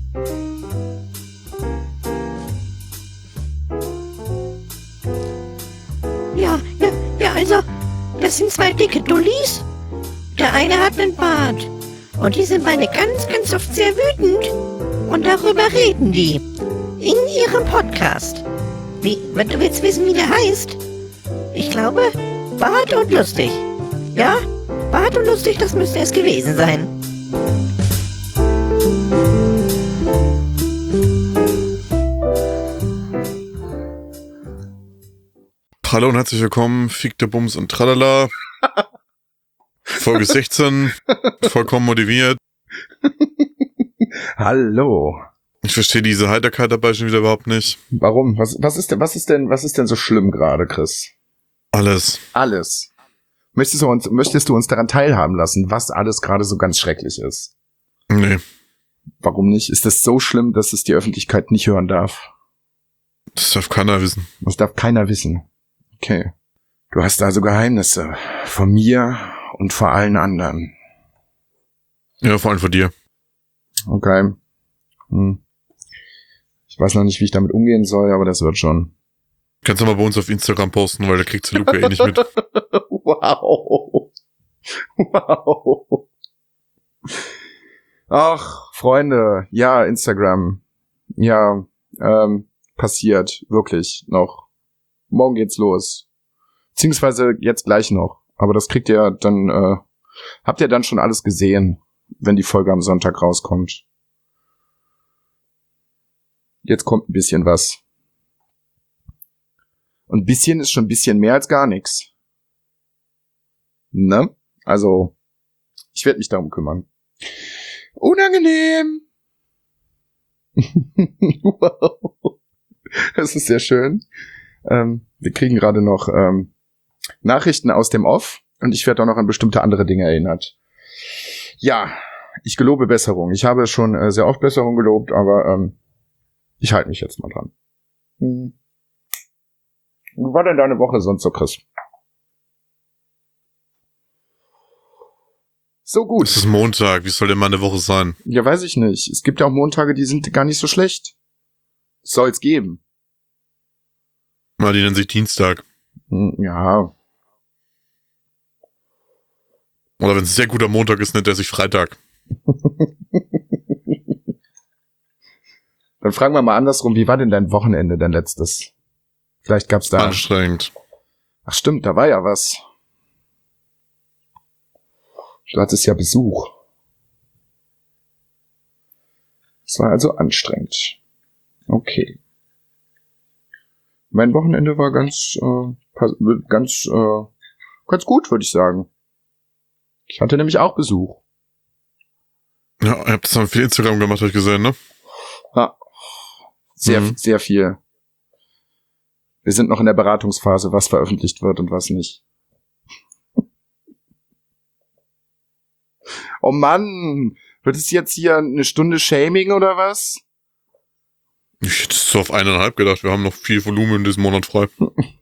Also, das sind zwei dicke Dullis. Der eine hat einen Bart. Und die sind beide ganz, ganz oft sehr wütend. Und darüber reden die. In ihrem Podcast. Wenn du willst wissen, wie der heißt? Ich glaube, Bart und Lustig. Ja? Bart und Lustig, das müsste es gewesen sein. Hallo und herzlich willkommen, Fick der Bums und Tralala. Folge 16, vollkommen motiviert. Hallo. Ich verstehe diese Heiterkeit dabei schon wieder überhaupt nicht. Warum? Was ist denn so schlimm gerade, Chris? Alles. Alles. Möchtest du uns daran teilhaben lassen, was alles gerade so ganz schrecklich ist? Nee. Warum nicht? Ist das so schlimm, dass es die Öffentlichkeit nicht hören darf? Das darf keiner wissen. Das darf keiner wissen. Okay. Du hast also Geheimnisse. Von mir und vor allen anderen. Ja, vor allem von dir. Okay. Ich weiß noch nicht, wie ich damit umgehen soll, aber das wird schon. Kannst du mal bei uns auf Instagram posten, weil da kriegst du Luca eh nicht mit. Wow. Wow. Ach, Freunde. Ja, Instagram. Ja, passiert. Wirklich noch. Morgen geht's los. Beziehungsweise jetzt gleich noch. Aber das kriegt ihr dann, habt ihr dann schon alles gesehen, wenn die Folge am Sonntag rauskommt. Jetzt kommt ein bisschen was. Und ein bisschen ist schon ein bisschen mehr als gar nichts. Ne? Also, ich werde mich darum kümmern. Unangenehm! Wow. Das ist sehr schön. Wir kriegen gerade noch Nachrichten aus dem Off und ich werde auch noch an bestimmte andere Dinge erinnert. Ja, ich gelobe Besserung. Ich habe schon sehr oft Besserung gelobt, aber ich halte mich jetzt mal dran. Wie war denn deine Woche sonst so, Chris? So gut. Es ist Montag, wie soll denn meine Woche sein? Ja, weiß ich nicht. Es gibt ja auch Montage, die sind gar nicht so schlecht. Soll's geben. Na, die nennen sich Dienstag. Ja. Oder wenn es ein sehr guter Montag ist, nennt er sich Freitag. Dann fragen wir mal andersrum, wie war denn dein Wochenende, dein letztes? Vielleicht gab's da... Anstrengend. Ach stimmt, da war ja was. Du hattest ja Besuch. Es war also anstrengend. Okay. Mein Wochenende war ganz gut, würde ich sagen. Ich hatte nämlich auch Besuch. Ja, ihr habt das dann viel Instagram gemacht, habe ich gesehen, ne? Ja. Sehr viel. Wir sind noch in der Beratungsphase, was veröffentlicht wird und was nicht. Oh Mann, wird es jetzt hier eine Stunde Shaming oder was? Ich hätte so auf 1,5 gedacht, wir haben noch viel Volumen in diesem Monat frei.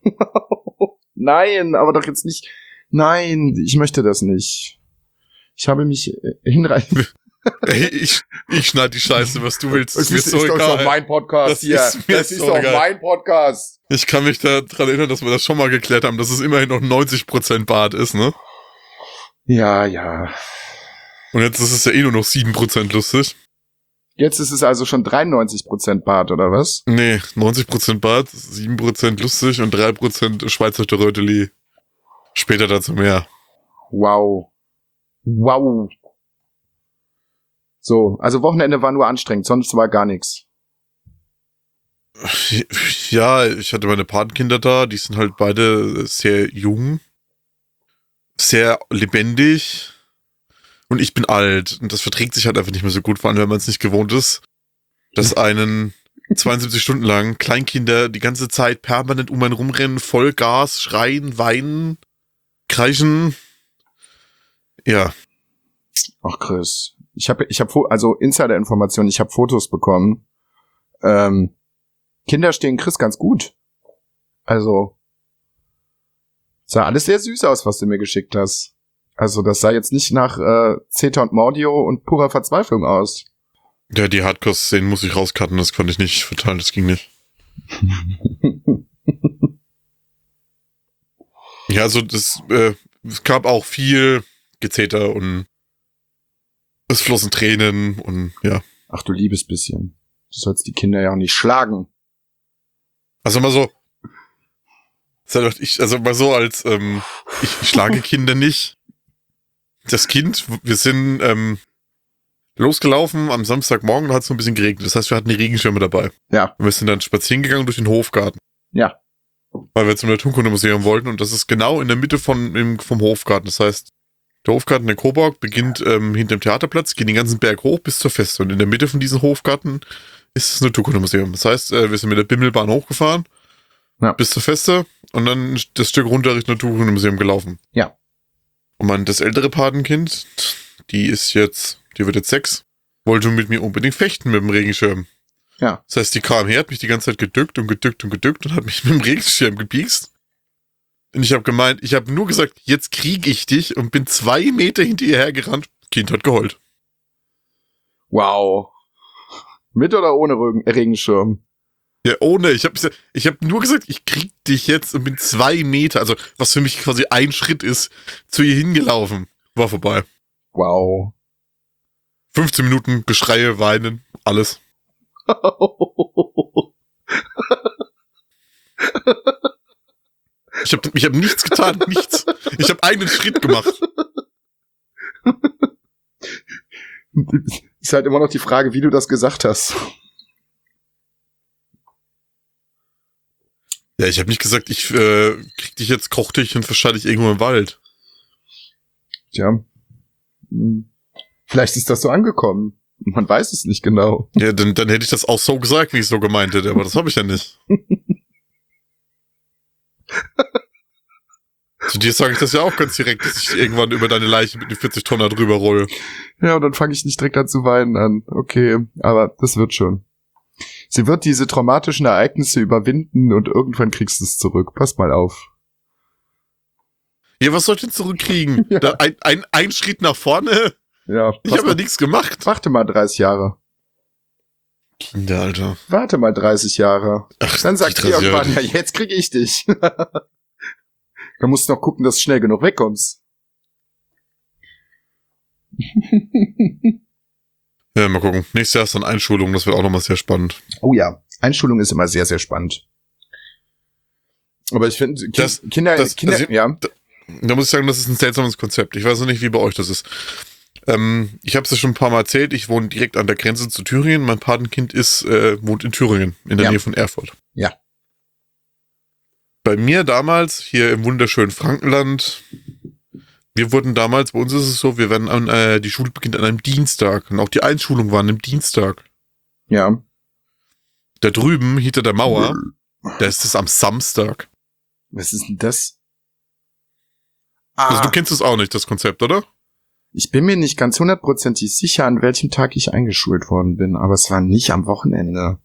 Nein, aber doch jetzt nicht. Nein, ich möchte das nicht. Ich habe mich hinreichend... Ey, ich schneide die Scheiße, was du willst. Das ist doch mein Podcast hier. Das ist doch mein Podcast. Ich kann mich daran erinnern, dass wir das schon mal geklärt haben, dass es immerhin noch 90% Bart ist, ne? Ja, ja. Und jetzt ist es ja eh nur noch 7% lustig. Jetzt ist es also schon 93% Bart, oder was? Nee, 90% Bart, 7% lustig und 3% Schweizer Röteli. Später dazu mehr. Wow. Wow. So, also Wochenende war nur anstrengend, sonst war gar nichts. Ja, ich hatte meine Patenkinder da, die sind halt beide sehr jung, sehr lebendig und ich bin alt und das verträgt sich halt einfach nicht mehr so gut, vor allem wenn man es nicht gewohnt ist, dass einen 72 Stunden lang Kleinkinder die ganze Zeit permanent um einen rumrennen, voll Gas, schreien, weinen, kreischen. Ja. Ach Chris, ich habe also Insider-Informationen, ich habe Fotos bekommen. Kinder stehen Chris ganz gut. Also sah alles sehr süß aus, was du mir geschickt hast. Also das sah jetzt nicht nach Zeta und Mordio und purer Verzweiflung aus. Ja, die Hardcore-Szenen muss ich rauscutten, das konnte ich nicht verteilen, das ging nicht. Ja, also es gab auch viel Gezeter und es flossen Tränen und ja. Ach du liebes bisschen. Du sollst die Kinder ja auch nicht schlagen. Also mal so, ich schlage Kinder nicht. Das Kind, wir sind losgelaufen am Samstagmorgen, da hat es noch ein bisschen geregnet. Das heißt, wir hatten die Regenschirme dabei. Ja. Und wir sind dann spazieren gegangen durch den Hofgarten. Ja. Weil wir zum Naturkundemuseum wollten und das ist genau in der Mitte vom Hofgarten. Das heißt, der Hofgarten der Coburg beginnt hinter dem Theaterplatz, geht den ganzen Berg hoch bis zur Feste. Und in der Mitte von diesem Hofgarten ist das Naturkundemuseum. Das heißt, wir sind mit der Bimmelbahn hochgefahren bis zur Feste und dann das Stück runter Richtung Naturkundemuseum gelaufen. Ja. Und das ältere Patenkind, die wird jetzt 6, wollte mit mir unbedingt fechten mit dem Regenschirm. Ja. Das heißt, die kam her, hat mich die ganze Zeit gedückt und hat mich mit dem Regenschirm gepiekst. Und ich habe nur gesagt, jetzt kriege ich dich und bin 2 Meter hinter ihr hergerannt. Kind hat geheult. Wow. Mit oder ohne Regenschirm? Ja, ohne. Ich hab nur gesagt, ich krieg dich jetzt und bin 2 Meter, also was für mich quasi ein Schritt ist, zu ihr hingelaufen. War vorbei. Wow. 15 Minuten, Geschreie, Weinen, alles. Ich hab nichts getan, nichts. Ich habe einen Schritt gemacht. Ist halt immer noch die Frage, wie du das gesagt hast. Ja, ich habe nicht gesagt, ich krieg dich jetzt, koch dich und verschall dich irgendwo im Wald. Tja. Vielleicht ist das so angekommen. Man weiß es nicht genau. Ja, dann hätte ich das auch so gesagt, wie ich es so gemeint hätte, aber das habe ich ja nicht. Zu dir sage ich das ja auch ganz direkt, dass ich irgendwann über deine Leiche mit den 40 Tonner drüber rolle. Ja, und dann fange ich nicht direkt an zu weinen an. Okay, aber das wird schon. Sie wird diese traumatischen Ereignisse überwinden und irgendwann kriegst du es zurück. Pass mal auf. Ja, was soll ich denn zurückkriegen? Ja. Da ein Schritt nach vorne? Ja, Ich habe ja nichts gemacht. Warte mal 30 Jahre. Kinder, Alter. Warte mal 30 Jahre. Ach, Dann sagt die sie irgendwann, 30 ja, jetzt krieg ich dich. Da musst du noch gucken, dass du schnell genug wegkommst. Ja, mal gucken. Nächstes Jahr ist dann Einschulung, das wird auch nochmal sehr spannend. Oh ja, Einschulung ist immer sehr, sehr spannend. Aber ich finde, Kinder, ja. Da muss ich sagen, das ist ein seltsames Konzept. Ich weiß noch nicht, wie bei euch das ist. Ich habe es ja schon ein paar Mal erzählt, ich wohne direkt an der Grenze zu Thüringen. Mein Patenkind wohnt in Thüringen, in der Nähe von Erfurt. Ja. Bei mir damals, hier im wunderschönen Frankenland, wir wurden damals, bei uns ist es so, die Schule beginnt an einem Dienstag. Und auch die Einschulung war an einem Dienstag. Ja. Da drüben, hinter der Mauer, da ist es am Samstag. Was ist denn das? Also du kennst es auch nicht, das Konzept, oder? Ich bin mir nicht ganz 100% sicher, an welchem Tag ich eingeschult worden bin, aber es war nicht am Wochenende.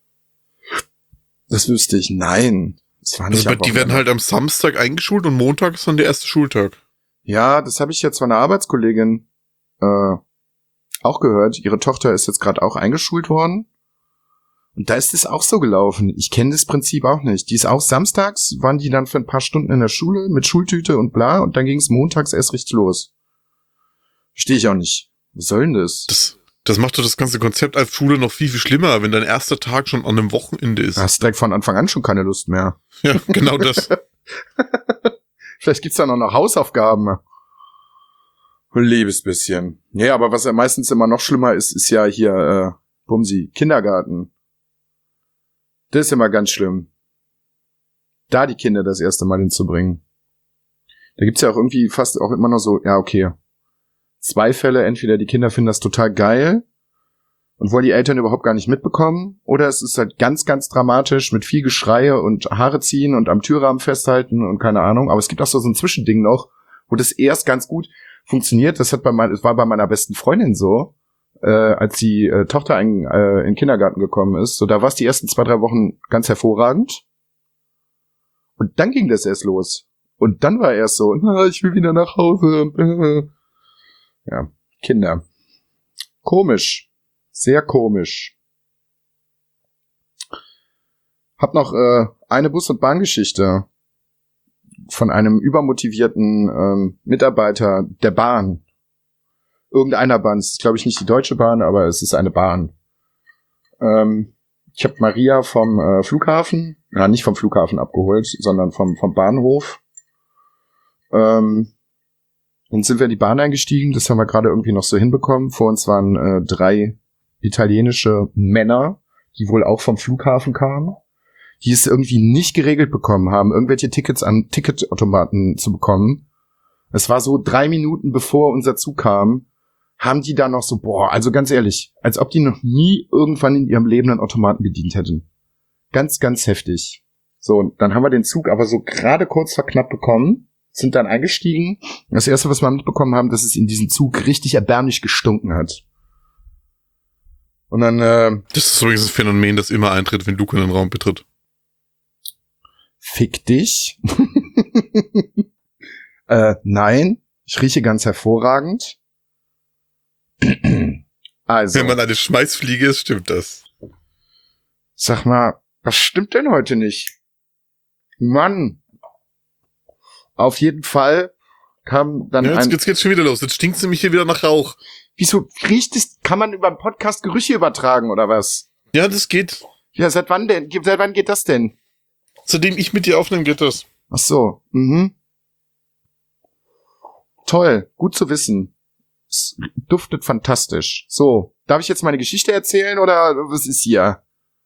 Das wüsste ich. Nein, es war nicht Also am Wochenende. die werden halt am Samstag eingeschult und Montag ist dann der erste Schultag. Ja, das habe ich jetzt von einer Arbeitskollegin auch gehört. Ihre Tochter ist jetzt gerade auch eingeschult worden. Und da ist es auch so gelaufen. Ich kenne das Prinzip auch nicht. Die ist auch samstags, waren die dann für ein paar Stunden in der Schule mit Schultüte und bla und dann ging es montags erst richtig los. Verstehe ich auch nicht. Was soll denn das? Das macht doch das ganze Konzept als Schule noch viel, viel schlimmer, wenn dein erster Tag schon an einem Wochenende ist. Da hast du direkt von Anfang an schon keine Lust mehr. Ja, genau das. Vielleicht gibt's da noch Hausaufgaben. Liebes bisschen. Ja, aber was ja meistens immer noch schlimmer ist, ist ja hier, Bumsi, Kindergarten. Das ist immer ganz schlimm. Da die Kinder das erste Mal hinzubringen. Da gibt's ja auch irgendwie fast auch immer noch so, ja, okay. 2 Fälle, entweder die Kinder finden das total geil und wollen die Eltern überhaupt gar nicht mitbekommen, oder es ist halt ganz, ganz dramatisch mit viel Geschreie und Haare ziehen und am Türrahmen festhalten und keine Ahnung. Aber es gibt auch so ein Zwischending noch, wo das erst ganz gut funktioniert. Das war bei meiner besten Freundin so, als die Tochter in den Kindergarten gekommen ist. So, da war es die ersten 2-3 Wochen ganz hervorragend. Und dann ging das erst los. Und dann war erst so, ich will wieder nach Hause. Ja, Kinder. Komisch. Sehr komisch. Hab noch eine Bus- und Bahngeschichte von einem übermotivierten Mitarbeiter der Bahn. Irgendeiner Bahn. Es ist, glaube ich, nicht die Deutsche Bahn, aber es ist eine Bahn. Ich habe Maria vom Flughafen, nicht vom Flughafen abgeholt, sondern vom Bahnhof. Dann sind wir in die Bahn eingestiegen. Das haben wir gerade irgendwie noch so hinbekommen. Vor uns waren 3 italienische Männer, die wohl auch vom Flughafen kamen, die es irgendwie nicht geregelt bekommen haben, irgendwelche Tickets an Ticketautomaten zu bekommen. Es war so 3 Minuten bevor unser Zug kam, haben die da noch so, also ganz ehrlich, als ob die noch nie irgendwann in ihrem Leben einen Automaten bedient hätten. Ganz, ganz heftig. So, dann haben wir den Zug aber so gerade kurz vor knapp bekommen, sind dann eingestiegen. Das Erste, was wir mitbekommen haben, dass es in diesem Zug richtig erbärmlich gestunken hat. Und dann, das ist übrigens ein Phänomen, das immer eintritt, wenn Luke in den Raum betritt. Fick dich. Nein, ich rieche ganz hervorragend. Also. Wenn man eine Schmeißfliege ist, stimmt das. Sag mal, was stimmt denn heute nicht? Mann. Auf jeden Fall kam dann jetzt geht's schon wieder los. Jetzt stinkt's nämlich hier wieder nach Rauch. Wieso riecht es? Kann man über einen Podcast Gerüche übertragen oder was? Ja, das geht. Ja, seit wann denn? Seit wann geht das denn? Seitdem ich mit dir aufnehme, geht das. Ach so. Toll, gut zu wissen. Es duftet fantastisch. So, darf ich jetzt meine Geschichte erzählen oder was ist hier?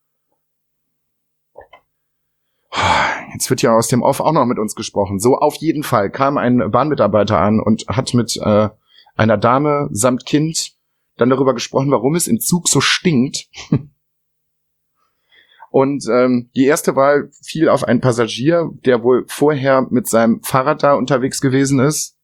Jetzt wird ja aus dem Off auch noch mit uns gesprochen. So, auf jeden Fall kam ein Bahnmitarbeiter an und hat mit einer Dame samt Kind dann darüber gesprochen, warum es im Zug so stinkt. Und die erste Wahl fiel auf einen Passagier, der wohl vorher mit seinem Fahrrad da unterwegs gewesen ist.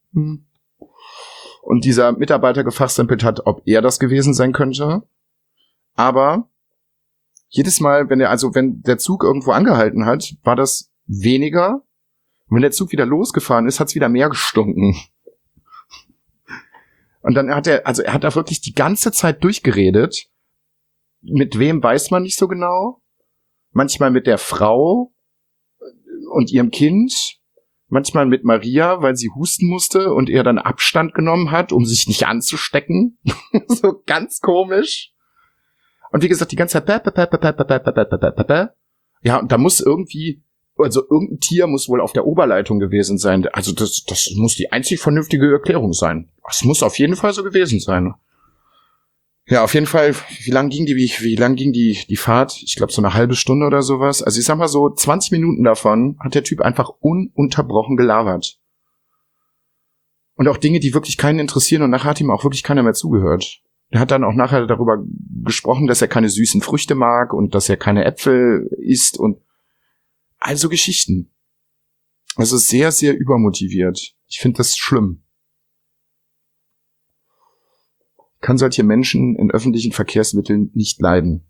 Und dieser Mitarbeiter gefachsimpelt hat, ob er das gewesen sein könnte. Aber jedes Mal, wenn der Zug irgendwo angehalten hat, war das weniger. Und wenn der Zug wieder losgefahren ist, hat es wieder mehr gestunken. Und dann hat er hat da wirklich die ganze Zeit durchgeredet. Mit wem weiß man nicht so genau. Manchmal mit der Frau und ihrem Kind. Manchmal mit Maria, weil sie husten musste und er dann Abstand genommen hat, um sich nicht anzustecken. So ganz komisch. Und wie gesagt, die ganze Zeit ja, und da muss irgendwie, also irgendein Tier muss wohl auf der Oberleitung gewesen sein. Also das muss die einzig vernünftige Erklärung sein. Es muss auf jeden Fall so gewesen sein. Ja, auf jeden Fall, wie lang ging die Fahrt? Ich glaube so eine halbe Stunde oder sowas. Also ich sag mal so 20 Minuten davon hat der Typ einfach ununterbrochen gelabert. Und auch Dinge, die wirklich keinen interessieren, und nachher hat ihm auch wirklich keiner mehr zugehört. Er hat dann auch nachher darüber gesprochen, dass er keine süßen Früchte mag und dass er keine Äpfel isst und also Geschichten. Also sehr, sehr übermotiviert. Ich finde das schlimm. Ich kann solche Menschen in öffentlichen Verkehrsmitteln nicht leiden.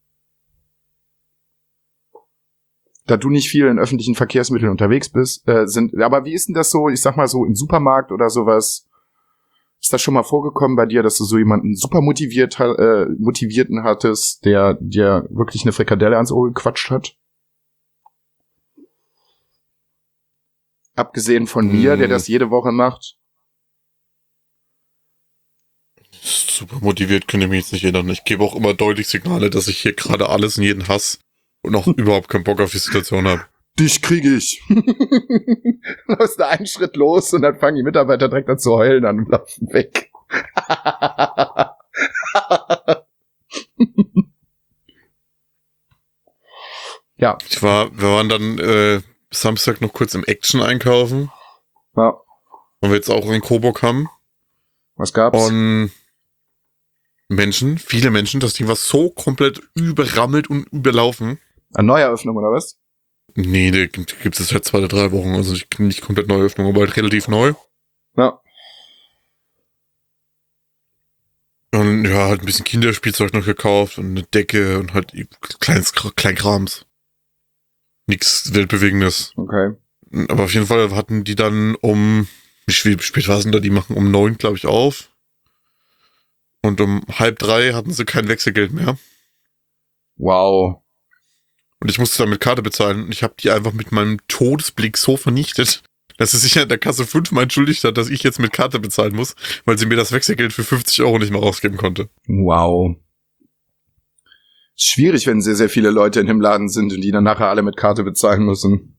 Da du nicht viel in öffentlichen Verkehrsmitteln unterwegs bist, aber wie ist denn das so, ich sag mal so im Supermarkt oder sowas? Ist das schon mal vorgekommen bei dir, dass du so jemanden super motivierten hattest, der dir wirklich eine Frikadelle ans Ohr gequatscht hat? Abgesehen von mir, der das jede Woche macht. Super motiviert könnte ich mich jetzt nicht erinnern. Ich gebe auch immer deutlich Signale, dass ich hier gerade alles und jeden hasse und auch überhaupt keinen Bock auf die Situation habe. Dich kriege ich. Du läufst da einen Schritt los und dann fangen die Mitarbeiter direkt an zu heulen an und laufen weg. Ja. Wir waren dann Samstag noch kurz im Action einkaufen. Ja. Und wir jetzt auch in Coburg haben. Was gab's? Und viele Menschen, das Ding war so komplett überrammelt und überlaufen. Eine Neueröffnung oder was? Nee, die gibt es seit 2 oder 3 Wochen, also nicht komplett neue Öffnung, aber halt relativ neu. Ja. Und ja, halt ein bisschen Kinderspielzeug noch gekauft und eine Decke und halt Kleinkrams. Nichts Weltbewegendes. Okay. Aber auf jeden Fall hatten die dann wie spät war es denn da? Die machen um 9, glaube ich, auf. Und um 2:30 hatten sie kein Wechselgeld mehr. Wow. Und ich musste dann mit Karte bezahlen. Und ich habe die einfach mit meinem Todesblick so vernichtet, dass sie sich an der Kasse 5-mal entschuldigt hat, dass ich jetzt mit Karte bezahlen muss, weil sie mir das Wechselgeld für 50 € nicht mehr rausgeben konnte. Wow. Schwierig, wenn sehr, sehr viele Leute in dem Laden sind und die dann nachher alle mit Karte bezahlen müssen.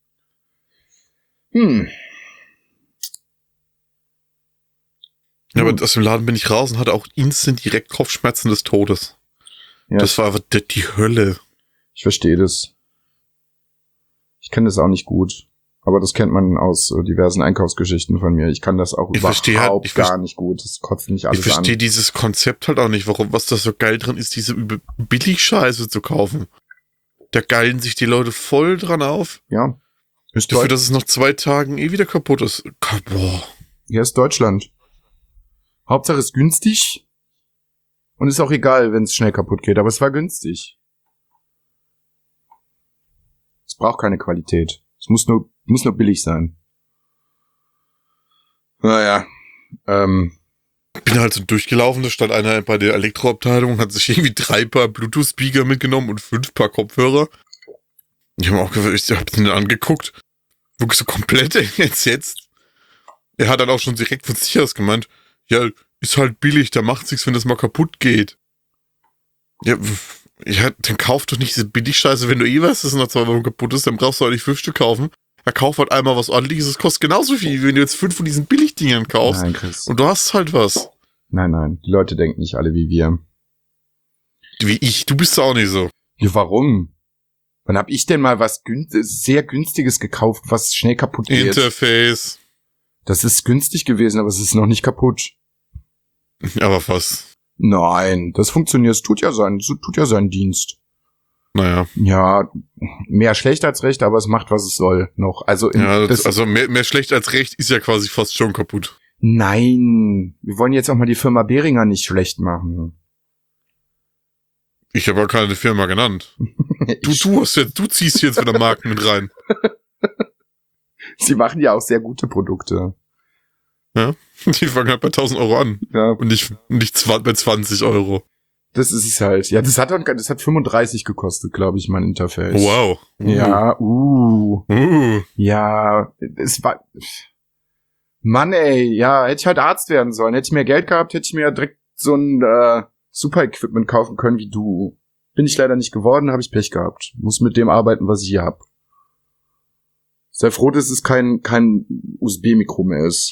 Ja, aber aus dem Laden bin ich raus und hatte auch instant direkt Kopfschmerzen des Todes. Ja, Das war einfach die Hölle. ich verstehe das. Ich kenne das auch nicht gut. Aber das kennt man aus diversen Einkaufsgeschichten von mir. Ich kann das auch überhaupt gar nicht gut. Das kotzt mich alles an. Ich verstehe dieses Konzept halt auch nicht, was da so geil dran ist, diese Billigscheiße zu kaufen. Da geilen sich die Leute voll dran auf. Ja. Dafür, dass es nach 2 Tagen wieder kaputt ist. Boah. Hier ist Deutschland. Hauptsache ist günstig. Und ist auch egal, wenn es schnell kaputt geht. Aber es war günstig. Es braucht keine Qualität. Es muss nur billig sein. Naja. Bin halt so durchgelaufen, da stand einer bei der Elektroabteilung und hat sich irgendwie 3 Paar Bluetooth-Speaker mitgenommen und 5 Paar Kopfhörer. Ich habe auch ich hab den angeguckt, wirklich so komplett entsetzt. Er hat dann auch schon direkt von sich aus gemeint, ja, ist halt billig, da macht's nichts, wenn das mal kaputt geht. Ja, dann kauf doch nicht diese Billigscheiße, wenn du weißt, dass es nach 2 Wochen kaputt ist, dann brauchst du halt nicht 5 Stück kaufen. Er kauft halt einmal was ordentliches, es kostet genauso viel, wie wenn du jetzt 5 von diesen Billigdingern kaufst. Nein, Chris. Und du hast halt was. Nein, die Leute denken nicht alle wie wir. Wie ich, du bist auch nicht so. Ja, warum? Wann hab ich denn mal was sehr Günstiges gekauft, was schnell kaputt geht? Interface. Das ist günstig gewesen, aber es ist noch nicht kaputt. Aber fast. Nein, das funktioniert, es tut ja seinen Dienst. Naja. Ja, mehr schlecht als recht, aber es macht, was es soll, noch. Also, mehr schlecht als recht ist ja quasi fast schon kaputt. Nein, wir wollen jetzt auch mal die Firma Behringer nicht schlecht machen. Ich habe ja keine Firma genannt. Du ziehst jetzt wieder Marken mit rein. Sie machen ja auch sehr gute Produkte. Ja, die fangen halt bei 1.000 € an. Ja. Und nicht bei 20 €. Das ist es halt. Ja, das hat 35 gekostet, glaube ich, mein Interface. Wow. Ja, Ja, es war... Mann, ey, ja, hätte ich halt Arzt werden sollen. Hätte ich mehr Geld gehabt, hätte ich mir direkt so ein Super-Equipment kaufen können wie du. Bin ich leider nicht geworden, habe ich Pech gehabt. Muss mit dem arbeiten, was ich hier hab. Sei froh, dass es kein USB-Mikro mehr ist.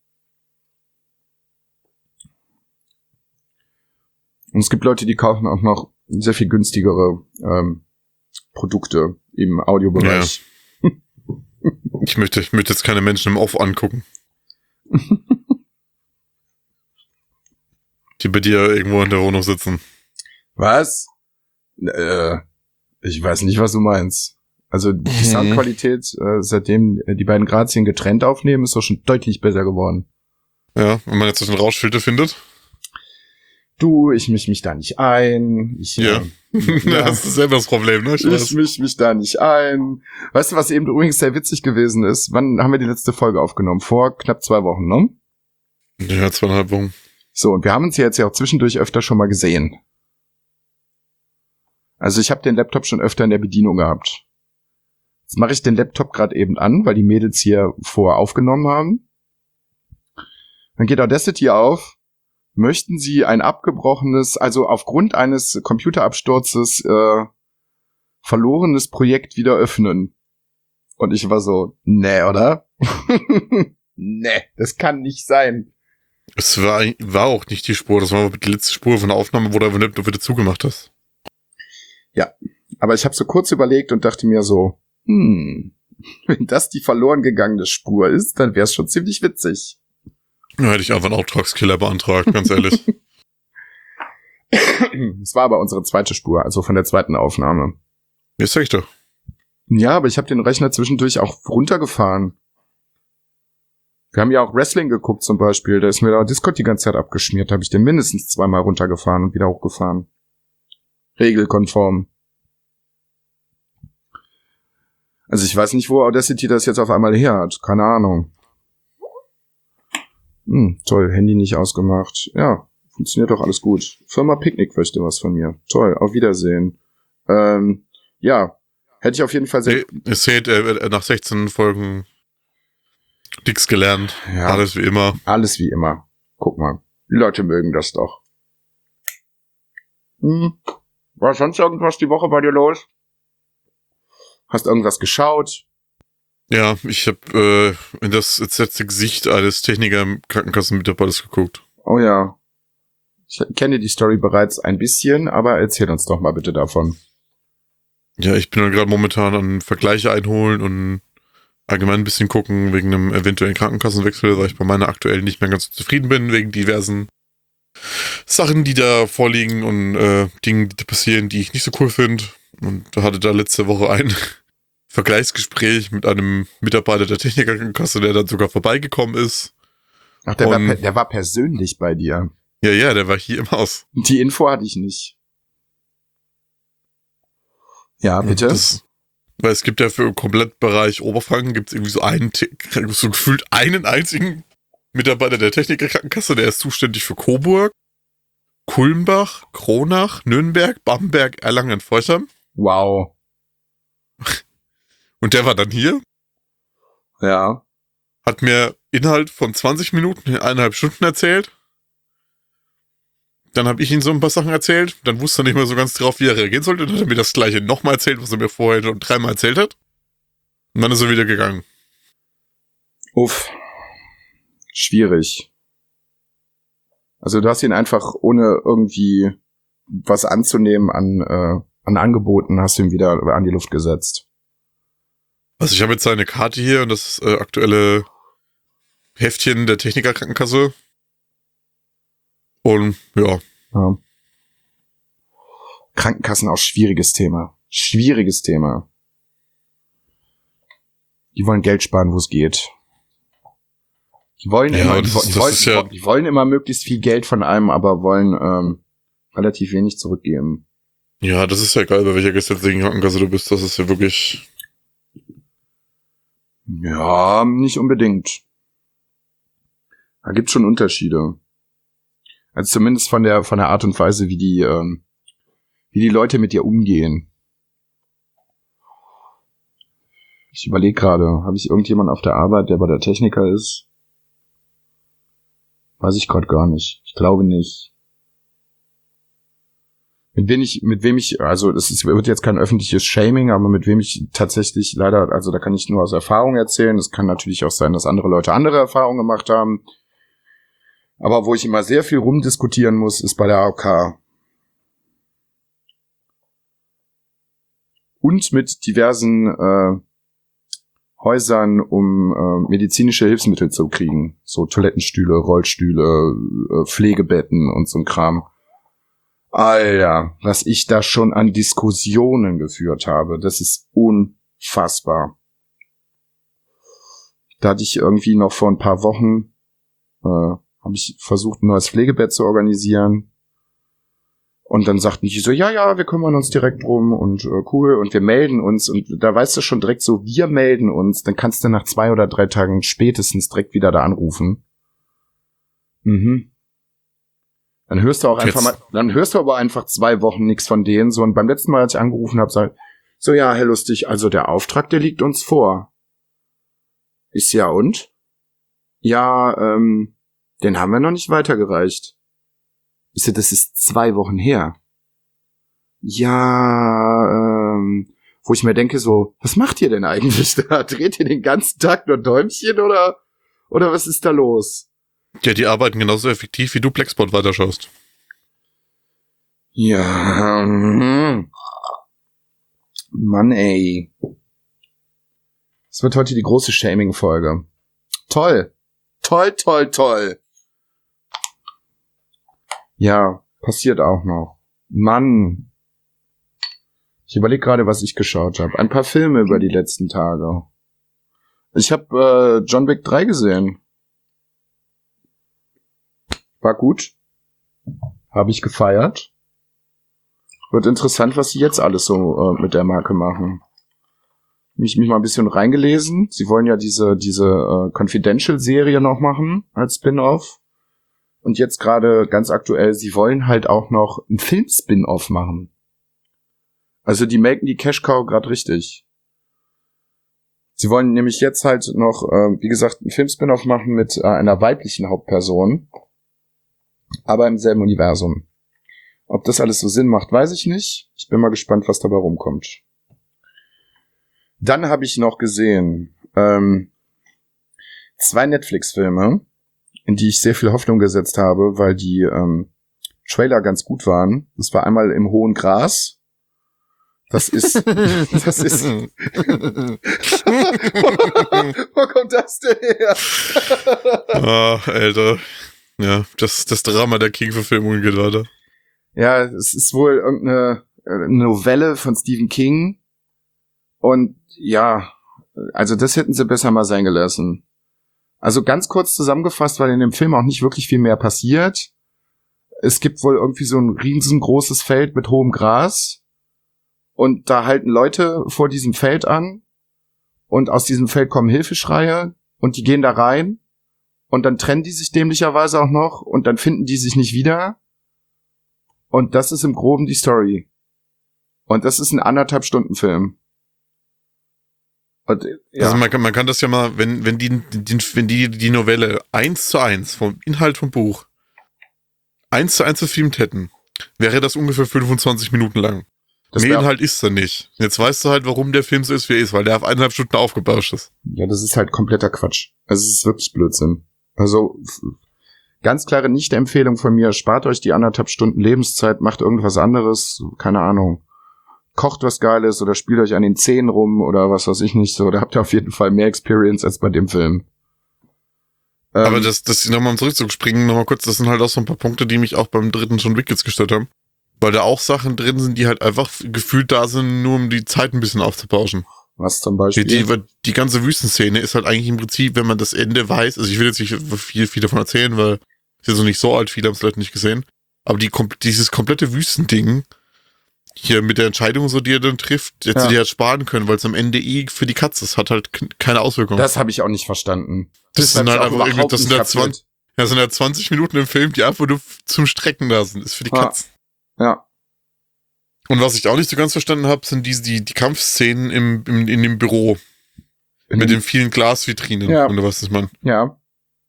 Und es gibt Leute, die kaufen auch noch sehr viel günstigere Produkte im Audiobereich. Ja. Ich möchte jetzt keine Menschen im Off angucken. Die bei dir irgendwo in der Wohnung sitzen. Was? Ich weiß nicht, was du meinst. Also die Soundqualität, seitdem die beiden Grazien getrennt aufnehmen, ist doch schon deutlich besser geworden. Ja, wenn man jetzt so einen Rauschfilter findet. Du, ich misch mich da nicht ein. Ja. Das ist selber das Problem, ne? Ich misch mich da nicht ein. Weißt du, was eben übrigens sehr witzig gewesen ist? Wann haben wir die letzte Folge aufgenommen? Vor knapp 2 Wochen, ne? Ja, 2,5 Wochen. So, und wir haben uns jetzt ja auch zwischendurch öfter schon mal gesehen. Also ich habe den Laptop schon öfter in der Bedienung gehabt. Jetzt mache ich den Laptop gerade eben an, weil die Mädels hier vorher aufgenommen haben. Dann geht Audacity auf. Möchten Sie ein abgebrochenes, also aufgrund eines Computerabsturzes verlorenes Projekt wieder öffnen? Und ich war so, nee, oder? Nee, das kann nicht sein. Es war auch nicht die Spur, das war die letzte Spur von der Aufnahme, wo du wieder zugemacht hast. Ja, aber ich habe so kurz überlegt und dachte mir so, wenn das die verloren gegangene Spur ist, dann wäre es schon ziemlich witzig. Ja, hätte ich einfach einen Auftragskiller beantragt, ganz ehrlich. Es war aber unsere zweite Spur, also von der zweiten Aufnahme. Jetzt sag ich doch. Ja, aber ich habe den Rechner zwischendurch auch runtergefahren. Wir haben ja auch Wrestling geguckt zum Beispiel. Da ist mir da Discord die ganze Zeit abgeschmiert. Da habe ich den mindestens 2-mal runtergefahren und wieder hochgefahren. Regelkonform. Also ich weiß nicht, wo Audacity das jetzt auf einmal her hat. Keine Ahnung. Toll, Handy nicht ausgemacht. Ja, Funktioniert doch alles gut. Firma Picknick möchte was von mir. Toll, auf Wiedersehen. Ja, hätte ich auf jeden Fall sehr... Es zählt nach 16 Folgen nix gelernt. Ja. Alles wie immer. Alles wie immer. Guck mal. Die Leute mögen das doch. War sonst irgendwas die Woche bei dir los? Hast irgendwas geschaut? Ja, ich habe in das entsetzte Gesicht eines Techniker im Krankenkassenmitarbeiters geguckt. Oh ja. Ich kenne die Story bereits ein bisschen, aber erzähl uns doch mal bitte davon. Ja, ich bin gerade momentan an Vergleiche einholen und allgemein ein bisschen gucken wegen einem eventuellen Krankenkassenwechsel, weil ich bei meiner aktuellen nicht mehr ganz zufrieden bin, wegen diversen Sachen, die da vorliegen und Dingen, die da passieren, die ich nicht so cool finde. Und da hatte da letzte Woche ein Vergleichsgespräch mit einem Mitarbeiter der Technikerkrankenkasse, der dann sogar vorbeigekommen ist. Ach, der war persönlich bei dir. Ja, der war hier im Haus. Die Info hatte ich nicht. Ja, bitte? Weil es gibt ja für den Komplettbereich Oberfranken gibt es irgendwie so gefühlt einen einzigen Mitarbeiter der Technikerkrankenkasse, der ist zuständig für Coburg, Kulmbach, Kronach, Nürnberg, Bamberg, Erlangen, Forchheim. Wow. Und der war dann hier. Ja. Hat mir Inhalt von 20 Minuten in 1,5 Stunden erzählt. Dann habe ich ihm so ein paar Sachen erzählt. Dann wusste er nicht mehr so ganz drauf, wie er reagieren sollte. Dann hat er mir das Gleiche nochmal erzählt, was er mir vorher schon 3-mal erzählt hat. Und dann ist er wieder gegangen. Uff. Schwierig. Also du hast ihn einfach, ohne irgendwie was anzunehmen an Angeboten, hast du ihn wieder an die Luft gesetzt. Also ich habe jetzt seine Karte hier und das aktuelle Heftchen der Technikerkrankenkasse. Und ja. Krankenkassen auch schwieriges Thema. Schwieriges Thema. Die wollen Geld sparen, wo es geht. Die wollen immer möglichst viel Geld von einem, aber wollen relativ wenig zurückgeben. Ja, das ist ja geil, bei welcher gesetzlichen Krankenkasse du bist. Das ist ja wirklich... Ja, nicht unbedingt. Da gibt's schon Unterschiede. Also zumindest von der Art und Weise, wie die Leute mit dir umgehen. Ich überlege gerade, habe ich irgendjemanden auf der Arbeit, der bei der Techniker ist? Weiß ich gerade gar nicht. Ich glaube nicht. Mit wem ich, also wird jetzt kein öffentliches Shaming, aber mit wem ich tatsächlich leider, also da kann ich nur aus Erfahrung erzählen. Es kann natürlich auch sein, dass andere Leute andere Erfahrungen gemacht haben. Aber wo ich immer sehr viel rumdiskutieren muss, ist bei der AOK. Und mit diversen Häusern, um medizinische Hilfsmittel zu kriegen. So Toilettenstühle, Rollstühle, Pflegebetten und so ein Kram. Alter, was ich da schon an Diskussionen geführt habe, das ist unfassbar. Da hatte ich irgendwie noch vor ein paar Wochen, habe ich versucht, ein neues Pflegebett zu organisieren. Und dann sagten die so, ja, wir kümmern uns direkt drum und cool und wir melden uns. Und da weißt du schon direkt so, wir melden uns, dann kannst du nach 2 oder 3 Tagen spätestens direkt wieder da anrufen. Mhm. Dann hörst du aber einfach 2 Wochen nichts von denen. So, und beim letzten Mal, als ich angerufen habe, sag so, ja, Herr Lustig, also der Auftrag, der liegt uns vor. Ist ja und? Ja, den haben wir noch nicht weitergereicht. Ich so, das ist 2 Wochen her. Ja, wo ich mir denke so, was macht ihr denn eigentlich da? Dreht ihr den ganzen Tag nur Däumchen oder was ist da los? Ja, die arbeiten genauso effektiv, wie du Blackspot weiterschaust. Ja, Mann, ey. Es wird heute die große Shaming-Folge. Toll. Toll. Ja, passiert auch noch. Mann. Ich überlege gerade, was ich geschaut habe. Ein paar Filme über die letzten Tage. Ich habe John Wick 3 gesehen. War gut. Habe ich gefeiert. Wird interessant, was sie jetzt alles so mit der Marke machen. Mich mal ein bisschen reingelesen. Sie wollen ja diese Confidential-Serie noch machen als Spin-off. Und jetzt gerade ganz aktuell, sie wollen halt auch noch einen Film-Spin-Off machen. Also die melken die Cash-Cow gerade richtig. Sie wollen nämlich jetzt halt noch, wie gesagt, einen Film-Spin-Off machen mit einer weiblichen Hauptperson. Aber im selben Universum. Ob das alles so Sinn macht, weiß ich nicht. Ich bin mal gespannt, was dabei rumkommt. Dann habe ich noch gesehen 2 Netflix-Filme, in die ich sehr viel Hoffnung gesetzt habe, weil die Trailer ganz gut waren. Das war einmal Im hohen Gras. Das ist Wo kommt das denn her? Alter. Ja, das Drama der King-Verfilmung geht weiter. Ja, es ist wohl irgendeine Novelle von Stephen King. Und ja, also das hätten sie besser mal sein gelassen. Also ganz kurz zusammengefasst, weil in dem Film auch nicht wirklich viel mehr passiert. Es gibt wohl irgendwie so ein riesengroßes Feld mit hohem Gras. Und da halten Leute vor diesem Feld an. Und aus diesem Feld kommen Hilfeschreie. Und die gehen da rein. Und dann trennen die sich dämlicherweise auch noch. Und dann finden die sich nicht wieder. Und das ist im Groben die Story. Und das ist ein 1,5 Stunden Film. Und, ja. Also man kann das ja mal, wenn die Novelle 1:1 vom Inhalt vom Buch 1:1 gefilmt hätten, wäre das ungefähr 25 Minuten lang. Mehr Inhalt ist da nicht. Jetzt weißt du halt, warum der Film so ist, wie er ist, weil der auf 1,5 Stunden aufgebauscht ist. Ja, das ist halt kompletter Quatsch. Also es ist wirklich Blödsinn. Also ganz klare Nicht-Empfehlung von mir. Spart euch die 1,5 Stunden Lebenszeit, macht irgendwas anderes, keine Ahnung. Kocht was Geiles oder spielt euch an den Zähnen rum oder was weiß ich nicht so. Da habt ihr auf jeden Fall mehr Experience als bei dem Film. Aber das nochmal zurückzuspringen, nochmal kurz, das sind halt auch so ein paar Punkte, die mich auch beim 3. John Wick jetzt gestört haben. Weil da auch Sachen drin sind, die halt einfach gefühlt da sind, nur um die Zeit ein bisschen aufzubauschen. Was zum Beispiel? Die ganze Wüstenszene ist halt eigentlich im Prinzip, wenn man das Ende weiß, also ich will jetzt nicht viel davon erzählen, weil ist ja so nicht so alt, viele haben es vielleicht nicht gesehen, aber dieses komplette Wüstending, hier mit der Entscheidung, so die er dann trifft, hätte die halt sparen können, weil es am Ende für die Katze ist, hat halt keine Auswirkungen. Das habe ich auch nicht verstanden. Das sind halt einfach irgendwie, das sind halt 20 Minuten im Film, die einfach nur zum Strecken da sind, ist für die Katze. Ja. Und was ich auch nicht so ganz verstanden habe, sind die Kampfszenen in dem Büro. Mit den vielen Glasvitrinen. Ja. Oder was ist man? Ja.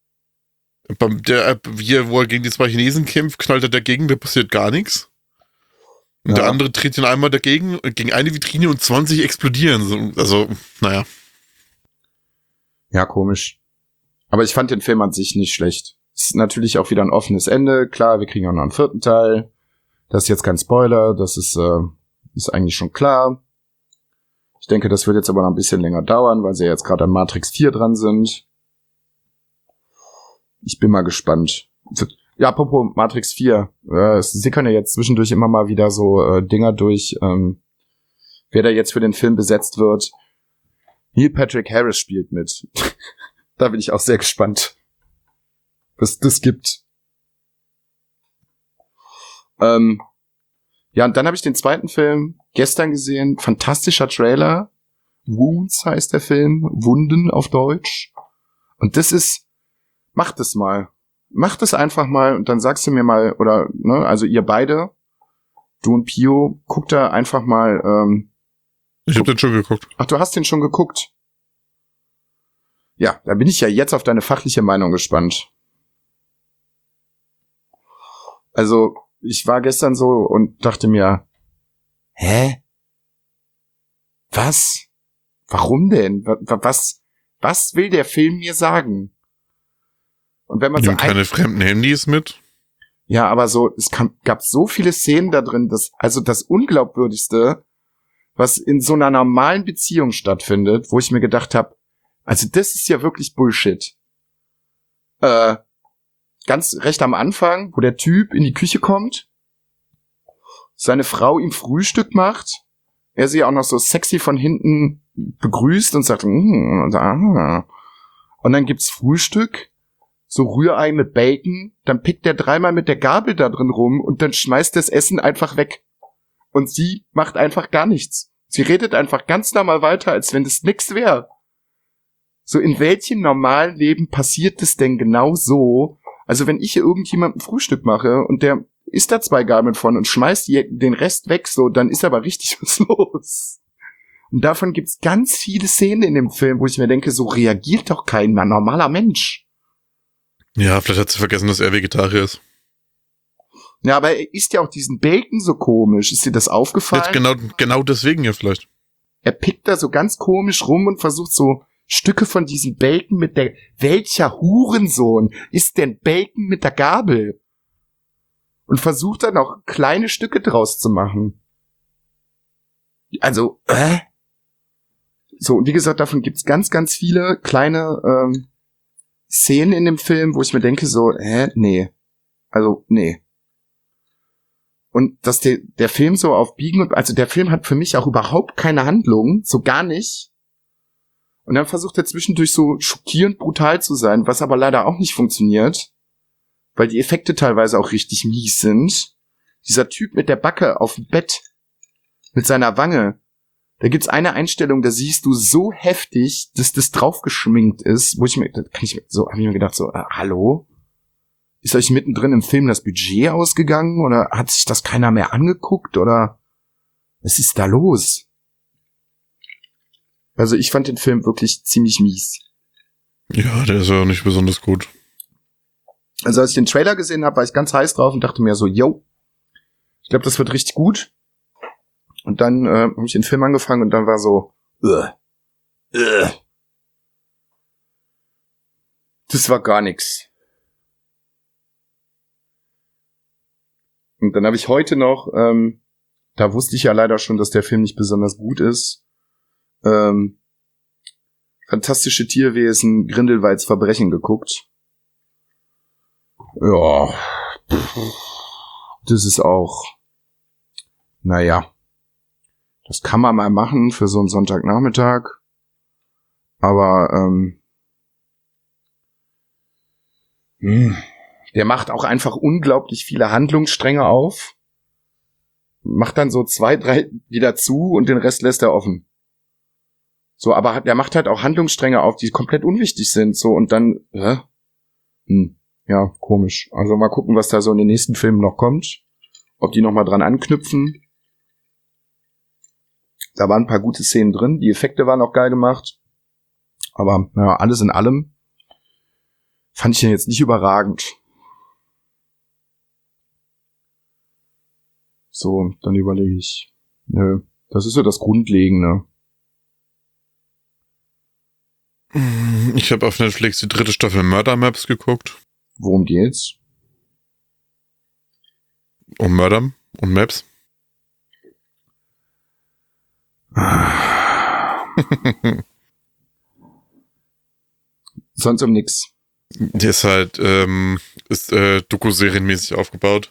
Wo er gegen die 2 Chinesen kämpft, knallt er dagegen, da passiert gar nichts. Und der andere tritt ihn einmal dagegen, gegen eine Vitrine und 20 explodieren. Also, naja. Ja, komisch. Aber ich fand den Film an sich nicht schlecht. Ist natürlich auch wieder ein offenes Ende. Klar, wir kriegen auch noch einen 4. Teil. Das ist jetzt kein Spoiler, das ist eigentlich schon klar. Ich denke, das wird jetzt aber noch ein bisschen länger dauern, weil sie jetzt gerade an Matrix 4 dran sind. Ich bin mal gespannt. Ja, apropos Matrix 4. Sie können ja jetzt zwischendurch immer mal wieder so Dinger durch, wer da jetzt für den Film besetzt wird. Neil Patrick Harris spielt mit. Da bin ich auch sehr gespannt, was das gibt. Ja, und dann habe ich den 2. Film gestern gesehen. Fantastischer Trailer. Wounds heißt der Film. Wunden auf Deutsch. Und das ist, macht es mal. Macht es einfach mal und dann sagst du mir mal, oder, ne, also ihr beide, du und Pio, guckt da einfach mal. Ich hab den schon geguckt. Ach, du hast den schon geguckt? Ja, da bin ich ja jetzt auf deine fachliche Meinung gespannt. Also, ich war gestern so und dachte mir, hä? Was? Warum denn? Was will der Film mir sagen? Und wenn man so keine fremden Handys mit? Ja, aber so, gab so viele Szenen da drin, also das Unglaubwürdigste, was in so einer normalen Beziehung stattfindet, wo ich mir gedacht habe, also das ist ja wirklich Bullshit. Ganz recht am Anfang, wo der Typ in die Küche kommt, seine Frau ihm Frühstück macht, er sie auch noch so sexy von hinten begrüßt und sagt, und dann gibt's Frühstück, so Rührei mit Bacon, dann pickt der 3-mal mit der Gabel da drin rum und dann schmeißt das Essen einfach weg. Und sie macht einfach gar nichts. Sie redet einfach ganz normal weiter, als wenn das nix wäre. So, in welchem normalen Leben passiert es denn genau so, Also wenn ich hier irgendjemandem Frühstück mache und der isst da 2 Gabeln von und schmeißt den Rest weg, so, dann ist aber richtig was los. Und davon gibt's ganz viele Szenen in dem Film, wo ich mir denke, so reagiert doch kein normaler Mensch. Ja, vielleicht hat sie vergessen, dass er Vegetarier ist. Ja, aber er isst ja auch diesen Bacon so komisch. Ist dir das aufgefallen? Jetzt genau deswegen ja vielleicht. Er pickt da so ganz komisch rum und versucht so Stücke von diesem Bacon mit der... Welcher Hurensohn isst denn Bacon mit der Gabel? Und versucht dann auch kleine Stücke draus zu machen. Also, So, und wie gesagt, davon gibt's ganz, ganz viele kleine Szenen in dem Film, wo ich mir denke so, nee. Also, nee. Und dass der Film so auf Biegen und... Also der Film hat für mich auch überhaupt keine Handlung, so gar nicht. Und dann versucht er zwischendurch so schockierend brutal zu sein, was aber leider auch nicht funktioniert, weil die Effekte teilweise auch richtig mies sind. Dieser Typ mit der Backe auf dem Bett, mit seiner Wange, da gibt's eine Einstellung, da siehst du so heftig, dass das draufgeschminkt ist, hab ich mir gedacht so, hallo? Ist euch mittendrin im Film das Budget ausgegangen oder hat sich das keiner mehr angeguckt oder was ist da los? Also ich fand den Film wirklich ziemlich mies. Ja, der ist ja nicht besonders gut. Also als ich den Trailer gesehen habe, war ich ganz heiß drauf und dachte mir so, yo, ich glaube, das wird richtig gut. Und dann habe ich den Film angefangen und dann war so, das war gar nix. Und dann habe ich heute noch, da wusste ich ja leider schon, dass der Film nicht besonders gut ist, Fantastische Tierwesen, Grindelwalds Verbrechen geguckt. Ja, das ist auch, naja, das kann man mal machen für so einen Sonntagnachmittag, aber der macht auch einfach unglaublich viele Handlungsstränge auf, macht dann so 2, 3 wieder zu und den Rest lässt er offen. So, aber der macht halt auch Handlungsstränge auf, die komplett unwichtig sind, so, und dann, ja, komisch. Also mal gucken, was da so in den nächsten Filmen noch kommt, ob die noch mal dran anknüpfen. Da waren ein paar gute Szenen drin, die Effekte waren auch geil gemacht, aber, naja, alles in allem fand ich den jetzt nicht überragend. So, dann überlege ich, nö, das ist so das Grundlegende. Ich habe auf Netflix die 3. Staffel Murder Maps geguckt. Worum geht's? Um Murder und Maps. Sonst um nix. Der ist halt, Doku-serienmäßig aufgebaut.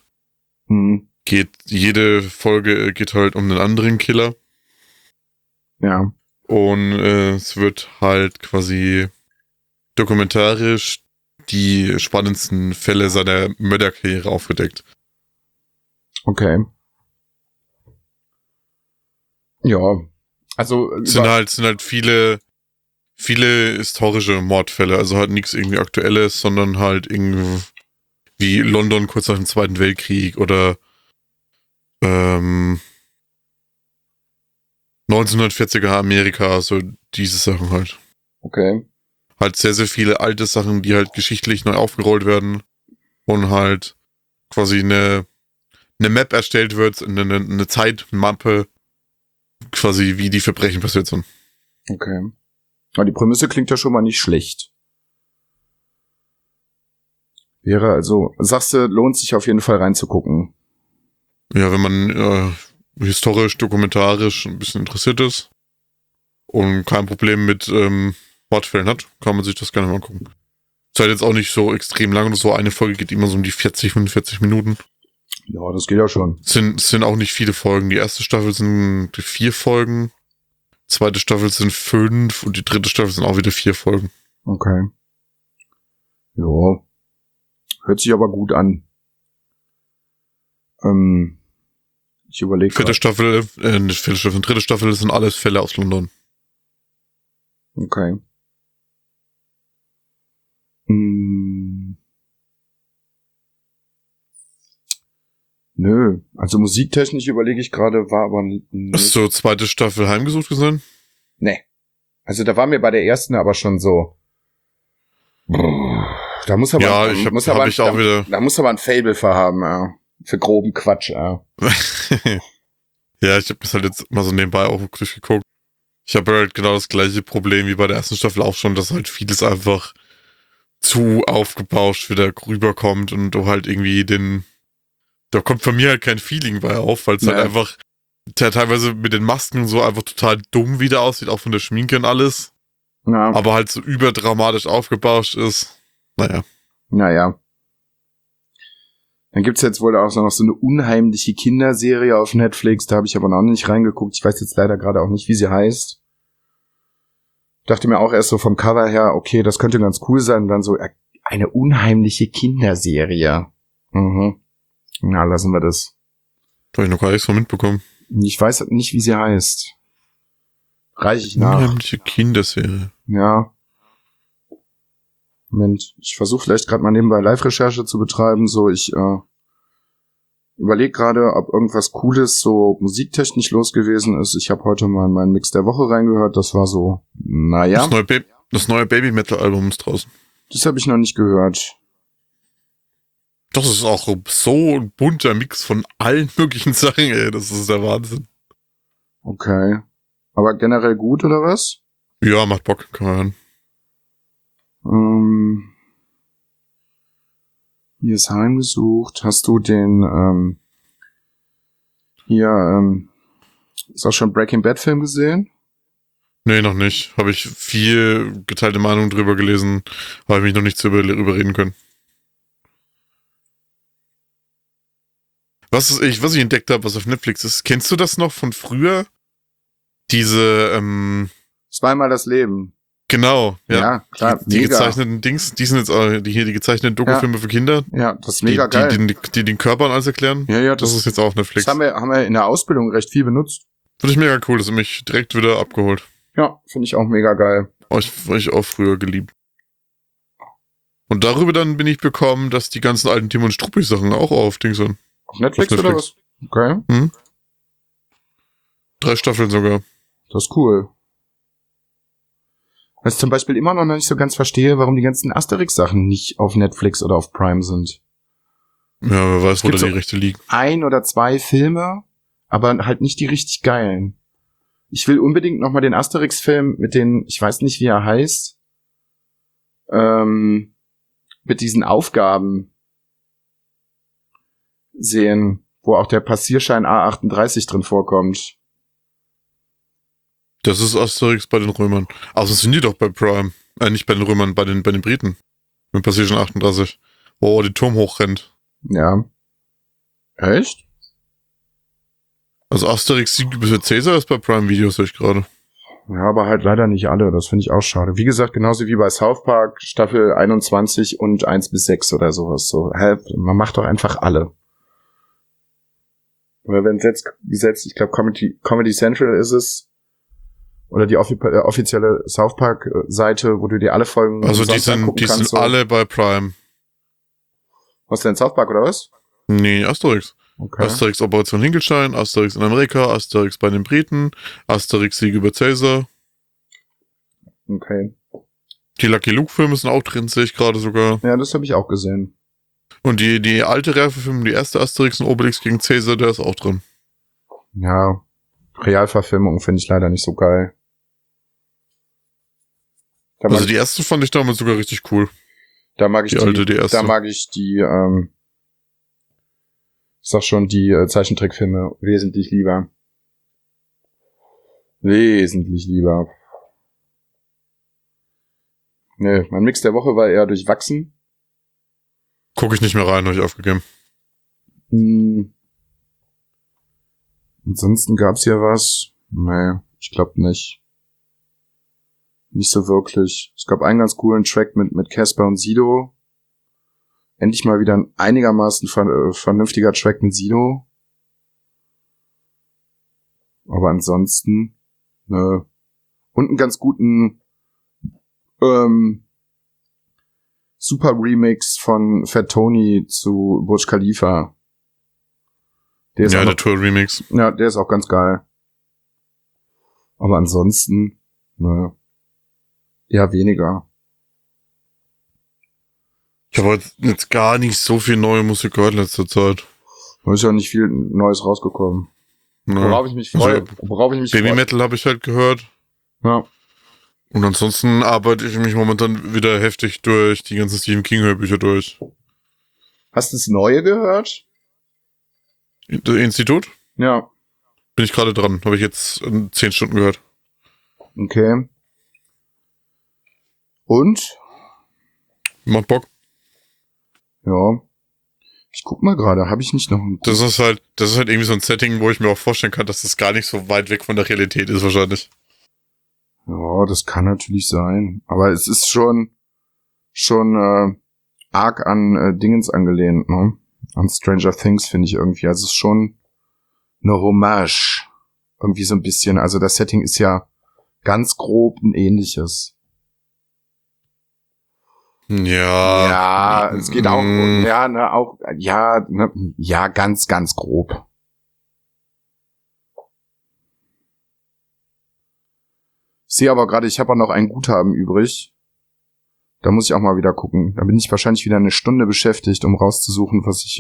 Jede Folge geht halt um einen anderen Killer. Ja. Und es wird halt quasi dokumentarisch die spannendsten Fälle seiner Mörderkarriere aufgedeckt. Okay. Ja, also Es sind halt viele historische Mordfälle, also halt nichts irgendwie Aktuelles, sondern halt irgendwie wie London kurz nach dem Zweiten Weltkrieg oder 1940er Amerika, so diese Sachen halt. Okay. Halt sehr, sehr viele alte Sachen, die halt geschichtlich neu aufgerollt werden und halt quasi eine Map erstellt wird, eine Zeitmappe, quasi wie die Verbrechen passiert sind. Okay. Aber die Prämisse klingt ja schon mal nicht schlecht. Wäre also, sagst du, lohnt sich auf jeden Fall reinzugucken. Ja, wenn man historisch, dokumentarisch ein bisschen interessiert ist und kein Problem mit Mordfällen hat, kann man sich das gerne mal angucken. Ist halt jetzt auch nicht so extrem lang oder so. Eine Folge geht immer so um die 40, 45 Minuten. Ja, das geht ja schon. Sind auch nicht viele Folgen. Die erste Staffel sind 4 Folgen. Zweite Staffel sind 5 und die 3. Staffel sind auch wieder 4 Folgen. Okay. Ja. Hört sich aber gut an. Ich überlege. 3. Staffel sind alles Fälle aus London. Okay. Nö, also musiktechnisch überlege ich gerade, war aber nicht. Hast du zweite Staffel Heimgesucht gesehen? Nee. Also da war mir bei der ersten aber schon so. Da muss aber, Ja, da muss aber ein Faible für haben, ja. Für groben Quatsch, ja. Ja, ich habe das halt jetzt mal so nebenbei auch durchgeguckt. Ich habe halt genau das gleiche Problem wie bei der ersten Staffel auch schon, dass halt vieles einfach zu aufgebauscht wieder rüberkommt und du halt irgendwie da kommt von mir halt kein Feeling bei auf, weil es halt einfach teilweise mit den Masken und so einfach total dumm wieder aussieht, auch von der Schminke und alles. Ja. Aber halt so überdramatisch aufgebauscht ist. Naja. Dann gibt's jetzt wohl auch noch so eine unheimliche Kinderserie auf Netflix, da habe ich aber noch nicht reingeguckt. Ich weiß jetzt leider gerade auch nicht, wie sie heißt. Dachte mir auch erst so vom Cover her, okay, das könnte ganz cool sein. Und dann so, eine unheimliche Kinderserie. Mhm. Na, lassen wir das. Da habe ich noch gar nichts von mitbekommen. Ich weiß nicht, wie sie heißt. Reiche ich nach. Unheimliche Kinderserie. Ja. Moment, ich versuche vielleicht gerade mal nebenbei Live-Recherche zu betreiben. So, ich überlege gerade, ob irgendwas Cooles so musiktechnisch los gewesen ist. Ich habe heute mal in meinen Mix der Woche reingehört. Das war so, naja. Das neue Baby-Metal-Album ist draußen. Das habe ich noch nicht gehört. Das ist auch so ein bunter Mix von allen möglichen Sachen, ey. Das ist der Wahnsinn. Okay. Aber generell gut, oder was? Ja, macht Bock, kann man hören. Hier ist heimgesucht. Hast du den, ist auch schon Breaking Bad Film gesehen? Nee, noch nicht. Habe ich viel geteilte Meinung drüber gelesen, habe ich mich noch nicht zu überreden können. Was ich entdeckt habe, was auf Netflix ist, kennst du das noch von früher? Diese, Zweimal das Leben. Genau, ja. Ja, klar, die mega. gezeichneten Dings, die sind jetzt die gezeichneten Dokufilme für Kinder. Ja, das ist mega geil. Die den Körpern alles erklären. Ja, das ist jetzt auch Netflix. Das haben wir in der Ausbildung recht viel benutzt. Finde ich mega cool, das hat mich direkt wieder abgeholt. Ja, finde ich auch mega geil. War ich auch früher geliebt. Und darüber dann bin ich bekommen, dass die ganzen alten Tim und Struppi-Sachen auch auf Dings sind. Auf Netflix oder was? Okay. 3 Staffeln sogar. Das ist cool. Was ich zum Beispiel immer noch nicht so ganz verstehe, warum die ganzen Asterix-Sachen nicht auf Netflix oder auf Prime sind. Ja, wer weiß, wo da die Rechte liegen. 1 oder 2 Filme, aber halt nicht die richtig geilen. Ich will unbedingt noch mal den Asterix-Film mit den, ich weiß nicht, wie er heißt, mit diesen Aufgaben sehen, wo auch der Passierschein A38 drin vorkommt. Das ist Asterix bei den Römern. Also sind die doch bei Prime. Nicht bei den Römern, bei den Briten. Mit Passierschein 38. Wo der Turm hochrennt. Ja. Echt? Also Asterix Sieg über Cäsar ist bei Prime Video, sehe ich gerade. Ja, aber halt leider nicht alle. Das finde ich auch schade. Wie gesagt, genauso wie bei South Park, Staffel 21 und 1-6 oder sowas. So, man macht doch einfach alle. Oder wenn jetzt, ich glaube Comedy Central ist es, oder die offizielle South Park Seite, wo du dir alle Folgen also die sind so. alle bei Prime. Was denn, South Park oder was? Nee, Asterix. Okay. Asterix Operation Hinkelstein, Asterix in Amerika, Asterix bei den Briten, Asterix Sieg über Cäsar. Okay. Die Lucky Luke Filme sind auch drin, sehe ich gerade sogar. Ja, das habe ich auch gesehen. Und die alte Realverfilmung, die erste Asterix und Obelix gegen Cäsar, der ist auch drin. Ja, Realverfilmung finde ich leider nicht so geil. Also die erste fand ich damals sogar richtig cool. Da mag ich die erste. Da mag ich die, ich sag schon, die Zeichentrickfilme wesentlich lieber. Wesentlich lieber. Nee, mein Mix der Woche war eher durchwachsen. Gucke ich nicht mehr rein, habe ich aufgegeben. Ansonsten gab's hier was? Nee, ich glaube nicht. Nicht so wirklich. Es gab einen ganz coolen Track mit Casper und Sido. Endlich mal wieder ein einigermaßen vernünftiger Track mit Sido. Aber ansonsten, nö. Und einen ganz guten Super Remix von Fat Tony zu Burj Khalifa. Der ist Ja, auch der noch, Tour-Remix. ja, der ist auch ganz geil. Aber ansonsten, naja, eher weniger. Ich habe jetzt gar nicht so viel neue Musik gehört in letzter Zeit. Da ist ja nicht viel Neues rausgekommen. Ja. Worauf ich mich freue. Baby Metal habe ich halt gehört. Ja. Und ansonsten arbeite ich mich momentan wieder heftig durch die ganzen Stephen King Hörbücher durch. Hast du das Neue gehört? Das Institut? Ja. Bin ich gerade dran. Habe ich jetzt 10 Stunden gehört. Okay. Und? Macht Bock. Ja. Ich guck mal gerade, habe ich nicht noch einen... Das ist halt irgendwie so ein Setting, wo ich mir auch vorstellen kann, dass das gar nicht so weit weg von der Realität ist wahrscheinlich. Ja, das kann natürlich sein. Aber es ist schon arg an Dingens angelehnt, ne? An Stranger Things, finde ich irgendwie. Also es ist schon eine Hommage. Irgendwie so ein bisschen. Also das Setting ist ja ganz grob ein ähnliches. Ja. Ja, es geht auch, ja, ganz, ganz grob. Ich sehe aber gerade, ich habe auch noch ein Guthaben übrig. Da muss ich auch mal wieder gucken. Da bin ich wahrscheinlich wieder eine Stunde beschäftigt, um rauszusuchen, was ich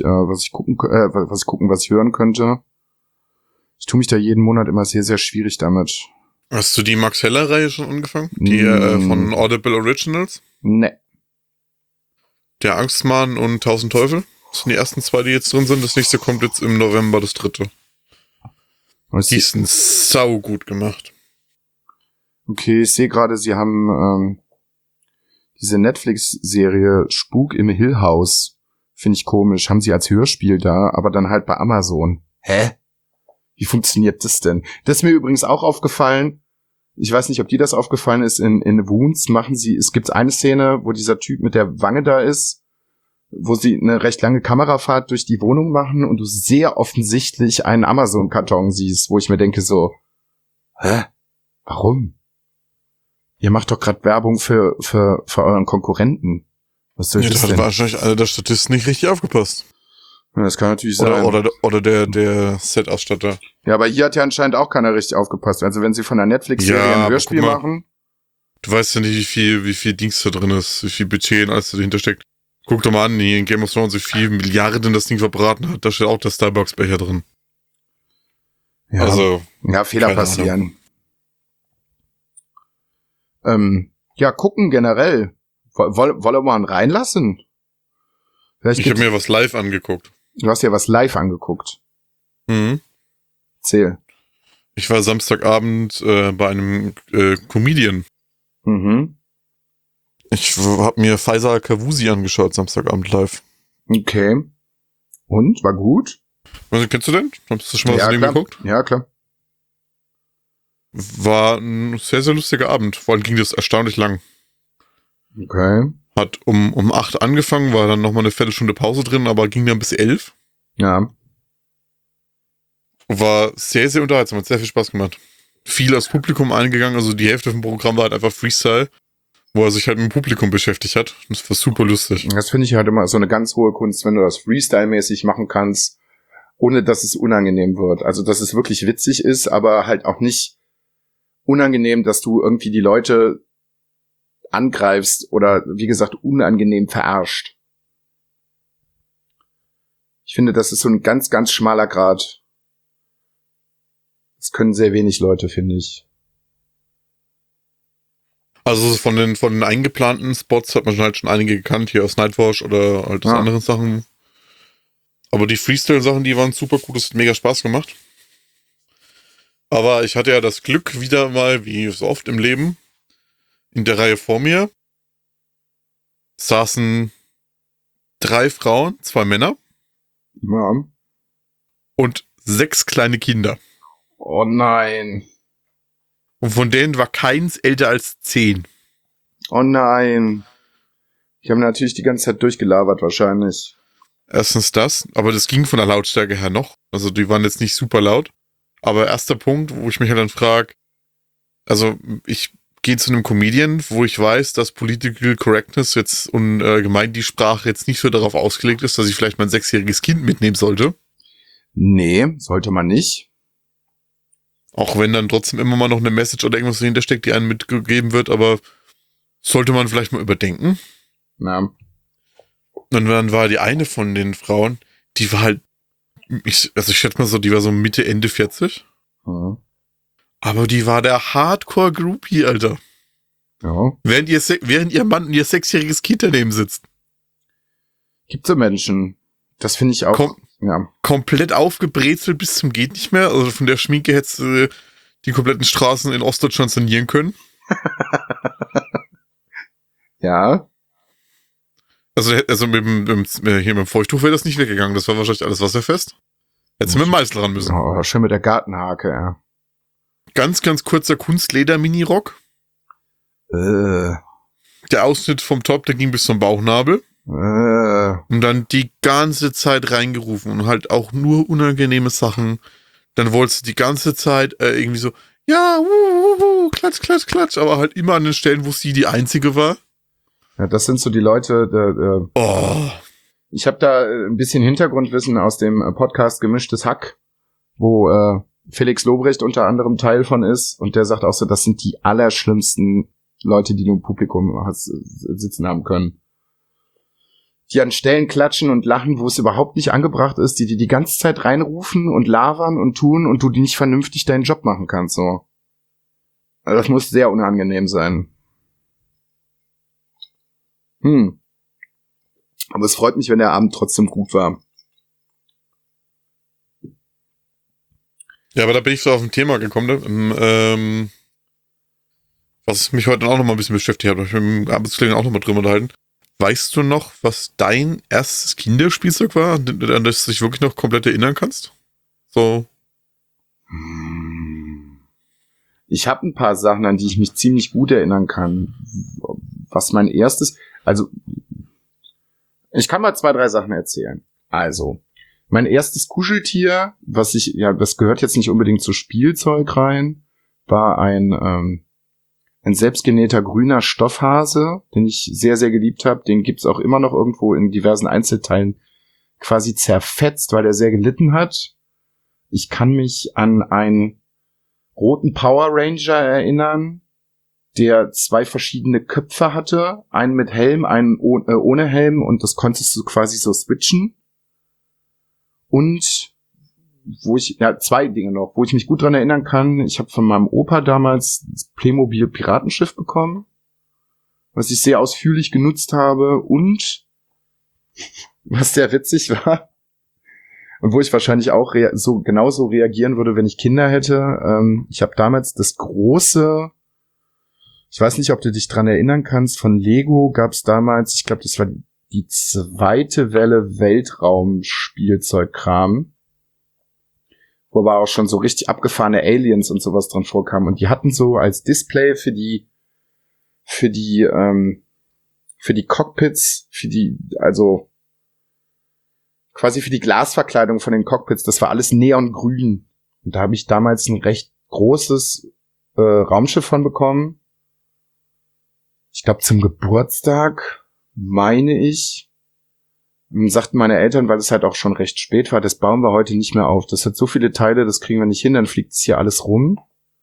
hören könnte. Ich tue mich da jeden Monat immer sehr, sehr schwierig damit. Hast du die Max Heller-Reihe schon angefangen? Die von Audible Originals? Ne. Der Angstmann und 1000 Teufel? Das sind die ersten 2, die jetzt drin sind. Das nächste kommt jetzt im November, das 3. Die sind sau gut gemacht. Okay, ich sehe gerade, sie haben diese Netflix-Serie Spuk im Hill House. Finde ich komisch. Haben sie als Hörspiel da, aber dann halt bei Amazon. Hä? Wie funktioniert das denn? Das ist mir übrigens auch aufgefallen. Ich weiß nicht, ob dir das aufgefallen ist. In Wounds es gibt eine Szene, wo dieser Typ mit der Wange da ist, wo sie eine recht lange Kamerafahrt durch die Wohnung machen und du sehr offensichtlich einen Amazon-Karton siehst, wo ich mir denke so, hä? Warum? Ihr macht doch gerade Werbung für euren Konkurrenten. Was soll das da hat denn? wahrscheinlich einer der Statisten nicht richtig aufgepasst. Ja, das kann natürlich sein. Oder der Set-Ausstatter. Ja, aber hier hat ja anscheinend auch keiner richtig aufgepasst. Also wenn sie von der Netflix-Serie Ja, ein aber Hörspiel guck mal. machen. Du weißt ja nicht, wie viel Dings da drin ist, wie viel Budget und alles dahinter steckt. Guck doch mal an, hier in Game of Thrones, wie viel Milliarden das Ding verbraten hat. Da steht auch der Starbucks-Becher drin. Ja, Also, ja, Fehler keine passieren. Ja, gucken generell. Wollen wir mal einen reinlassen? Vielleicht ich habe mir was live angeguckt. Du hast ja was live angeguckt. Mhm. Erzähl. Ich war Samstagabend bei einem Comedian. Mhm. Ich habe mir Faisal Kavusi angeschaut, Samstagabend live. Okay. Und? War gut? Also, kennst du den? Hast du schon mal was Ja, von ihm klar. geguckt? Ja, klar. War ein sehr, sehr lustiger Abend. Vor allem ging das erstaunlich lang. Okay. Hat um 8 angefangen, war dann nochmal eine Viertelstunde Pause drin, aber ging dann bis 11. Ja. War sehr, sehr unterhaltsam, hat sehr viel Spaß gemacht. Viel aus Publikum eingegangen, also die Hälfte vom Programm war halt einfach Freestyle, wo er sich halt mit dem Publikum beschäftigt hat. Das war super lustig. Das finde ich halt immer so eine ganz hohe Kunst, wenn du das Freestyle-mäßig machen kannst, ohne dass es unangenehm wird. Also, dass es wirklich witzig ist, aber halt auch nicht unangenehm, dass du irgendwie die Leute angreifst oder, wie gesagt, unangenehm verarscht. Ich finde, das ist so ein ganz, ganz schmaler Grat. Das können sehr wenig Leute, finde ich. Also von den eingeplanten Spots hat man halt schon einige gekannt, hier aus Nightwatch oder halt aus anderen Sachen. Aber die Freestyle-Sachen, die waren super gut, das hat mega Spaß gemacht. Aber ich hatte ja das Glück, wieder mal, wie so oft im Leben, in der Reihe vor mir saßen 3 Frauen, 2 Männer Ja. und 6 kleine Kinder. Oh nein. Und von denen war keins älter als 10. Oh nein. Ich habe natürlich die ganze Zeit durchgelabert wahrscheinlich. Erstens das, aber das ging von der Lautstärke her noch. Also die waren jetzt nicht super laut. Aber erster Punkt, wo ich mich halt dann frage, also ich gehe zu einem Comedian, wo ich weiß, dass Political Correctness jetzt und allgemein die Sprache jetzt nicht so darauf ausgelegt ist, dass ich vielleicht mein 6-jähriges Kind mitnehmen sollte. Nee, sollte man nicht. Auch wenn dann trotzdem immer mal noch eine Message oder irgendwas dahinter steckt, die einem mitgegeben wird, aber sollte man vielleicht mal überdenken. Ja. Und dann war die eine von den Frauen, die war halt, ich schätze mal so, die war so Mitte, Ende 40. Mhm. Aber die war der Hardcore-Groupie, Alter. Ja. Während ihr Mann und ihr 6-jähriges Kind daneben sitzt. Gibt so Menschen. Das finde ich auch. Ja. Komplett aufgebrezelt bis zum geht nicht mehr. Also von der Schminke hättest du die kompletten Straßen in Ostdeutschland sanieren können. Ja. Also mit dem Feuchttuch wäre das nicht weggegangen. Das war wahrscheinlich alles wasserfest. Hättest du mit dem Meißel ran müssen. Oh, schön mit der Gartenhake, ja. Ganz, ganz kurzer Kunstleder-Mini-Rock. Der Ausschnitt vom Top, der ging bis zum Bauchnabel. Und dann die ganze Zeit reingerufen und halt auch nur unangenehme Sachen. Dann wolltest du die ganze Zeit irgendwie so, ja, klatsch, klatsch, klatsch, aber halt immer an den Stellen, wo sie die Einzige war. Ja, das sind so die Leute, Ich habe da ein bisschen Hintergrundwissen aus dem Podcast Gemischtes Hack, wo Felix Lobrecht unter anderem Teil von ist, und der sagt auch so, das sind die allerschlimmsten Leute, die du im Publikum sitzen haben können. Die an Stellen klatschen und lachen, wo es überhaupt nicht angebracht ist, die ganze Zeit reinrufen und labern und tun und du die nicht vernünftig deinen Job machen kannst, so. Also das muss sehr unangenehm sein. Aber es freut mich, wenn der Abend trotzdem gut war. Ja, aber da bin ich so auf ein Thema gekommen, ne? Was mich heute auch noch mal ein bisschen beschäftigt hat. Ich habe mit dem Arbeitskollegen auch noch mal drüber unterhalten. Weißt du noch, was dein erstes Kinderspielzeug war, an das du dich wirklich noch komplett erinnern kannst? So. Ich habe ein paar Sachen, an die ich mich ziemlich gut erinnern kann. Was mein erstes... Also, ich kann mal 2, 3 Sachen erzählen. Also, mein erstes Kuscheltier, das gehört jetzt nicht unbedingt zu Spielzeug rein, war ein selbstgenähter grüner Stoffhase, den ich sehr, sehr geliebt habe. Den gibt's auch immer noch irgendwo in diversen Einzelteilen quasi zerfetzt, weil er sehr gelitten hat. Ich kann mich an einen roten Power Ranger erinnern, der 2 verschiedene Köpfe hatte. Einen mit Helm, einen ohne Helm, und das konntest du quasi so switchen. Und 2 Dinge noch, wo ich mich gut dran erinnern kann. Ich habe von meinem Opa damals das Playmobil Piratenschiff bekommen, was ich sehr ausführlich genutzt habe, und was sehr witzig war und wo ich wahrscheinlich auch genauso reagieren würde, wenn ich Kinder hätte. Ich habe damals das große, ich weiß nicht, ob du dich dran erinnern kannst, von Lego gab es damals, ich glaube, das war die 2. Welle Weltraum-Spielzeugkram, wo aber auch schon so richtig abgefahrene Aliens und sowas dran vorkamen. Und die hatten so als Display für die Cockpits, also quasi für die Glasverkleidung von den Cockpits, das war alles neongrün. Und da habe ich damals ein recht großes Raumschiff von bekommen. Ich glaube zum Geburtstag, meine ich. Sagten meine Eltern, weil es halt auch schon recht spät war, das bauen wir heute nicht mehr auf. Das hat so viele Teile, das kriegen wir nicht hin, dann fliegt es hier alles rum.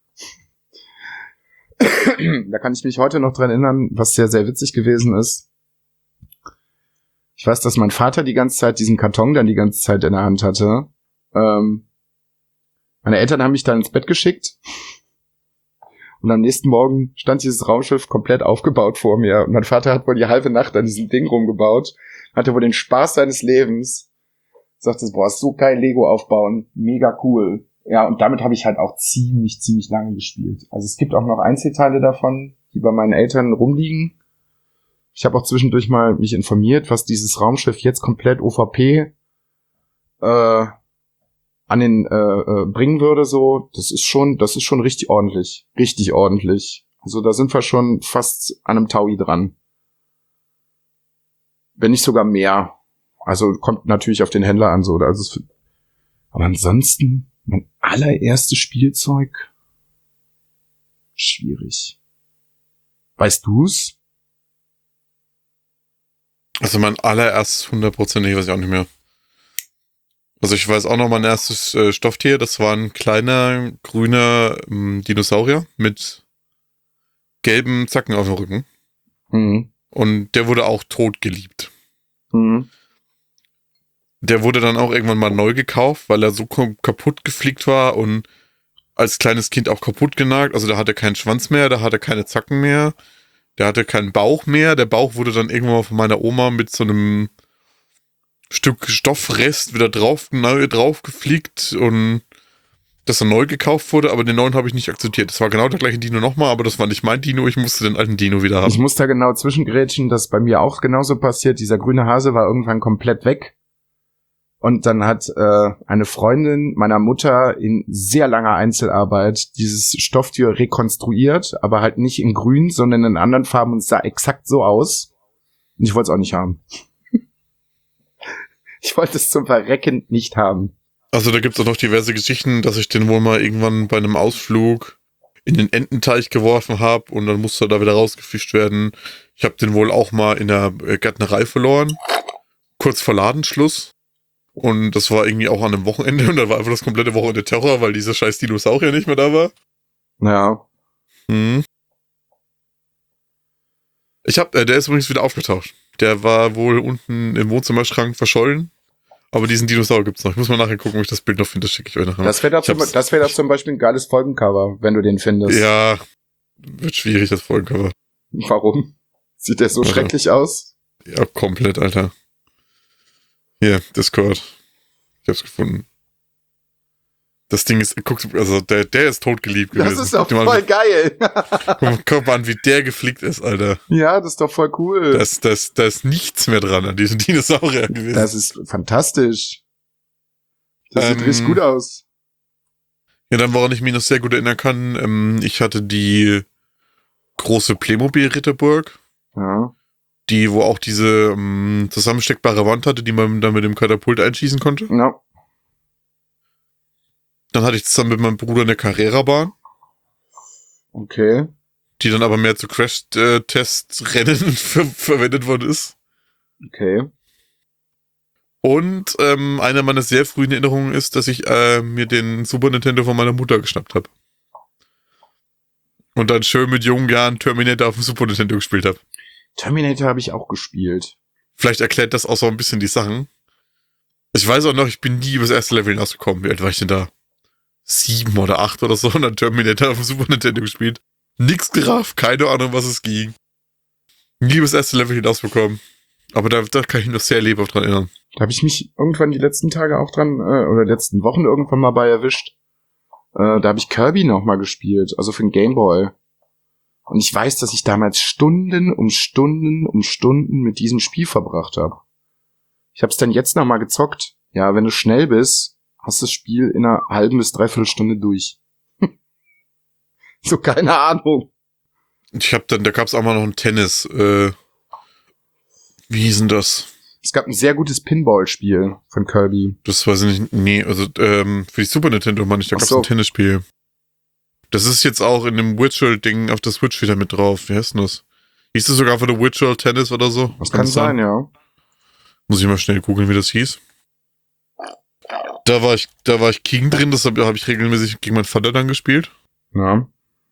Da kann ich mich heute noch dran erinnern, was sehr, sehr witzig gewesen ist. Ich weiß, dass mein Vater die ganze Zeit diesen Karton dann die ganze Zeit in der Hand hatte. Meine Eltern haben mich dann ins Bett geschickt. Und am nächsten Morgen stand dieses Raumschiff komplett aufgebaut vor mir. Und mein Vater hat wohl die halbe Nacht an diesem Ding rumgebaut. Hatte wohl den Spaß seines Lebens. Sagte, boah, ist so geil, Lego aufbauen. Mega cool. Ja, und damit habe ich halt auch ziemlich, ziemlich lange gespielt. Also es gibt auch noch Einzelteile davon, die bei meinen Eltern rumliegen. Ich habe auch zwischendurch mal mich informiert, was dieses Raumschiff jetzt komplett OVP an den bringen würde, so. Das ist schon richtig ordentlich. Richtig ordentlich. Also da sind wir schon fast an einem Taui dran. Wenn nicht sogar mehr. Also kommt natürlich auf den Händler an, so. Also aber ansonsten, mein allererstes Spielzeug, schwierig. Weißt du's? Also mein allererstes 100%, weiß ich auch nicht mehr. Also ich weiß auch noch mein erstes Stofftier, das war ein kleiner, grüner Dinosaurier mit gelben Zacken auf dem Rücken. Mhm. Und der wurde auch tot geliebt. Mhm. Der wurde dann auch irgendwann mal neu gekauft, weil er so kaputt geflickt war und als kleines Kind auch kaputt genagt. Also der hatte keinen Schwanz mehr, der hatte keine Zacken mehr, der hatte keinen Bauch mehr. Der Bauch wurde dann irgendwann mal von meiner Oma mit so einem Stück Stoffrest wieder drauf geflickt und dass er neu gekauft wurde, aber den neuen habe ich nicht akzeptiert. Das war genau der gleiche Dino nochmal, aber das war nicht mein Dino, ich musste den alten Dino wieder haben. Ich muss da genau zwischengrätschen, das ist bei mir auch genauso passiert. Dieser grüne Hase war irgendwann komplett weg. Und dann hat eine Freundin meiner Mutter in sehr langer Einzelarbeit dieses Stofftier rekonstruiert, aber halt nicht in grün, sondern in anderen Farben und es sah exakt so aus. Und ich wollte es auch nicht haben. Ich wollte es zum Verrecken nicht haben. Also da gibt es auch noch diverse Geschichten, dass ich den wohl mal irgendwann bei einem Ausflug in den Ententeich geworfen habe und dann musste er da wieder rausgefischt werden. Ich habe den wohl auch mal in der Gärtnerei verloren, kurz vor Ladenschluss. Und das war irgendwie auch an einem Wochenende und da war einfach das komplette Wochenende Terror, weil dieser scheiß Dinosaurier nicht mehr da war. Ja. Der ist übrigens wieder aufgetaucht. Der war wohl unten im Wohnzimmerschrank verschollen. Aber diesen Dinosaurier gibt's noch. Ich muss mal nachher gucken, ob ich das Bild noch finde. Das schicke ich euch nachher. Das wäre doch zum Beispiel ein geiles Folgencover, wenn du den findest. Ja, wird schwierig, das Folgencover. Warum? Sieht der so schrecklich aus? Ja, komplett, Alter. Hier, Discord. Ich hab's gefunden. Das Ding ist, guck, also der ist totgeliebt gewesen. Das ist doch voll geil. Guck mal an, wie der geflickt ist, Alter. Ja, das ist doch voll cool. Da ist nichts mehr dran an diesem Dinosaurier gewesen. Das ist fantastisch. Das sieht richtig gut aus. Ja, dann, woran ich mich noch sehr gut erinnern kann, ich hatte die große Playmobil-Ritterburg. Ja. Die, wo auch diese zusammensteckbare Wand hatte, die man dann mit dem Katapult einschießen konnte. Ja. Dann hatte ich zusammen mit meinem Bruder eine Carrera-Bahn. Okay. Die dann aber mehr zu Crash-Test-Rennen verwendet worden ist. Okay. Und eine meiner sehr frühen Erinnerungen ist, dass ich mir den Super Nintendo von meiner Mutter geschnappt habe. Und dann schön mit jungen Jahren Terminator auf dem Super Nintendo gespielt habe. Terminator habe ich auch gespielt. Vielleicht erklärt das auch so ein bisschen die Sachen. Ich weiß auch noch, ich bin nie über das erste Level hinausgekommen. Wie alt war ich denn da? 7 oder 8 oder so. Und dann Terminator auf dem Super Nintendo gespielt. Nix gerafft, keine Ahnung, was es ging. Nie über das erste Level hinausbekommen. Aber da kann ich mich noch sehr lebhaft dran erinnern. Da habe ich mich irgendwann die letzten Tage auch dran, oder letzten Wochen irgendwann mal bei erwischt. Da habe ich Kirby noch mal gespielt, also für den Gameboy. Und ich weiß, dass ich damals Stunden um Stunden mit diesem Spiel verbracht habe. Ich habe es dann jetzt noch mal gezockt. Ja, wenn du schnell bist, hast du das Spiel in einer halben bis dreiviertel Stunde durch. So, keine Ahnung. Da gab's auch mal noch ein Tennis. Wie hieß denn das? Es gab ein sehr gutes Pinball-Spiel von Kirby. Das weiß ich nicht. Nee, also für die Super Nintendo, meine ich, da gab's ein Tennisspiel. Das ist jetzt auch in dem Virtual-Ding auf der Switch wieder mit drauf. Wie heißt denn das? Hieß das sogar für der Virtual Tennis oder so? Das kann sein, ja. Muss ich mal schnell googeln, wie das hieß. Da war ich King drin, das habe ich regelmäßig gegen meinen Vater dann gespielt. Ja.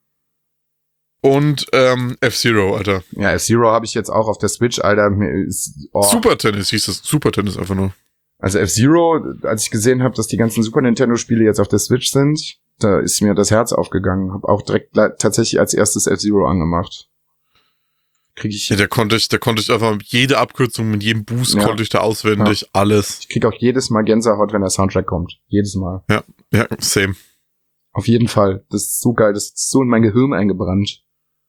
Und F-Zero, Alter. Ja, F-Zero habe ich jetzt auch auf der Switch, Alter. Super Tennis hieß das. Super Tennis einfach nur. Also F-Zero, als ich gesehen habe, dass die ganzen Super Nintendo-Spiele jetzt auf der Switch sind, da ist mir das Herz aufgegangen. Hab auch direkt tatsächlich als erstes F-Zero angemacht. Ja, da konnte ich einfach jede Abkürzung mit jedem Boost konnte ich da auswendig, alles. Ich krieg auch jedes Mal Gänsehaut, wenn der Soundtrack kommt. Jedes Mal. Ja, same. Auf jeden Fall. Das ist so geil. Das ist so in mein Gehirn eingebrannt.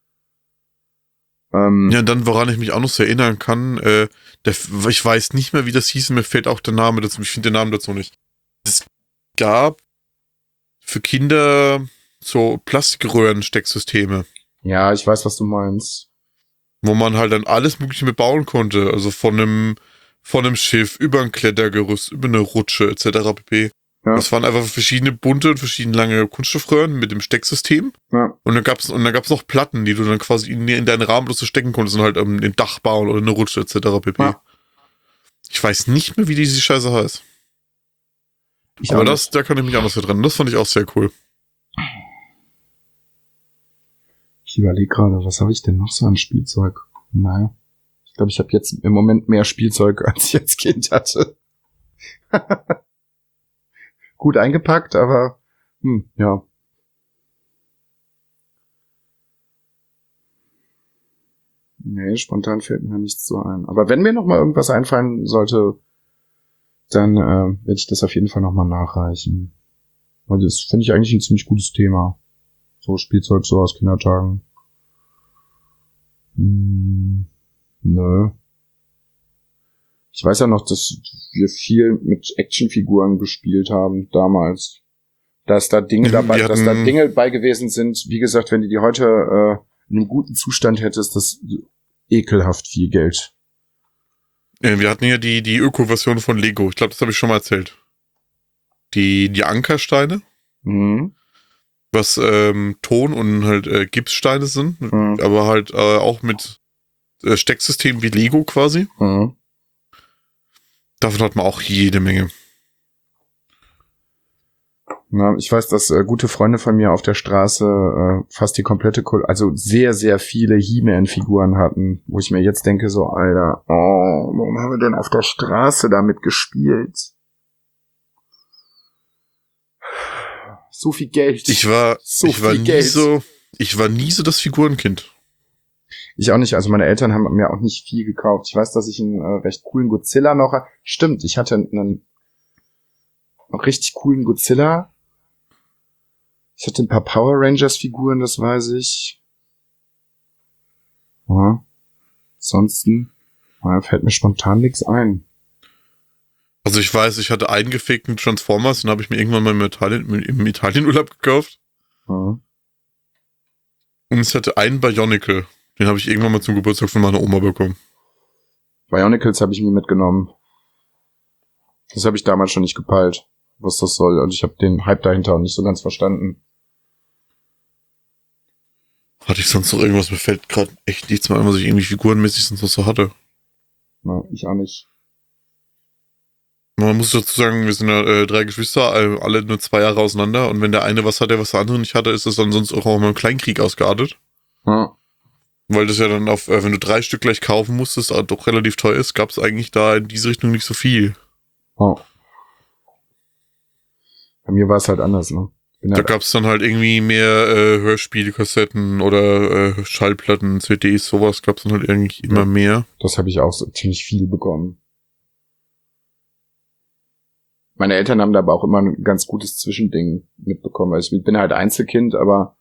Ja, dann, woran ich mich auch noch so erinnern kann, ich weiß nicht mehr, wie das hieß, mir fällt auch der Name dazu, ich finde den Namen dazu nicht. Es gab für Kinder so Plastikröhren-Stecksysteme. Ja, ich weiß, was du meinst. Wo man halt dann alles Mögliche mit bauen konnte, also von einem Schiff, über ein Klettergerüst, über eine Rutsche, etc. pp. Ja. Das waren einfach verschiedene bunte und verschiedene lange Kunststoffröhren mit dem Stecksystem. Ja. Und dann gab's noch Platten, die du dann quasi in deinen Rahmen so stecken konntest und halt ein Dach bauen oder eine Rutsche etc. pp. Ja. Ich weiß nicht mehr, wie diese Scheiße heißt. Aber da kann ich mich anders dran. Das fand ich auch sehr cool. Ich überlege gerade, was habe ich denn noch so an Spielzeug? Naja. Ich glaube, ich habe jetzt im Moment mehr Spielzeug, als ich als Kind hatte. Gut eingepackt, aber ja. Nee, spontan fällt mir nichts so ein. Aber wenn mir noch mal irgendwas einfallen sollte, dann werde ich das auf jeden Fall noch mal nachreichen. Weil das finde ich eigentlich ein ziemlich gutes Thema. So Spielzeug so aus Kindertagen. Nö. Ich weiß ja noch, dass wir viel mit Actionfiguren gespielt haben damals. Dass da Dinge dabei, dass da Dinge bei gewesen sind. Wie gesagt, wenn du die heute in einem guten Zustand hättest, das ekelhaft viel Geld. Ja, wir hatten ja die Öko-Version von Lego. Ich glaube, das habe ich schon mal erzählt. Die Ankersteine. Mhm. Was Ton und halt Gipssteine sind. Aber halt auch mit Stecksystem wie Lego quasi. Mhm. Davon hat man auch jede Menge. Na, ich weiß, dass gute Freunde von mir auf der Straße fast die komplette, also sehr, sehr viele He-Man-Figuren hatten, wo ich mir jetzt denke, so, Alter, warum haben wir denn auf der Straße damit gespielt? So viel Geld. Ich war nie so das Figurenkind. Ich auch nicht, also meine Eltern haben mir auch nicht viel gekauft. Ich weiß, dass ich einen recht coolen Godzilla noch hatte. Stimmt, ich hatte einen richtig coolen Godzilla. Ich hatte ein paar Power Rangers Figuren, das weiß ich. Ja. Ansonsten fällt mir spontan nichts ein. Also ich weiß, ich hatte einen gefakten Transformers, den habe ich mir irgendwann mal im Italienurlaub gekauft. Ja. Und ich hatte einen Bionicle. Den habe ich irgendwann mal zum Geburtstag von meiner Oma bekommen. Bionicles habe ich mir mitgenommen. Das habe ich damals schon nicht gepeilt, was das soll. Und ich habe den Hype dahinter auch nicht so ganz verstanden. Hatte ich sonst noch irgendwas? Mir fällt gerade echt nichts mehr ein, was ich irgendwie figurenmäßig sonst noch so hatte. Na, ich auch nicht. Man muss dazu sagen, wir sind ja 3 Geschwister, alle nur 2 Jahre auseinander. Und wenn der eine was hatte, was der andere nicht hatte, ist das dann sonst auch mal im Kleinkrieg ausgeartet. Ja. Weil das ja dann wenn du 3 Stück gleich kaufen musstest, doch relativ teuer ist, gab es eigentlich da in diese Richtung nicht so viel. Oh. Bei mir war es halt anders, ne? Da gab es dann halt irgendwie mehr Hörspielkassetten oder Schallplatten, CDs, sowas gab es dann halt eigentlich immer mehr. Das habe ich auch so ziemlich viel bekommen. Meine Eltern haben da aber auch immer ein ganz gutes Zwischending mitbekommen. Also ich bin halt Einzelkind, aber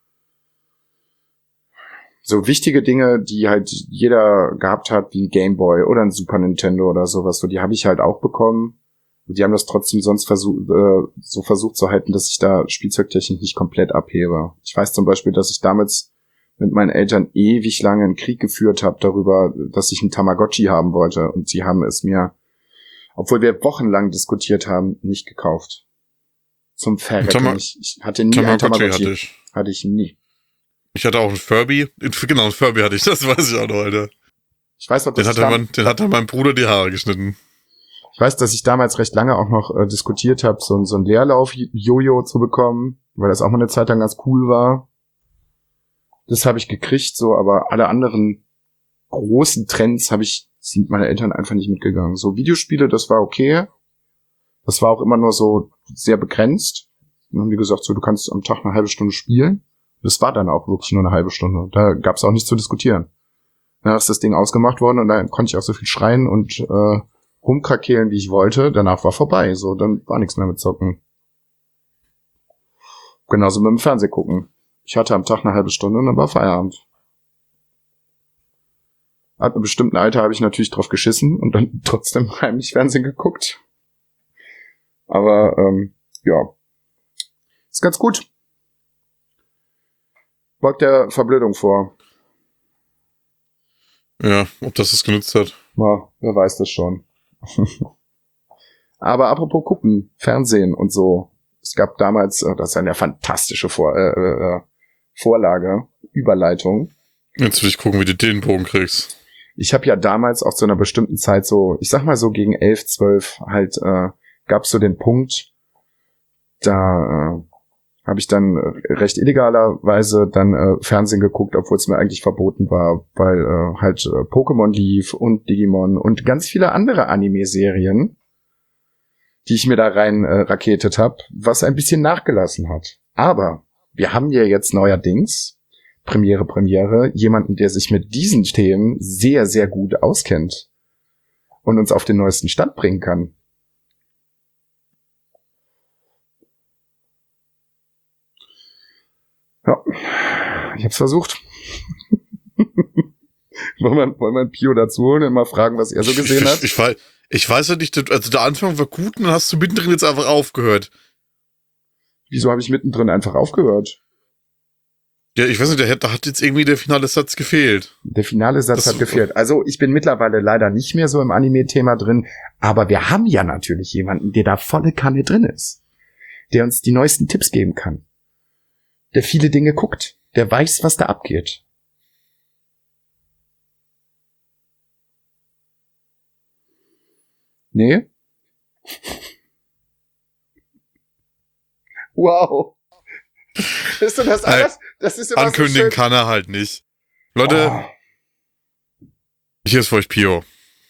so wichtige Dinge, die halt jeder gehabt hat, wie ein Gameboy oder ein Super Nintendo oder sowas, so die habe ich halt auch bekommen. Und die haben das trotzdem sonst versucht zu halten, dass ich da Spielzeugtechnik nicht komplett abhebe. Ich weiß zum Beispiel, dass ich damals mit meinen Eltern ewig lange einen Krieg geführt habe darüber, dass ich einen Tamagotchi haben wollte. Und sie haben es mir, obwohl wir wochenlang diskutiert haben, nicht gekauft. Zum Verrecken. Ich hatte nie einen Tamagotchi. Hatte ich nie. Ich hatte auch einen Furby. Genau, einen Furby hatte ich. Das weiß ich auch noch, Alter. Ich weiß noch, den hat dann mein Bruder die Haare geschnitten. Ich weiß, dass ich damals recht lange auch noch diskutiert habe, so ein Leerlauf-Jojo zu bekommen, weil das auch mal eine Zeit lang ganz cool war. Das habe ich gekriegt, so, aber alle anderen großen Trends sind meine Eltern einfach nicht mitgegangen. So Videospiele, das war okay. Das war auch immer nur so sehr begrenzt. Dann haben die gesagt, so, du kannst am Tag eine halbe Stunde spielen. Das war dann auch wirklich nur eine halbe Stunde. Da gab es auch nichts zu diskutieren. Dann ist das Ding ausgemacht worden und dann konnte ich auch so viel schreien und rumkrakehlen, wie ich wollte. Danach war vorbei. So, dann war nichts mehr mit Zocken. Genauso mit dem Fernseh gucken. Ich hatte am Tag eine halbe Stunde und dann war Feierabend. Ab einem bestimmten Alter habe ich natürlich drauf geschissen und dann trotzdem heimlich Fernsehen geguckt. Aber, ja. Ist ganz gut. Beugt der Verblödung vor. Ja, ob das es genutzt hat. Ja, wer weiß das schon. Aber apropos gucken, Fernsehen und so. Es gab damals, das ist eine fantastische Vorlage, Überleitung. Jetzt will ich gucken, wie du den Bogen kriegst. Ich habe ja damals auch zu einer bestimmten Zeit so, ich sag mal so gegen 11, 12 halt, gab's so den Punkt, Da habe ich dann recht illegalerweise dann Fernsehen geguckt, obwohl es mir eigentlich verboten war, weil halt Pokémon lief und Digimon und ganz viele andere Anime-Serien, die ich mir da rein raketet habe, was ein bisschen nachgelassen hat. Aber wir haben ja jetzt neuerdings Premiere, jemanden, der sich mit diesen Themen sehr, sehr gut auskennt und uns auf den neuesten Stand bringen kann. Ja, ich hab's versucht. Wollen wir Pio dazu holen und mal fragen, was er so gesehen hat? Ich weiß ja nicht, also der Anfang war gut und dann hast du mittendrin jetzt einfach aufgehört. Wieso habe ich mittendrin einfach aufgehört? Ja, ich weiß nicht, da hat jetzt irgendwie der finale Satz gefehlt. Der finale Satz hat gefehlt. Also ich bin mittlerweile leider nicht mehr so im Anime-Thema drin, aber wir haben ja natürlich jemanden, der da volle Kanne drin ist, der uns die neuesten Tipps geben kann, der viele Dinge guckt, der weiß, was da abgeht. Nee? Wow. Ist denn das alles? Das ist immer ankündigen so kann er halt nicht. Leute, Hier ist für euch Pio.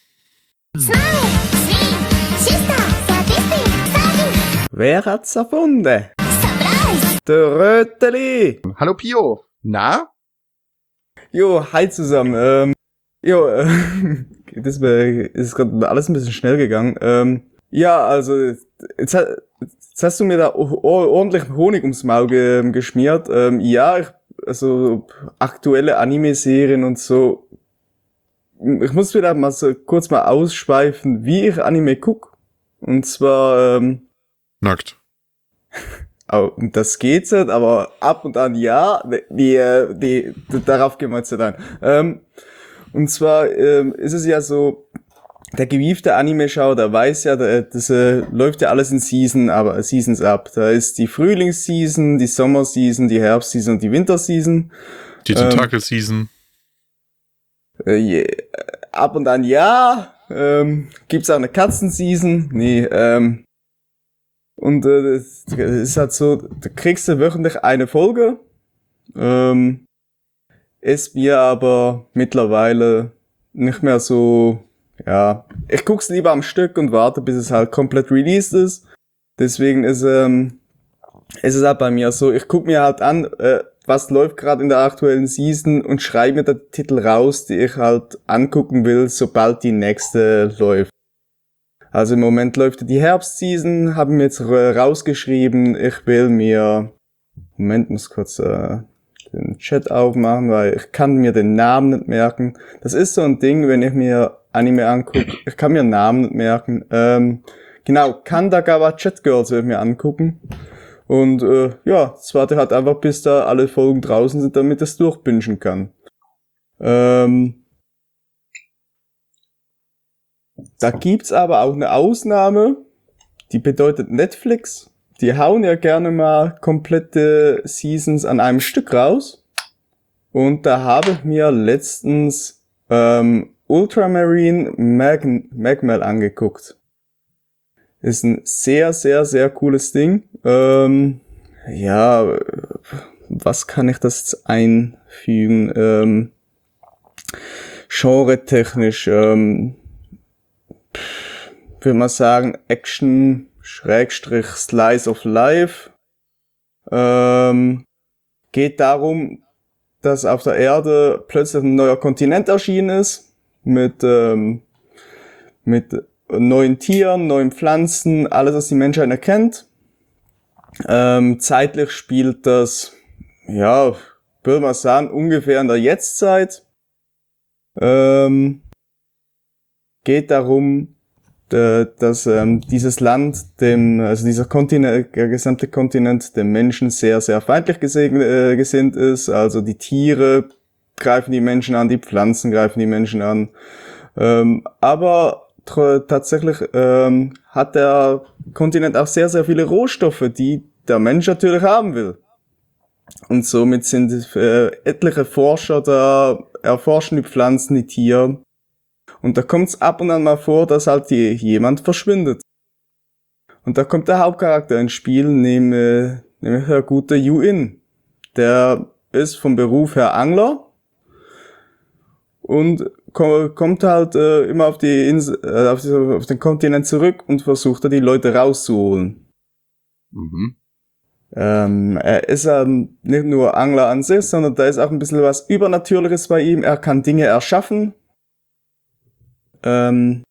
Wer hat's erfunden? Der Röteli! Hallo Pio. Na? Jo, hi zusammen. Das ist gerade alles ein bisschen schnell gegangen. Ja, also, jetzt hast du mir da ordentlich Honig ums Maul geschmiert. Also aktuelle Anime-Serien und so. Ich muss wieder mal so kurz mal ausschweifen, wie ich Anime guck. Und zwar, Nackt. und das geht nicht, aber ab und an ja, darauf gehen wir jetzt nicht ein. Und zwar ist es ja so, der gewiefte Anime-Schauer, der weiß ja, das läuft ja alles in Seasons ab. Da ist die Frühlingsseason, die Sommerseason, die Herbstseason und die Winterseason. Die Tentakel-Season. Ab und an ja. Gibt's auch eine Katzen-Season? Nee, und es ist halt so, da kriegst du wöchentlich eine Folge. Ist mir aber mittlerweile nicht mehr so, ja, ich guck's lieber am Stück und warte, bis es halt komplett released ist. Deswegen ist es halt bei mir so, ich guck mir halt an, was läuft gerade in der aktuellen Season und schreibe mir den Titel raus, die ich halt angucken will, sobald die nächste läuft. Also im Moment läuft die Herbstseason, habe mir jetzt rausgeschrieben, ich will mir, Moment, muss kurz den Chat aufmachen, weil ich kann mir den Namen nicht merken. Das ist so ein Ding, wenn ich mir Anime angucke, ich kann mir Namen nicht merken. Genau, Kandagawa Chat Girls will ich mir angucken. Und das warte halt einfach, bis da alle Folgen draußen sind, damit es durchbingen kann. Da gibt's aber auch eine Ausnahme, die bedeutet Netflix. Die hauen ja gerne mal komplette Seasons an einem Stück raus. Und da habe ich mir letztens Ultramarine Magmal angeguckt. Ist ein sehr, sehr, sehr cooles Ding. Was kann ich das jetzt einfügen? Genre-technisch, würde man sagen, Action / Slice of Life. Geht darum, dass auf der Erde plötzlich ein neuer Kontinent erschienen ist, mit neuen Tieren, neuen Pflanzen, alles, was die Menschheit erkennt. Zeitlich spielt das, ja, würde man sagen, ungefähr in der Jetztzeit. Geht darum, dass dieses Land dieser Kontinent, der gesamte Kontinent dem Menschen sehr, sehr feindlich gesinnt ist. Also die Tiere greifen die Menschen an, die Pflanzen greifen die Menschen an. Aber tatsächlich hat der Kontinent auch sehr, sehr viele Rohstoffe, die der Mensch natürlich haben will. Und somit sind etliche Forscher da, erforschen die Pflanzen, die Tiere. Und da kommt es ab und an mal vor, dass halt jemand verschwindet. Und da kommt der Hauptcharakter ins Spiel, nämlich der gute Yu-In. Der ist vom Beruf her Angler und kommt halt immer auf die Insel, auf den Kontinent zurück und versucht da die Leute rauszuholen. Mhm. Er ist nicht nur Angler an sich, sondern da ist auch ein bisschen was Übernatürliches bei ihm. Er kann Dinge erschaffen. Seine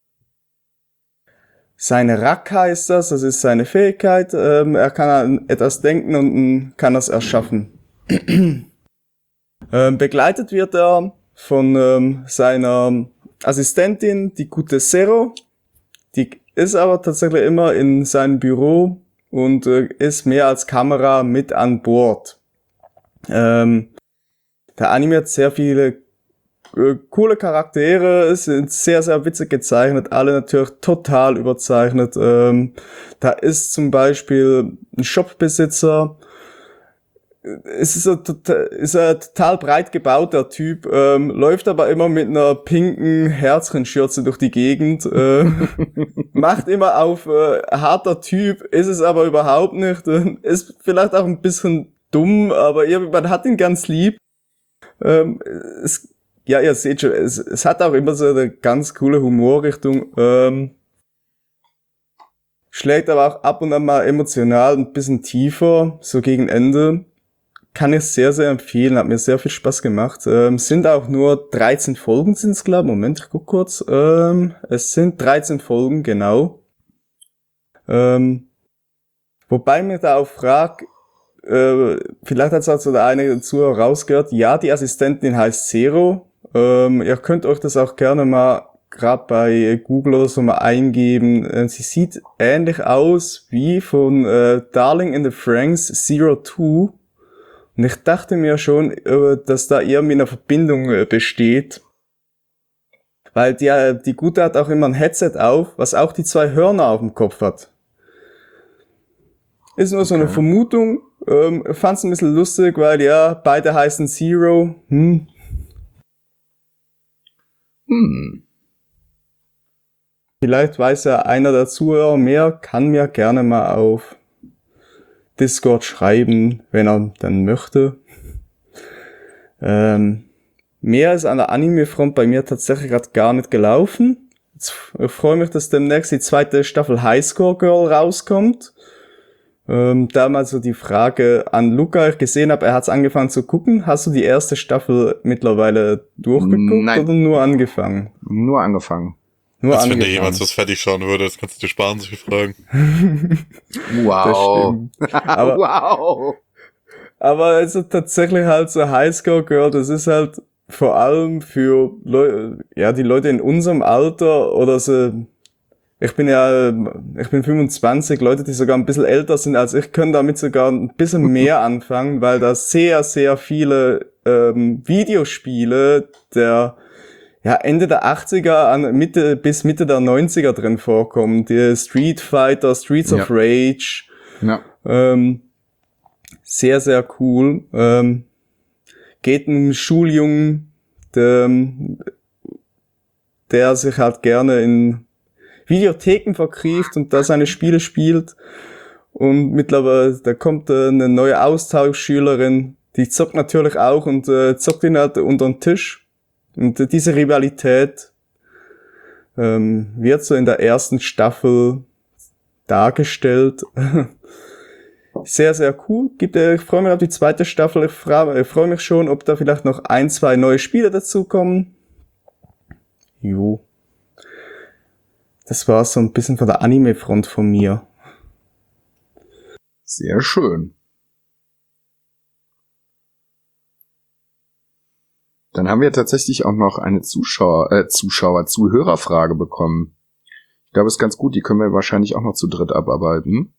Rack heißt das ist seine Fähigkeit. Er kann an etwas denken und kann das erschaffen. Begleitet wird er von seiner Assistentin, die gute Zero. Die ist aber tatsächlich immer in seinem Büro und ist mehr als Kamera mit an Bord. Der Anime hat sehr viele coole Charaktere, sind sehr, sehr witzig gezeichnet, alle natürlich total überzeichnet. Da ist zum Beispiel ein Shopbesitzer, es ist ein total breit gebauter Typ, läuft aber immer mit einer pinken Herzchenschürze durch die Gegend, macht immer auf harter Typ, ist es aber überhaupt nicht, ist vielleicht auch ein bisschen dumm, aber man hat ihn ganz lieb. Ja, ihr seht schon, es hat auch immer so eine ganz coole Humorrichtung, schlägt aber auch ab und an mal emotional ein bisschen tiefer, so gegen Ende. Kann ich sehr, sehr empfehlen, hat mir sehr viel Spaß gemacht. Sind auch nur 13 Folgen sind's, glaube ich. Moment, ich guck kurz. Es sind 13 Folgen, genau. Wobei mir da auch fragt, vielleicht hat es also der eine Zuhörer rausgehört, ja, die Assistentin heißt Zero. Ihr könnt euch das auch gerne mal gerade bei Google oder so mal eingeben. Sie sieht ähnlich aus wie von Darling in the Franxx Zero Two. Und ich dachte mir schon, dass da irgendwie eine Verbindung besteht. Weil die Gute hat auch immer ein Headset auf, was auch die 2 Hörner auf dem Kopf hat. Ist nur so eine Vermutung. Ich fand's ein bisschen lustig, weil ja, beide heißen Zero. Vielleicht weiß ja einer der Zuhörer mehr, kann mir gerne mal auf Discord schreiben, wenn er dann möchte. Mehr ist an der Anime-Front bei mir tatsächlich gerade gar nicht gelaufen. Jetzt freue mich, dass demnächst die 2. Staffel Highscore Girl rauskommt. Da mal so die Frage an Luca, ich gesehen habe, er hat's angefangen zu gucken. Hast du die 1. Staffel mittlerweile durchgeguckt? Nein. Oder nur angefangen? Nur angefangen. Als wenn der jemals was fertig schauen würde, das kannst du dir sparen, solche Fragen. Wow. Das stimmt. Aber, wow. aber also tatsächlich halt so Highscore Girl, das ist halt vor allem für die Leute in unserem Alter oder so. Ich bin 25, Leute, die sogar ein bisschen älter sind als ich, können damit sogar ein bisschen mehr anfangen, weil da sehr, sehr viele Videospiele der Ende der 80er bis Mitte der 90er drin vorkommen. Die Street Fighter, Streets of Rage. Ja. Sehr, sehr cool. Geht einen Schuljungen, der sich halt gerne in Videotheken verkriecht und da seine Spiele spielt. Und mittlerweile, da kommt eine neue Austauschschülerin, die zockt natürlich auch und zockt ihn halt unter den Tisch. Und diese Rivalität wird so in der 1. Staffel dargestellt. Sehr, sehr cool. Ich freue mich auf die 2. Staffel. Ich freue mich schon, ob da vielleicht noch 1, 2 neue Spiele dazukommen. Jo. Das war so ein bisschen von der Anime-Front von mir. Sehr schön. Dann haben wir tatsächlich auch noch eine Zuhörerfrage bekommen. Ich glaube, es ist ganz gut, die können wir wahrscheinlich auch noch zu dritt abarbeiten.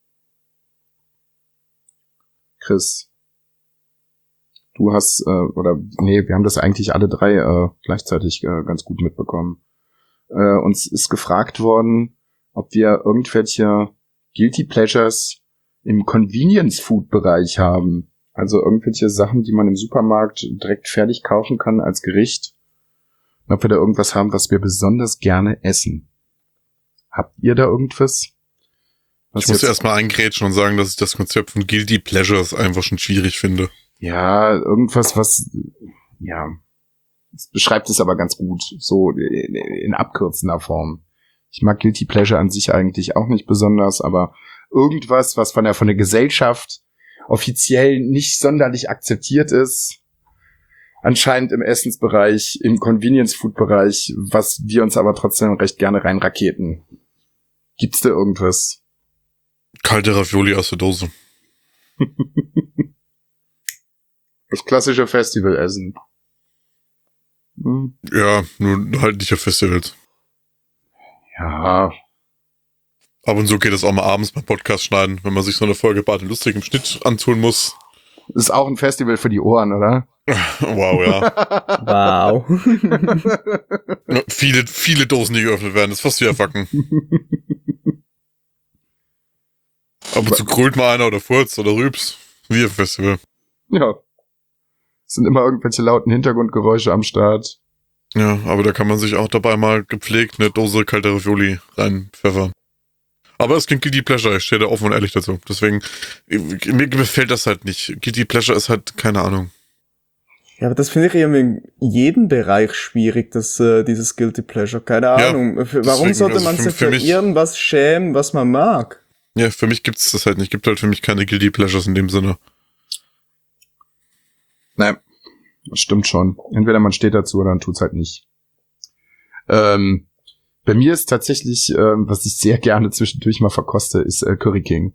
Chris, du hast, wir haben das eigentlich alle 3 gleichzeitig ganz gut mitbekommen. Uns ist gefragt worden, ob wir irgendwelche Guilty Pleasures im Convenience-Food-Bereich haben. Also irgendwelche Sachen, die man im Supermarkt direkt fertig kaufen kann als Gericht. Und ob wir da irgendwas haben, was wir besonders gerne essen. Habt ihr da irgendwas? Ich muss erstmal eingrätschen und sagen, dass ich das Konzept von Guilty Pleasures einfach schon schwierig finde. Ja, irgendwas, es beschreibt es aber ganz gut, so in abkürzender Form. Ich mag Guilty Pleasure an sich eigentlich auch nicht besonders, aber irgendwas, was von der Gesellschaft offiziell nicht sonderlich akzeptiert ist, anscheinend im Essensbereich, im Convenience-Food-Bereich, was wir uns aber trotzdem recht gerne reinraketen. Gibt's da irgendwas? Kalte Ravioli aus der Dose. Das klassische Festivalessen. Ja, nur halt nicht auf Festivals. Ja. Ab und zu geht es auch mal abends beim Podcast schneiden, wenn man sich so eine Folge Bart lustig im Schnitt antun muss. Ist auch ein Festival für die Ohren, oder? Wow, ja. Wow. Viele Dosen, die geöffnet werden, das ist fast wie Erwacken. Ab und zu grölt mal einer oder furzt oder rübs. Wie ein Festival. Ja. Es sind immer irgendwelche lauten Hintergrundgeräusche am Start. Ja, aber da kann man sich auch dabei mal gepflegt eine Dose kalte Ravioli reinpfeffern. Aber es klingt Guilty Pleasure, ich stehe da offen und ehrlich dazu. Deswegen, mir gefällt das halt nicht. Guilty Pleasure ist halt, keine Ahnung. Ja, aber das finde ich in jedem Bereich schwierig, dieses Guilty Pleasure. Keine Ahnung. Warum deswegen, sollte also man sich für mich, irgendwas schämen, was man mag? Ja, für mich gibt's das halt nicht. Gibt halt für mich keine Guilty Pleasures in dem Sinne. Nein, das stimmt schon. Entweder man steht dazu oder man tut's halt nicht. Bei mir ist tatsächlich, was ich sehr gerne zwischendurch mal verkoste, ist Curry King.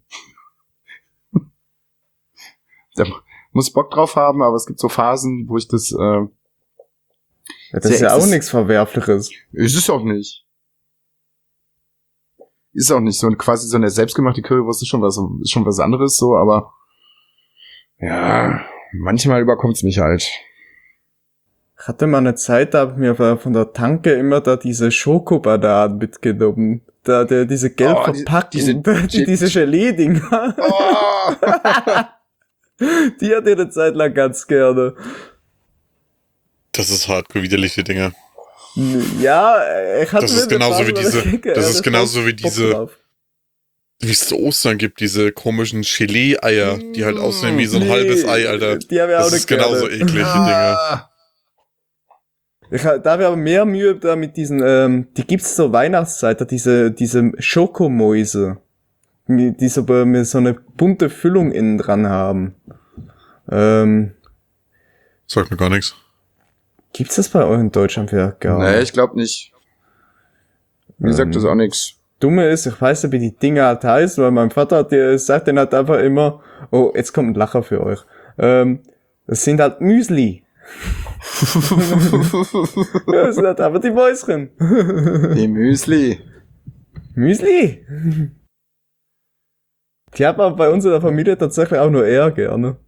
Da muss Bock drauf haben, aber es gibt so Phasen, wo ich das Ja, das ist ja auch nichts Verwerfliches. Ist es auch nicht. Ist auch nicht so quasi so eine selbstgemachte Currywurst ist schon was anderes so, aber ja, manchmal überkommt's mich halt. Ich hatte mal eine Zeit, da habe ich mir von der Tanke immer da diese Schokobananen mitgenommen. Diese gelb verpackten, diese Gelee-Dinger. Oh! Die hatte ich eine Zeit lang ganz gerne. Das ist hardcore widerliche Dinge. Ja, ich hatte Das ist genauso wie wie es zu Ostern gibt, diese komischen Gelee-Eier, die halt aussehen wie so ein halbes Ei, Alter. Die habe ich auch Das nicht ist genauso eklige Dinge. Da habe ich aber mehr Mühe da mit diesen, die gibt's zur Weihnachtszeit, da diese Schokomäuse, die so mit so eine bunte Füllung innen dran haben. Sagt mir gar nichts. Gibt's das bei euch in Deutschland vielleicht gar nicht? Nee, ich glaube nicht. Mir sagt das auch nichts. Dumme ist, ich weiß nicht, wie die Dinge halt heißen, weil mein Vater sagt dann halt einfach immer, oh, jetzt kommt ein Lacher für euch. Das sind halt Müsli. Ja, das sind halt einfach die Mäuschen. Die Müsli. Müsli? Die hat man bei uns in der Familie tatsächlich auch nur eher gerne.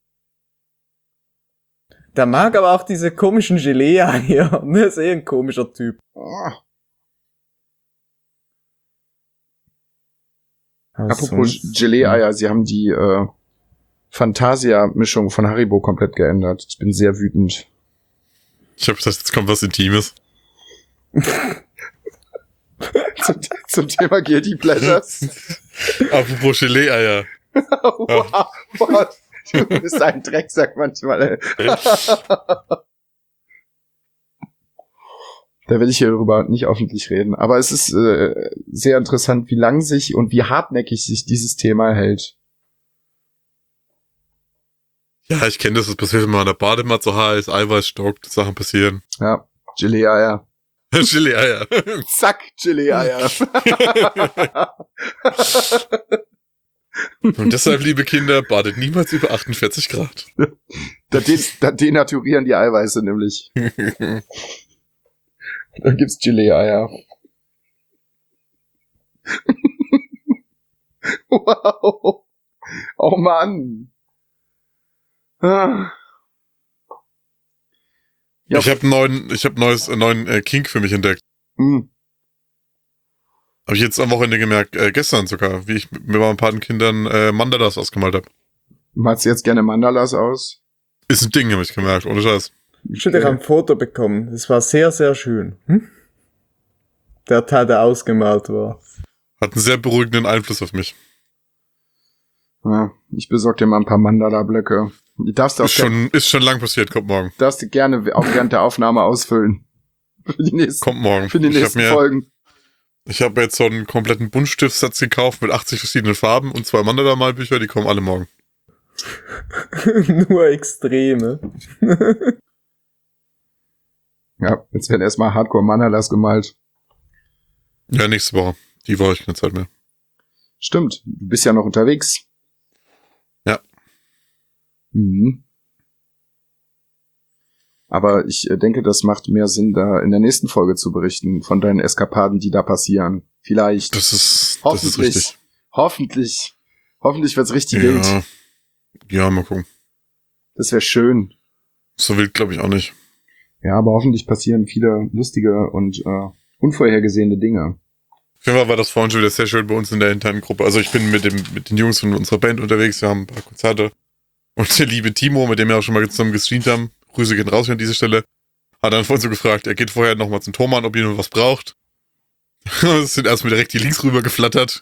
Der mag aber auch diese komischen Gelee-Eier. Der ist ein komischer Typ. Oh. Apropos Gelee-Eier, sie haben die Fantasia-Mischung von Haribo komplett geändert. Ich bin sehr wütend. Ich hab gedacht, jetzt kommt was Intimes. zum Thema Guilty Pleasures. Apropos Gelee-Eier. Wow, du bist ein Drecksack manchmal, ey. Da will ich hier drüber nicht öffentlich reden. Aber es ist sehr interessant, wie lang sich und wie hartnäckig sich dieses Thema hält. Ja, ich kenne das, passiert immer an der Badematze so heiß, Eiweiß stockt, Sachen passieren. Ja, Gelee-Eier. Gelee-Eier. Zack, Gelee-Eier. Und deshalb, liebe Kinder, badet niemals über 48 Grad. Da denaturieren die Eiweiße nämlich. Da gibt's Gelee-Eier. Wow. Oh Mann. Ah. Ja. Ich habe einen neuen Kink für mich entdeckt. Hm. Habe ich jetzt am Wochenende gemerkt, gestern sogar, wie ich mit meinen Patenkindern Mandalas ausgemalt habe. Malst du jetzt gerne Mandalas aus? Ist ein Ding, habe ich gemerkt, ohne Scheiß. Ich hätte ein Foto bekommen. Das war sehr, sehr schön. Der Teil, der ausgemalt war. Hat einen sehr beruhigenden Einfluss auf mich. Ja, ich besorge dir mal ein paar Mandala-Blöcke. Die darfst du auch Ist schon lang passiert, kommt morgen. darfst du gerne auch während der Aufnahme ausfüllen. Für die nächsten, Kommt morgen. für die nächsten Folgen. Ich habe jetzt so einen kompletten Buntstiftsatz gekauft mit 80 verschiedenen Farben und 2 Mandala-Malbücher, die kommen alle morgen. Nur Extreme. Ja, jetzt werden erstmal Hardcore-Mandalas gemalt. Ja, nächste Woche. Die Woche ich keine Zeit mehr. Stimmt, du bist ja noch unterwegs. Ja. Mhm. Aber ich denke, das macht mehr Sinn, da in der nächsten Folge zu berichten, von deinen Eskapaden, die da passieren. Vielleicht. Das ist Hoffentlich. richtig. Hoffentlich wird's richtig wild. Ja, mal gucken. Das wäre schön. So wild glaube ich auch nicht. Ja, aber hoffentlich passieren viele lustige und unvorhergesehene Dinge. Auf jeden Fall war das vorhin schon wieder sehr schön bei uns in der internen Gruppe. Also ich bin mit den Jungs von unserer Band unterwegs, wir haben ein paar Konzerte. Und der liebe Timo, mit dem wir auch schon mal zusammen gestreamt haben, Grüße gehen raus an dieser Stelle, hat dann vorhin so gefragt, er geht vorher nochmal zum Thomann, ob jemand was braucht. Es sind erstmal direkt die Links rüber geflattert.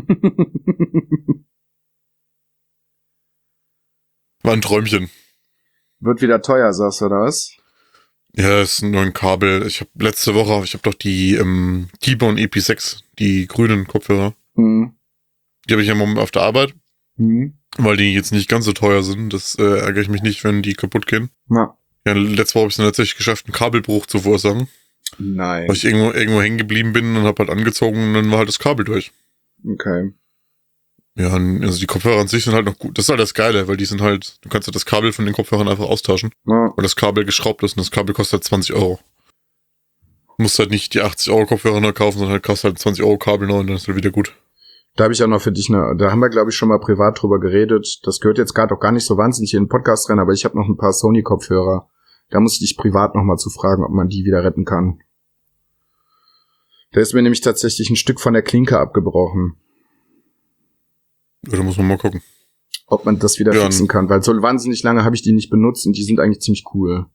War ein Träumchen. Wird wieder teuer, sagst du, oder was? Ja, es ist nur ein Kabel. Ich habe letzte Woche, doch die T-Bone EP6, die grünen Kopfhörer. Mhm. Die habe ich ja im Moment auf der Arbeit, Mhm. weil die jetzt nicht ganz so teuer sind. Das ärgere ich mich nicht, wenn die kaputt gehen. Na. Ja, letzte Woche habe ich es dann tatsächlich geschafft, einen Kabelbruch zu verursachen. Nein. Weil ich irgendwo hängen geblieben bin und habe halt angezogen und dann war halt das Kabel durch. Okay. Ja, also die Kopfhörer an sich sind halt noch gut. Das ist halt das Geile, weil die sind halt, du kannst halt das Kabel von den Kopfhörern einfach austauschen, Na. weil das Kabel geschraubt ist und das Kabel kostet halt 20 Euro. Du musst halt nicht die 80 Euro Kopfhörer neu kaufen, sondern halt kostet halt 20 Euro Kabel neu und dann ist halt wieder gut. Da habe ich auch noch für dich da haben wir, glaube ich, schon mal privat drüber geredet. Das gehört jetzt gerade auch gar nicht so wahnsinnig in den Podcast rein, aber ich habe noch ein paar Sony-Kopfhörer. Da muss ich dich privat noch mal zu fragen, ob man die wieder retten kann. Da ist mir nämlich tatsächlich ein Stück von der Klinke abgebrochen. Ja, da muss man mal gucken. Ob man das wieder fixen kann, weil so wahnsinnig lange habe ich die nicht benutzt und die sind eigentlich ziemlich cool.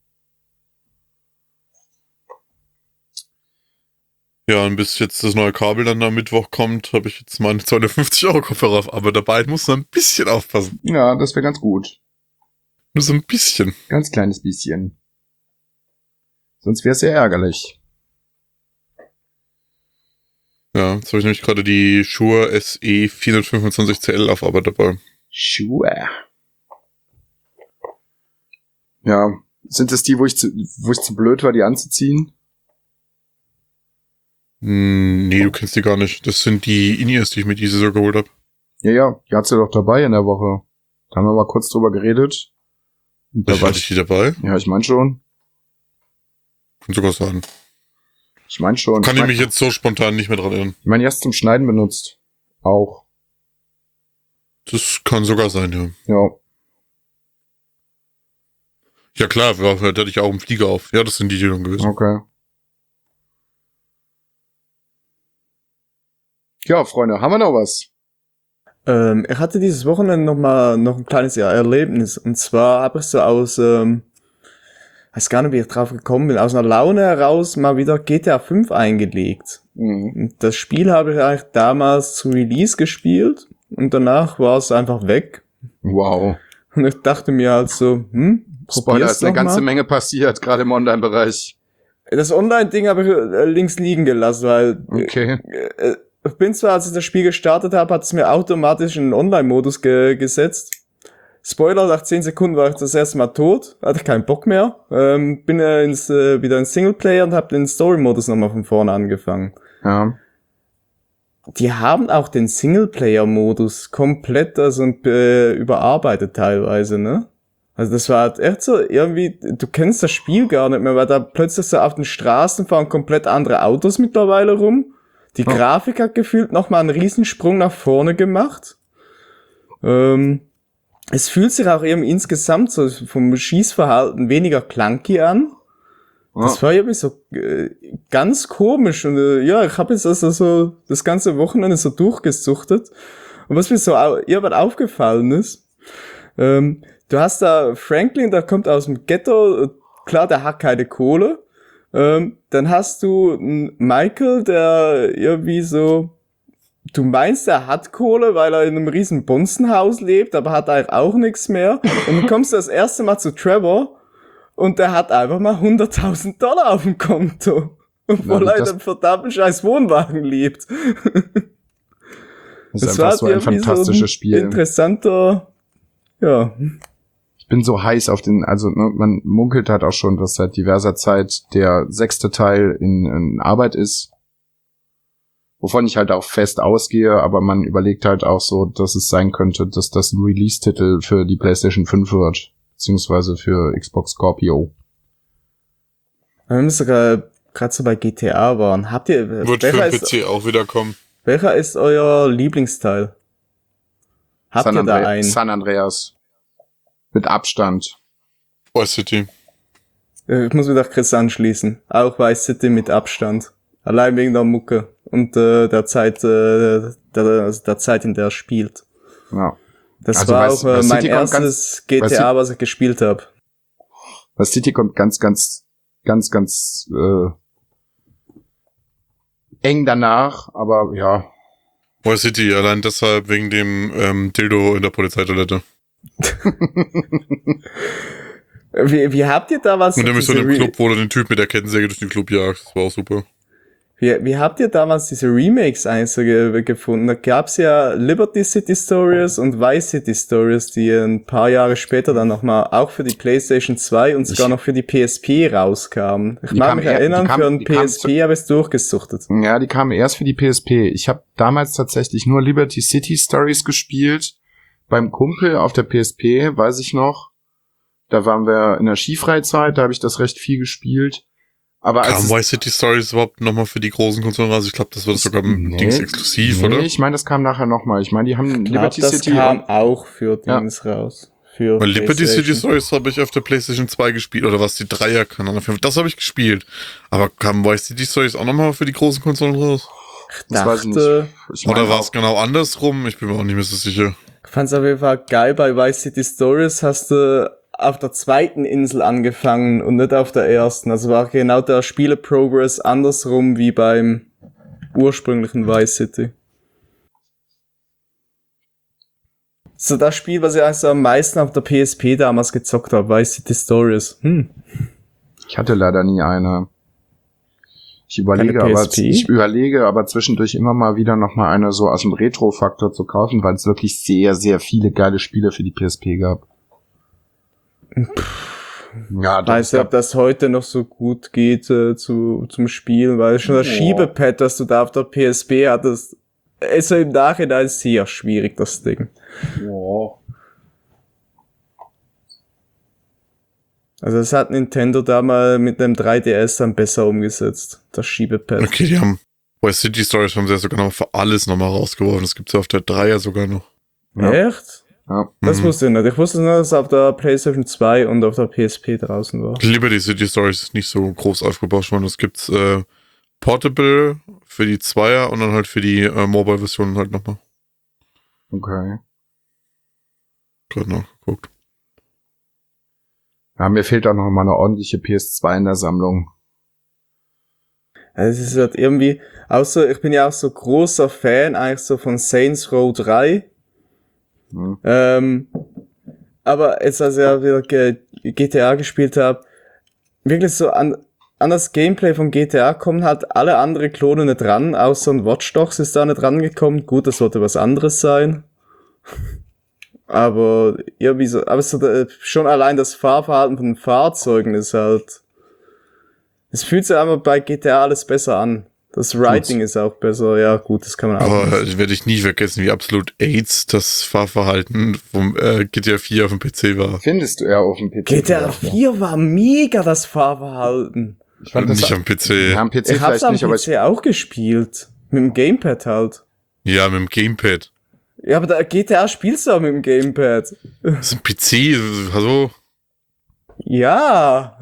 Ja, und bis jetzt das neue Kabel dann am Mittwoch kommt, habe ich jetzt meine 250 Euro Kopfhörer auf, aber dabei muss man ein bisschen aufpassen. Ja, das wäre ganz gut. Nur so ein bisschen. Ganz kleines bisschen. Sonst wäre es sehr ärgerlich. Ja, jetzt habe ich nämlich gerade die Shure SE 425CL auf Arbeit dabei. Schuhe. Ja, sind das die, wo ich zu blöd war, die anzuziehen? Nee, du kennst die gar nicht. Das sind die In-Ears, die ich mir diese so geholt habe. Ja, die hat sie doch dabei in der Woche. Da haben wir mal kurz drüber geredet. Und da Hatte ich die dabei? Ja, ich mein schon. Kann sogar sein. Ich mein schon. Kann ich mich jetzt so spontan nicht mehr dran erinnern. Ich meine, erst zum Schneiden benutzt. Auch. Das kann sogar sein, ja. Ja. Ja klar, da hatte ich auch einen Flieger auf. Ja, das sind die dann gewesen. Okay. Ja, Freunde, haben wir noch was? Ich hatte dieses Wochenende noch ein kleines Erlebnis. Und zwar habe ich so weiß gar nicht, wie ich drauf gekommen bin, aus einer Laune heraus mal wieder GTA 5 eingelegt. Mhm. Und das Spiel habe ich eigentlich damals zu Release gespielt und danach war es einfach weg. Wow. Und ich dachte mir halt so, Spoiler, probier's ist eine doch ganze mal. Menge passiert, gerade im Online-Bereich. Das Online-Ding habe ich links liegen gelassen, weil Okay. ich bin zwar, als ich das Spiel gestartet habe, hat es mir automatisch in den Online-Modus gesetzt. Spoiler, nach 10 Sekunden war ich das erste Mal tot, hatte ich keinen Bock mehr. Bin wieder in Singleplayer und habe den Story-Modus nochmal von vorne angefangen. Ja. Die haben auch den Singleplayer-Modus komplett überarbeitet teilweise, ne? Also das war halt echt so irgendwie, du kennst das Spiel gar nicht mehr, weil da plötzlich so auf den Straßen fahren komplett andere Autos mittlerweile rum. Die Grafik hat gefühlt nochmal einen Riesensprung nach vorne gemacht. Es fühlt sich auch irgendwie insgesamt so vom Schießverhalten weniger clunky an. Das war irgendwie so ganz komisch. Und ja, ich habe jetzt also so das ganze Wochenende so durchgesuchtet. Und was mir so irgendwann aufgefallen ist, du hast da Franklin, der kommt aus dem Ghetto, klar, der hat keine Kohle. Dann hast du einen Michael, der irgendwie so du meinst, er hat Kohle, weil er in einem riesen Bonzenhaus lebt, aber hat eigentlich auch nichts mehr. Und dann kommst du das erste Mal zu Trevor und der hat einfach mal $100.000 auf dem Konto. Obwohl er in einem verdammten scheiß Wohnwagen lebt. Das ist einfach so ein fantastisches Spiel. Interessanter, ja. Ich bin so heiß auf also man munkelt halt auch schon, dass seit diverser Zeit der 6. Teil in Arbeit ist. Wovon ich halt auch fest ausgehe, aber man überlegt halt auch so, dass es sein könnte, dass das ein Release-Titel für die PlayStation 5 wird. Beziehungsweise für Xbox Scorpio. Wir müssen gerade so bei GTA waren. Habt ihr... Wird für den PC auch wieder kommen. Welcher ist euer Lieblingsteil? Habt ihr da einen? San Andreas. Mit Abstand. Vice City. Ich muss mich nach Chris anschließen. Auch Vice City mit Abstand. Allein wegen der Mucke und der Zeit, der Zeit, in der er spielt. Ja. Das also war auch mein erstes GTA, was ich gespielt habe. Vice City kommt ganz eng danach, aber ja. Vice City, allein deshalb wegen dem Dildo in der Polizeitoilette. Wie habt ihr da was? Und nämlich so in einem Club, wo du den Typ mit der Kettensäge durch den Club jagst. Das war auch super. Wie habt ihr damals diese Remakes gefunden? Da gab's ja Liberty City Stories und Vice City Stories, die ein paar Jahre später dann nochmal auch für die PlayStation 2 und sogar noch für die PSP rauskamen. Ich mag mich erinnern, für ein PSP habe ich es durchgesuchtet. Ja, die kamen erst für die PSP. Ich habe damals tatsächlich nur Liberty City Stories gespielt. Beim Kumpel auf der PSP, weiß ich noch. Da waren wir in der Skifreizeit, da habe ich das recht viel gespielt. Aber kam Vice City Stories überhaupt nochmal für die großen Konsolen raus? Ich glaube, das war sogar Dings exklusiv, oder? Ich meine, das kam nachher nochmal. Ich meine, die haben Liberty City... Das kam auch für Dings raus. Weil Liberty City Stories habe ich auf der PlayStation 2 gespielt, oder was, die Dreier-Kanal. Das habe ich gespielt. Aber kam Vice City Stories auch nochmal für die großen Konsolen raus? Das weiß ich nicht. Oder war es genau andersrum? Ich bin mir auch nicht mehr so sicher. Ich fand's auf jeden Fall geil, bei Vice City Stories hast du auf der zweiten Insel angefangen und nicht auf der ersten. Also war genau der Spieleprogress andersrum wie beim ursprünglichen Vice City. So das Spiel, was ich also am meisten auf der PSP damals gezockt habe, Vice City Stories. Ich hatte leider nie eine. Ich überlege aber zwischendurch immer mal wieder nochmal eine so aus dem Retro-Faktor zu kaufen, weil es wirklich sehr, sehr viele geile Spiele für die PSP gab. Ja, weiß nicht, ob das heute noch so gut geht zum Spielen, weil schon das Schiebepad, das du da auf der PSP hattest, ist ja im Nachhinein sehr schwierig, das Ding. Ja. Also das hat Nintendo da mal mit dem 3DS dann besser umgesetzt, das Schiebepad. Okay, die haben Vice City Stories haben sie ja sogar noch für alles nochmal rausgeworfen. Das gibt's ja auf der 3er sogar noch. Ja. Echt? Ja. Das wusste ich nicht. Ich wusste nur, dass es auf der PlayStation 2 und auf der PSP draußen war. Liberty City Stories ist nicht so groß aufgebaut worden. Das gibt's Portable für die 2er und dann halt für die Mobile-Versionen halt nochmal. Okay. Gerade nachgeguckt. Ja, mir fehlt auch noch mal eine ordentliche PS2 in der Sammlung. Also es ist halt irgendwie, außer ich bin ja auch so großer Fan eigentlich so von Saints Row 3. Aber jetzt, als ich ja wieder GTA gespielt habe, wirklich so an das Gameplay von GTA kommen halt alle andere Klone nicht ran, außer ein Watch Dogs ist da nicht rangekommen. Gut, das sollte was anderes sein. Aber irgendwie so, aber so, schon allein das Fahrverhalten von den Fahrzeugen ist halt, es fühlt sich einfach bei GTA alles besser an. Das Writing ist auch besser, ja gut, das kann man auch. Aber das werde ich nie vergessen, wie absolut AIDS das Fahrverhalten vom GTA 4 auf dem PC war. Findest du ja auf dem PC? GTA 4 war mega das Fahrverhalten. Ich fand nicht am PC. Ja, am PC ich hab's am nicht, PC auch gespielt. Mit dem Gamepad halt. Ja, mit dem Gamepad. Ja, aber da GTA spielst du auch mit dem Gamepad. Das ist ein PC, hallo? Ja.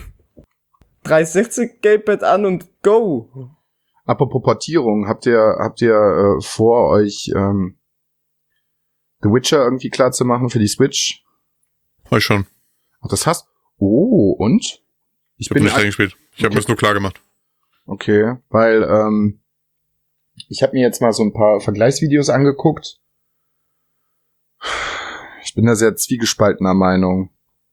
360 Gamepad an und go. Apropos Portierung, habt ihr vor, euch The Witcher irgendwie klar zu machen für die Switch? Heute schon. Ach, das hast? Oh, und? Ich habe nicht reingespielt. Ich habe mir das nur klar gemacht. Okay, weil Ich habe mir jetzt mal so ein paar Vergleichsvideos angeguckt. Ich bin da sehr zwiegespaltener Meinung.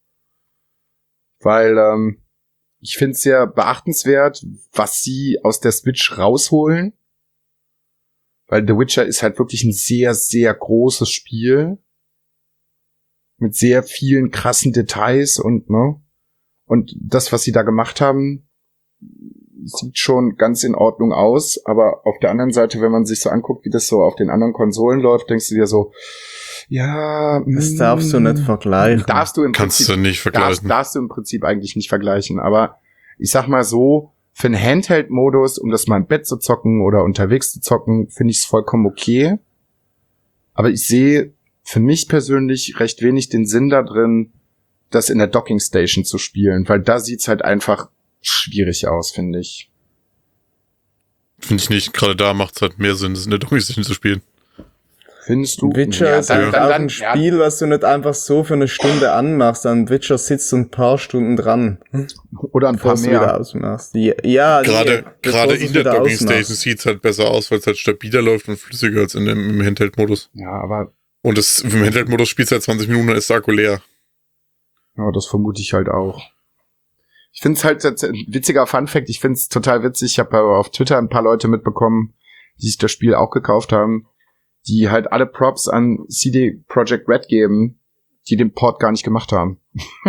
Weil ich finde es sehr beachtenswert, was sie aus der Switch rausholen. Weil The Witcher ist halt wirklich ein sehr, sehr großes Spiel. Mit sehr vielen krassen Details und das, was sie da gemacht haben, sieht schon ganz in Ordnung aus. Aber auf der anderen Seite, wenn man sich so anguckt, wie das so auf den anderen Konsolen läuft, denkst du dir so, ja, das darfst du nicht vergleichen. Darfst du im Prinzip eigentlich nicht vergleichen. Aber ich sag mal so, für einen Handheld-Modus, um das mal im Bett zu zocken oder unterwegs zu zocken, finde ich es vollkommen okay. Aber ich sehe für mich persönlich recht wenig den Sinn da drin, das in der Docking Station zu spielen, weil da sieht's halt einfach schwierig aus, finde ich. Finde ich nicht. Gerade da macht es halt mehr Sinn, das in der Docking-Station zu spielen. Findest du? Witcher ist halt auch ein Spiel, was du nicht einfach so für eine Stunde anmachst. An Witcher sitzt du ein paar Stunden dran. Oder ein paar mehr. Wieder ausmachst. Ja, gerade in der Docking Station sieht's halt besser aus, weil es halt stabiler läuft und flüssiger als im Handheld-Modus. Ja, aber... Und im Handheld-Modus spielst du halt 20 Minuten, dann ist der Akku leer. Ja, das vermute ich halt auch. Ich finde es halt ein witziger Funfact. Ich finde es total witzig. Ich habe auf Twitter ein paar Leute mitbekommen, die sich das Spiel auch gekauft haben, die halt alle Props an CD Projekt Red geben, die den Port gar nicht gemacht haben.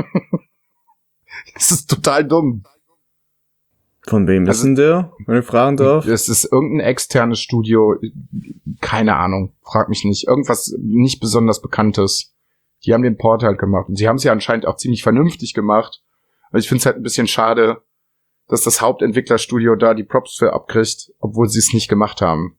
Das ist total dumm. Von wem ist denn der, wenn ich fragen darf? Es ist irgendein externes Studio, keine Ahnung, frag mich nicht. Irgendwas nicht besonders Bekanntes. Die haben den Port halt gemacht. Und sie haben es ja anscheinend auch ziemlich vernünftig gemacht. Aber ich finde es halt ein bisschen schade, dass das Hauptentwicklerstudio da die Props für abkriegt, obwohl sie es nicht gemacht haben.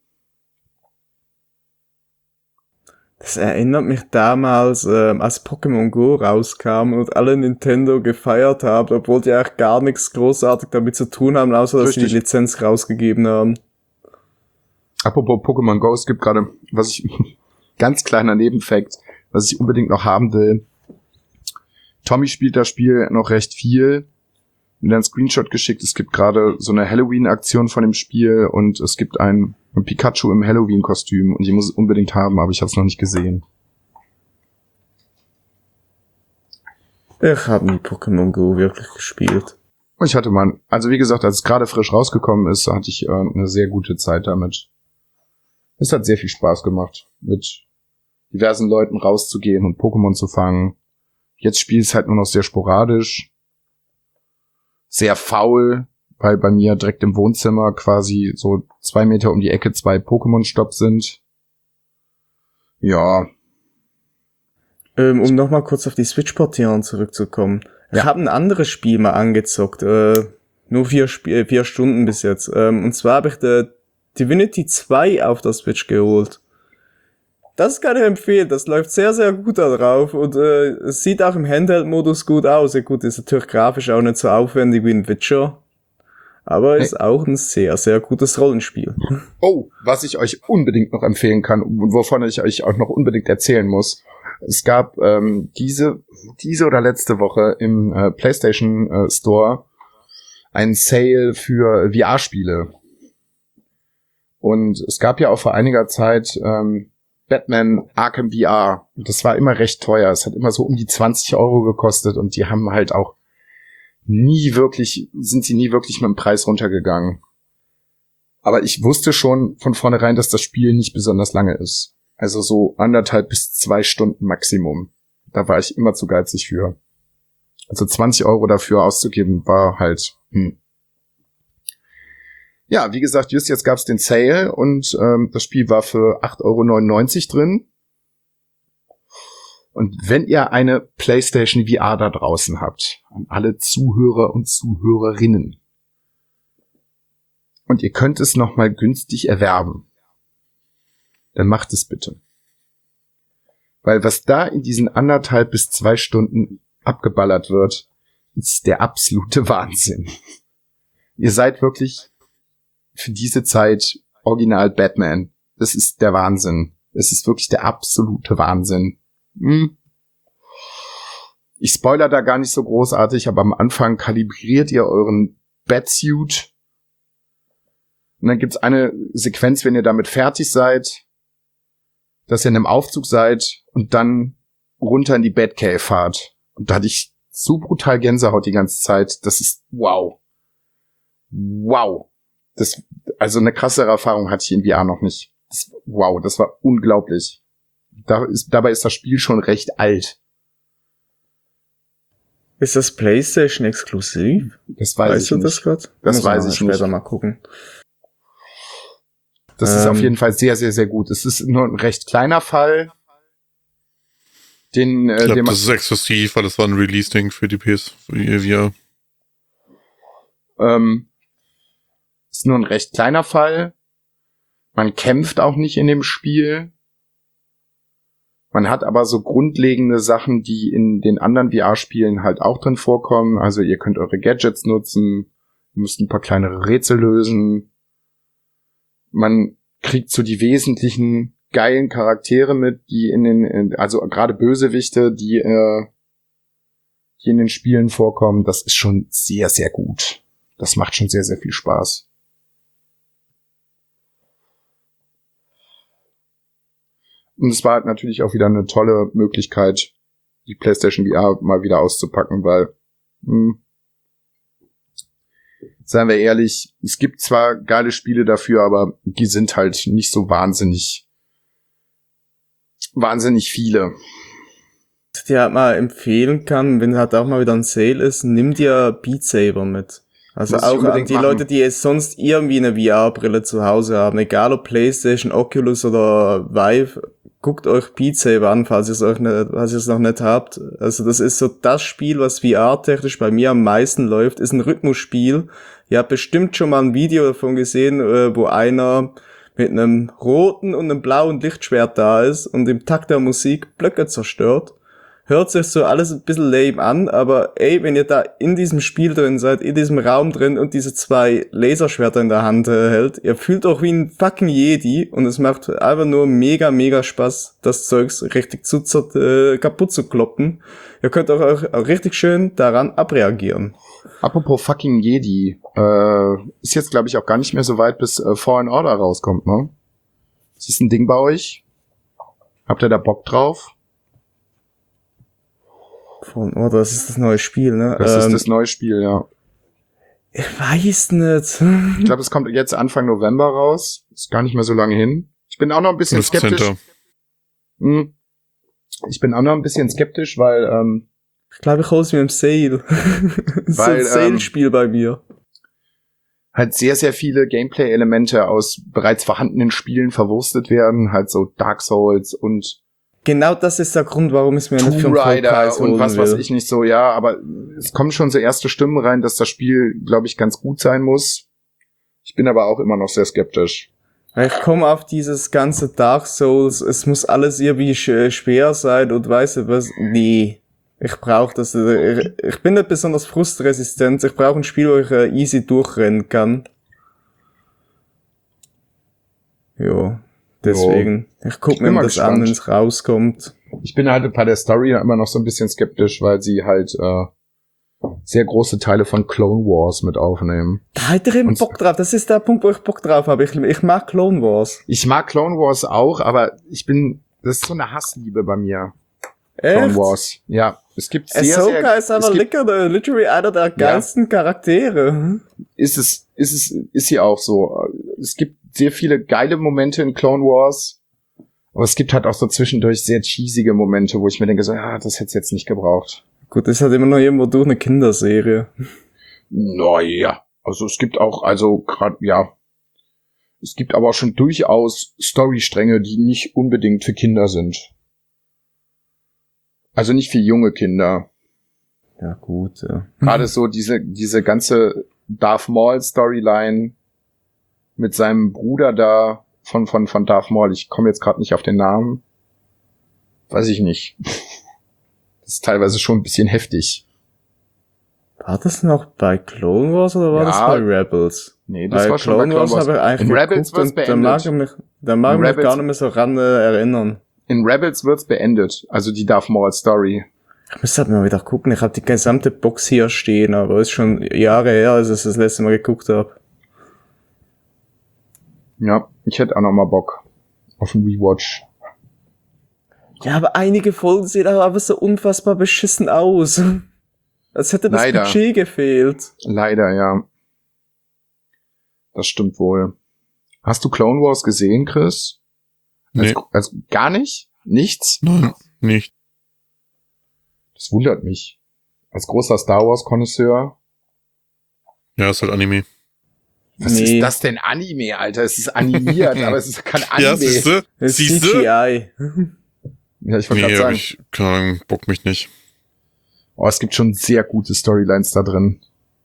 Das erinnert mich damals, als Pokémon Go rauskam und alle Nintendo gefeiert haben, obwohl die eigentlich gar nichts großartig damit zu tun haben, außer dass sie die Lizenz rausgegeben haben. Apropos Pokémon Go, es gibt gerade, ganz kleiner Nebenfact, was ich unbedingt noch haben will. Tommy spielt das Spiel noch recht viel. Mir einen Screenshot geschickt. Es gibt gerade so eine Halloween-Aktion von dem Spiel und es gibt ein Pikachu im Halloween-Kostüm und ich muss es unbedingt haben, aber ich habe es noch nicht gesehen. Ich habe nie Pokémon Go wirklich gespielt. Und ich hatte mal, also wie gesagt, als es gerade frisch rausgekommen ist, hatte ich eine sehr gute Zeit damit. Es hat sehr viel Spaß gemacht, mit diversen Leuten rauszugehen und Pokémon zu fangen. Jetzt spiele ich es halt nur noch sehr sporadisch. Sehr faul, weil bei mir direkt im Wohnzimmer quasi so 2 Meter um die Ecke 2 Pokémon-Stops sind. Ja. Um nochmal kurz auf die Switch-Portierung zurückzukommen. Ich habe ein anderes Spiel mal angezockt. Nur 4 Stunden bis jetzt. Und zwar habe ich der Divinity 2 auf der Switch geholt. Das kann ich empfehlen. Das läuft sehr, sehr gut da drauf. Und es sieht auch im Handheld-Modus gut aus. Ja gut, ist natürlich grafisch auch nicht so aufwendig wie ein Witcher. Aber ist auch ein sehr, sehr gutes Rollenspiel. Oh, was ich euch unbedingt noch empfehlen kann und wovon ich euch auch noch unbedingt erzählen muss. Es gab diese oder letzte Woche im PlayStation Store einen Sale für VR-Spiele. Und es gab ja auch vor einiger Zeit Batman Arkham VR. Und das war immer recht teuer. Es hat immer so um die 20 € gekostet und die haben halt auch sind sie nie wirklich mit dem Preis runtergegangen. Aber ich wusste schon von vornherein, dass das Spiel nicht besonders lange ist. Also so 1,5 bis 2 Stunden Maximum. Da war ich immer zu geizig für. Also 20 € dafür auszugeben war halt, Ja, wie gesagt, just jetzt gab's den Sale und das Spiel war für 8,99 € drin. Und wenn ihr eine PlayStation VR da draußen habt, an alle Zuhörer und Zuhörerinnen, und ihr könnt es nochmal günstig erwerben, dann macht es bitte. Weil was da in diesen 1,5 bis 2 Stunden abgeballert wird, ist der absolute Wahnsinn. Ihr seid wirklich für diese Zeit original Batman. Das ist der Wahnsinn. Es ist wirklich der absolute Wahnsinn. Ich spoiler da gar nicht so großartig, aber am Anfang kalibriert ihr euren Batsuit Und dann gibt's eine Sequenz, wenn ihr damit fertig seid, dass ihr in einem Aufzug seid und dann runter in die Batcave fahrt. Und da hatte ich so brutal Gänsehaut die ganze Zeit. Das ist wow. Wow. Also eine krassere Erfahrung hatte ich in VR noch nicht. Wow, das war unglaublich. Dabei ist das Spiel schon recht alt. Ist das PlayStation exklusiv? Das weiß ich nicht. Weißt du das gerade? Das weiß ich nicht. Später mal gucken. Das ist auf jeden Fall sehr, sehr, sehr gut. Es ist nur ein recht kleiner Fall. Ich glaube, das ist exklusiv, weil das war ein Release-Ding für die PS VR. Ist nur ein recht kleiner Fall. Man kämpft auch nicht in dem Spiel. Man hat aber so grundlegende Sachen, die in den anderen VR-Spielen halt auch drin vorkommen. Also ihr könnt eure Gadgets nutzen, ihr müsst ein paar kleinere Rätsel lösen. Man kriegt so die wesentlichen geilen Charaktere mit, die also gerade Bösewichte, die in den Spielen vorkommen. Das ist schon sehr, sehr gut. Das macht schon sehr, sehr viel Spaß. Und es war halt natürlich auch wieder eine tolle Möglichkeit, die PlayStation VR mal wieder auszupacken, weil, seien wir ehrlich, es gibt zwar geile Spiele dafür, aber die sind halt nicht so wahnsinnig viele. Was ich dir halt mal empfehlen kann, wenn halt auch mal wieder ein Sale ist, nimm dir Beat Saber mit. Also auch an die Leute, die jetzt sonst irgendwie eine VR-Brille zu Hause haben, egal ob PlayStation, Oculus oder Vive, guckt euch Beat Saber an, falls ihr es noch nicht habt. Also das ist so das Spiel, was VR-technisch bei mir am meisten läuft, ist ein Rhythmusspiel. Ihr habt bestimmt schon mal ein Video davon gesehen, wo einer mit einem roten und einem blauen Lichtschwert da ist und im Takt der Musik Blöcke zerstört. Hört sich so alles ein bisschen lame an, aber ey, wenn ihr da in diesem Spiel drin seid, in diesem Raum drin und diese 2 Laserschwerter in der Hand hält, ihr fühlt auch wie ein fucking Jedi und es macht einfach nur mega, mega Spaß, das Zeugs richtig kaputt zu kloppen. Ihr könnt auch richtig schön daran abreagieren. Apropos fucking Jedi, ist jetzt glaube ich auch gar nicht mehr so weit, bis Fallen Order rauskommt, ne? Ist das ein Ding bei euch? Habt ihr da Bock drauf? Das ist das neue Spiel, ne? Das ist das neue Spiel, ja. Ich weiß nicht. Ich glaube, es kommt jetzt Anfang November raus. Ist gar nicht mehr so lange hin. Ich bin auch noch ein bisschen skeptisch. Ich bin auch noch ein bisschen skeptisch, weil ich glaube, ich hol's mir im Sale. Das ist ein Sale-Spiel bei mir. Halt sehr, sehr viele Gameplay-Elemente aus bereits vorhandenen Spielen verwurstet werden. Halt so Dark Souls und genau das ist der Grund, warum es mir nicht für einen Vollpreis und was weiß ich nicht so, ja, aber es kommen schon so erste Stimmen rein, dass das Spiel, glaube ich, ganz gut sein muss. Ich bin aber auch immer noch sehr skeptisch. Ich komme auf dieses ganze Dark Souls, es muss alles irgendwie schwer sein und weißt du was, nee, ich brauche das, ich bin nicht besonders frustresistent, ich brauche ein Spiel, wo ich easy durchrennen kann. Jo. Deswegen, ich guck mir das an, wenn es rauskommt. Ich bin halt bei der Story immer noch so ein bisschen skeptisch, weil sie halt sehr große Teile von Clone Wars mit aufnehmen. Da hätte ich eben Bock drauf. Das ist der Punkt, wo ich Bock drauf habe. Ich mag Clone Wars. Ich mag Clone Wars auch, aber das ist so eine Hassliebe bei mir. Echt? Clone Wars. Ja, es gibt Ahsoka ist aber literally einer der geilsten Charaktere. Ist sie auch so. Es gibt sehr viele geile Momente in Clone Wars, aber es gibt halt auch so zwischendurch sehr cheesige Momente, wo ich mir denke, so, das hätte es jetzt nicht gebraucht. Gut, das ist halt immer noch irgendwo durch eine Kinderserie. Naja, also es gibt auch, es gibt aber auch schon durchaus Storystränge, die nicht unbedingt für Kinder sind. Also nicht für junge Kinder. Ja, gut, ja. Gerade so diese ganze Darth Maul Storyline mit seinem Bruder da von Darth Maul. Ich komme jetzt gerade nicht auf den Namen. Weiß ich nicht. Das ist teilweise schon ein bisschen heftig. War das noch bei Clone Wars oder war das bei Rebels? Nee, das war schon bei Clone Wars. In Rebels wird's beendet. Da mag ich mich gar nicht mehr so ran erinnern. In Rebels wird's beendet. Also die Darth Maul Story. Ich müsste halt mal wieder gucken. Ich habe die gesamte Box hier stehen, aber es ist schon Jahre her, als ich das letzte Mal geguckt habe. Ja, ich hätte auch noch mal Bock auf einen Rewatch. Ja, aber einige Folgen sehen aber so unfassbar beschissen aus. Als hätte das Leider. Budget gefehlt. Leider, ja. Das stimmt wohl. Hast du Clone Wars gesehen, Chris? Nee. Also gar nicht? Nichts? Nein, nicht. Das wundert mich. Als großer Star Wars-Konnoisseur. Ja, ist halt Anime. Was Nee. ist das denn Anime, Alter? Es ist animiert, aber es ist kein Ja, Anime. siehste? Das ist Siehste? CGI. Ja, ich wollte Nee, gerade hab sagen. ich, keine Ahnung, Bock mich nicht. Oh, es gibt schon sehr gute Storylines da drin.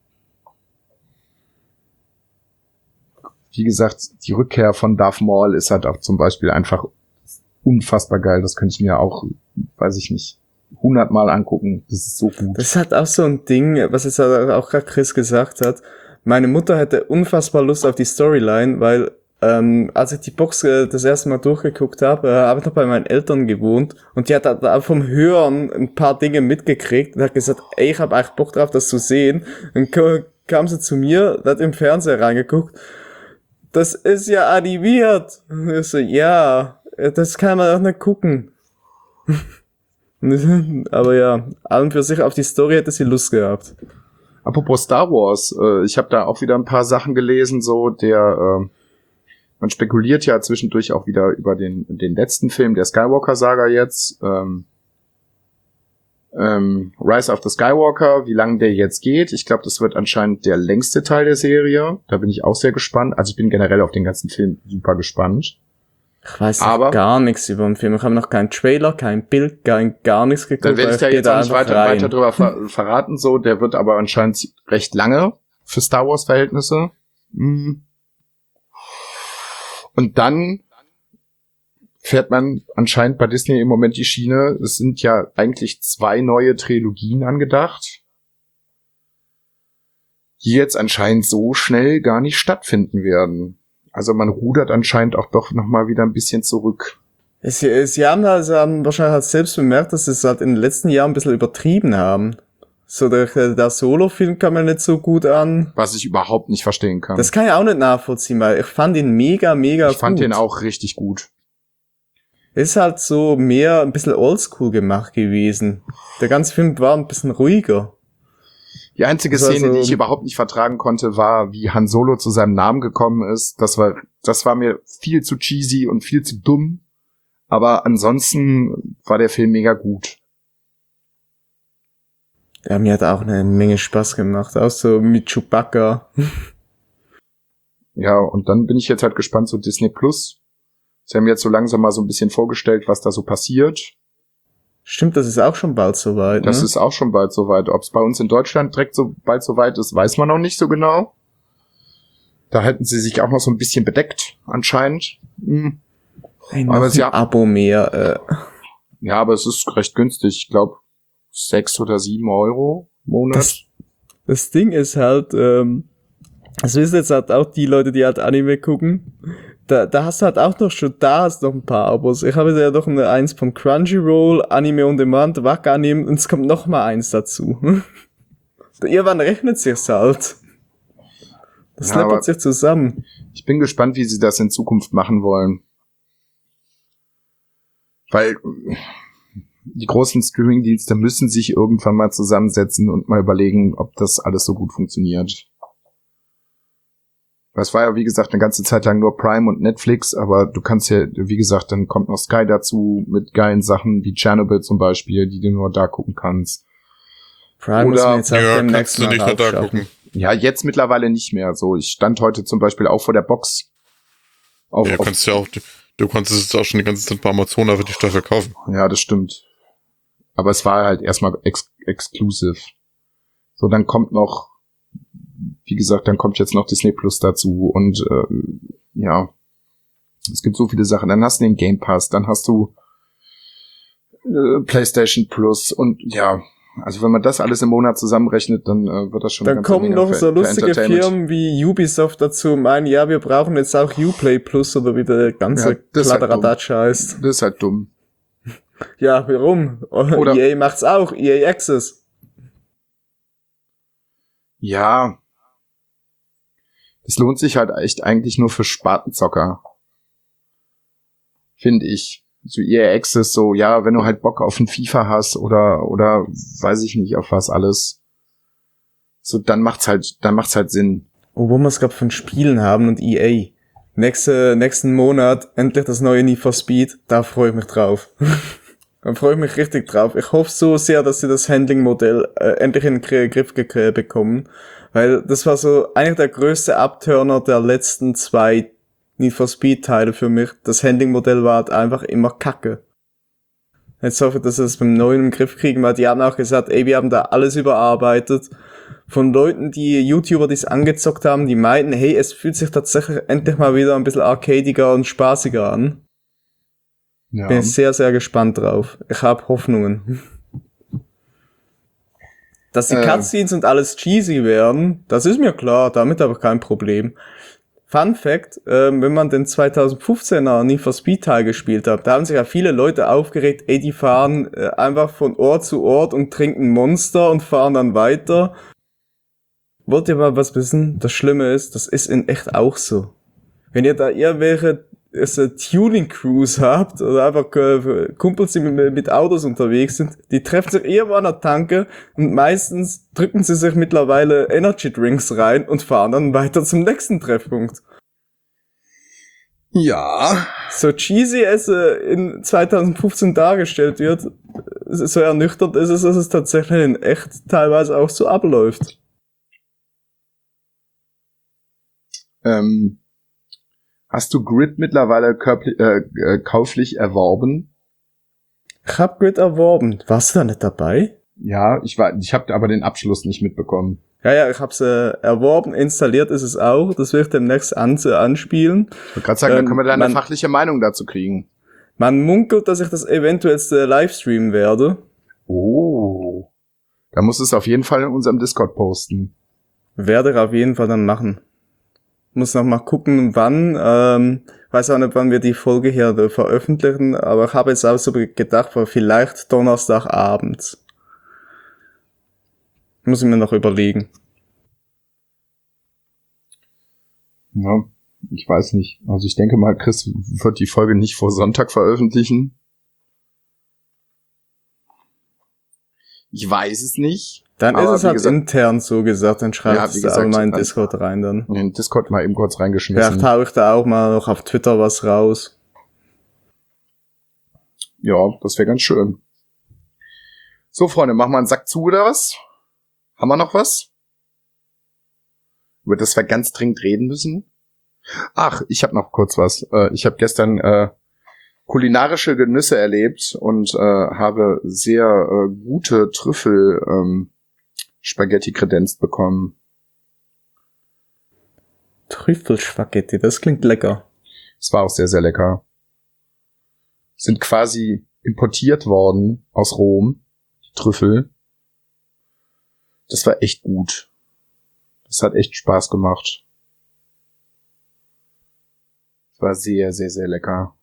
Wie gesagt, die Rückkehr von Darth Maul ist halt auch zum Beispiel einfach unfassbar geil. Das könnte ich mir auch, weiß ich nicht, 100-mal angucken. Das ist so gut. Das ist halt auch so ein Ding, was jetzt auch gerade Chris gesagt hat. Meine Mutter hatte unfassbar Lust auf die Storyline, weil als ich die Box das erste Mal durchgeguckt habe ich noch bei meinen Eltern gewohnt und die hat da vom Hören ein paar Dinge mitgekriegt und hat gesagt, ey, ich habe eigentlich Bock drauf, das zu sehen. Dann kam sie zu mir, hat im Fernseher reingeguckt. Das ist ja animiert. Und ich so, ja, das kann man auch nicht gucken. Aber ja, an und für sich auf die Story hätte sie Lust gehabt. Apropos Star Wars, ich habe da auch wieder ein paar Sachen gelesen, so man spekuliert ja zwischendurch auch wieder über den letzten Film der Skywalker-Saga jetzt, Rise of the Skywalker, wie lange der jetzt geht. Ich glaube, das wird anscheinend der längste Teil der Serie. Da bin ich auch sehr gespannt. Also ich bin generell auf den ganzen Film super gespannt. Ich weiß Aber- noch gar nichts über den Film. Ich habe noch keinen Trailer, kein Bild, gar nichts geguckt. Dann werde weil ich da gehe jetzt auch nicht einfach weiter drüber verraten. So, der wird aber anscheinend recht lange für Star Wars Verhältnisse. Mhm. Und dann fährt man anscheinend bei Disney im Moment die Schiene. Es sind ja eigentlich 2 neue Trilogien angedacht, die jetzt anscheinend so schnell gar nicht stattfinden werden. Also man rudert anscheinend auch doch nochmal wieder ein bisschen zurück. Sie haben wahrscheinlich halt selbst bemerkt, dass sie es halt in den letzten Jahren ein bisschen übertrieben haben. So, der Solo-Film kam mir nicht so gut an. Was ich überhaupt nicht verstehen kann. Das kann ich auch nicht nachvollziehen, weil ich fand ihn mega gut. Ich fand den auch richtig gut. Ist halt so mehr ein bisschen oldschool gemacht gewesen. Der ganze Film war ein bisschen ruhiger. Die einzige Das war Szene, so- die ich überhaupt nicht vertragen konnte, war, wie Han Solo zu seinem Namen gekommen ist. Das war mir viel zu cheesy und viel zu dumm. Aber ansonsten war der Film mega gut. Ja, mir hat auch eine Menge Spaß gemacht. Auch so mit Chewbacca. Ja, und dann bin ich jetzt halt gespannt zu Disney Plus. Sie haben jetzt so langsam mal so ein bisschen vorgestellt, was da so passiert. Stimmt, das ist auch schon bald soweit, Das ne? ist auch schon bald soweit. Ob es bei uns in Deutschland direkt so bald soweit ist, weiß man noch nicht so genau. Da halten sie sich auch noch so ein bisschen bedeckt, anscheinend. Hey, aber noch sie ein haben- Abo mehr. Ja, aber es ist recht günstig. Ich glaube, 6 oder 7 Euro im Monat. Das Ding ist halt, das wissen jetzt halt auch die Leute, die halt Anime gucken. Da hast du halt auch noch schon, da hast du noch ein paar Abos. Ich habe ja noch eins von Crunchyroll, Anime on Demand, Wakanim und es kommt noch mal eins dazu. Irgendwann rechnet sich's halt. Das Ja, aber- läppert sich zusammen. Ich bin gespannt, wie sie das in Zukunft machen wollen. Weil die großen Streaming-Dienste müssen sich irgendwann mal zusammensetzen und mal überlegen, ob das alles so gut funktioniert. Das war ja, wie gesagt, eine ganze Zeit lang nur Prime und Netflix, aber du kannst ja, wie gesagt, dann kommt noch Sky dazu mit geilen Sachen wie Chernobyl zum Beispiel, die du nur da gucken kannst. Prime muss Oder- mir jetzt auch Ja, demnächst kannst du mal nicht nur da raufschaffen. gucken. Ja, jetzt mittlerweile nicht mehr. So, ich stand heute zum Beispiel auch vor der Box. Ja, kannst ja auch, du konntest es auch schon die ganze Zeit bei Amazon einfach die Staffel kaufen. Ja, das stimmt. Aber es war halt erstmal exclusive. So, dann kommt noch, wie gesagt, dann kommt jetzt noch Disney Plus dazu und ja, es gibt so viele Sachen. Dann hast du den Game Pass, dann hast du PlayStation Plus und ja, also wenn man das alles im Monat zusammenrechnet, dann wird das schon eine Dann ganze kommen Menge noch für- so für lustige Entertainment. Firmen wie Ubisoft dazu und meinen, ja, wir brauchen jetzt auch Uplay Plus oder wie der ganze Ja, das ist halt Kladderadatsch heißt. Das ist halt dumm. Ja, warum? Oder- EA macht's auch, EA Access. Ja. Das lohnt sich halt echt eigentlich nur für Spatenzocker. Finde ich. So EA Access, so, ja, wenn du halt Bock auf ein FIFA hast oder weiß ich nicht, auf was alles. So, dann macht's halt Sinn. Wo wir es gerade von Spielen haben und EA. Nächsten Monat endlich das neue Need for Speed. Da freue ich mich drauf. Da freue ich mich richtig drauf. Ich hoffe so sehr, dass sie das Handling-Modell endlich in den Griff bekommen. Weil das war so eigentlich der größte Abturner der letzten 2 Need for Speed-Teile für mich. Das Handling-Modell war halt einfach immer kacke. Jetzt hoffe ich, dass sie das beim neuen im Griff kriegen, weil die haben auch gesagt, ey, wir haben da alles überarbeitet. Von Leuten, YouTuber, die es angezockt haben, die meinten, hey, es fühlt sich tatsächlich endlich mal wieder ein bisschen arcadiger und spaßiger an. Ja. Bin sehr, sehr gespannt drauf. Ich habe Hoffnungen. Dass die Cutscenes und alles cheesy werden, das ist mir klar, damit habe ich kein Problem. Fun Fact, wenn man den 2015er Need for Speed Teil gespielt hat, da haben sich ja viele Leute aufgeregt, ey, die fahren einfach von Ort zu Ort und trinken Monster und fahren dann weiter. Wollt ihr mal was wissen? Das Schlimme ist, das ist in echt auch so. Wenn ihr da irgendwelche Tuning-Crews habt oder einfach Kumpels, die mit Autos unterwegs sind, die treffen sich irgendwo an der Tanke und meistens drücken sie sich mittlerweile Energy Drinks rein und fahren dann weiter zum nächsten Treffpunkt. Ja. So cheesy es in 2015 dargestellt wird, so ernüchternd ist es, dass es tatsächlich in echt teilweise auch so abläuft. Hast du Grid mittlerweile kauflich erworben? Ich hab Grid erworben. Warst du da nicht dabei? Ja, ich habe aber den Abschluss nicht mitbekommen. Ja, ich hab's erworben, installiert ist es auch. Das will ich demnächst anspielen. Ich wollte gerade sagen, dann können wir deine fachliche Meinung dazu kriegen. Man munkelt, dass ich das eventuell livestreamen werde. Oh. Da muss es auf jeden Fall in unserem Discord posten. Werde ich auf jeden Fall dann machen. Muss noch mal gucken, wann. Weiß auch nicht, wann wir die Folge hier veröffentlichen, aber ich habe jetzt auch so gedacht, vielleicht Donnerstagabend. Muss ich mir noch überlegen. Ja, ich weiß nicht. Also ich denke mal, Chris wird die Folge nicht vor Sonntag veröffentlichen. Ich weiß es nicht. Dann aber ist es halt gesagt, intern so gesagt, dann schreibt es da auch mal in Discord rein dann. In den Discord mal eben kurz reingeschmissen. Vielleicht hau ich da auch mal noch auf Twitter was raus. Ja, das wäre ganz schön. So, Freunde, machen wir einen Sack zu oder was? Haben wir noch was? Über das wir ganz dringend reden müssen? Ach, ich habe noch kurz was. Ich habe gestern kulinarische Genüsse erlebt und habe sehr gute Trüffel Spaghetti kredenzt bekommen. Trüffelspaghetti, das klingt lecker. Es war auch sehr, sehr lecker. Sind quasi importiert worden aus Rom, die Trüffel. Das war echt gut. Das hat echt Spaß gemacht. Es war sehr, sehr, sehr lecker.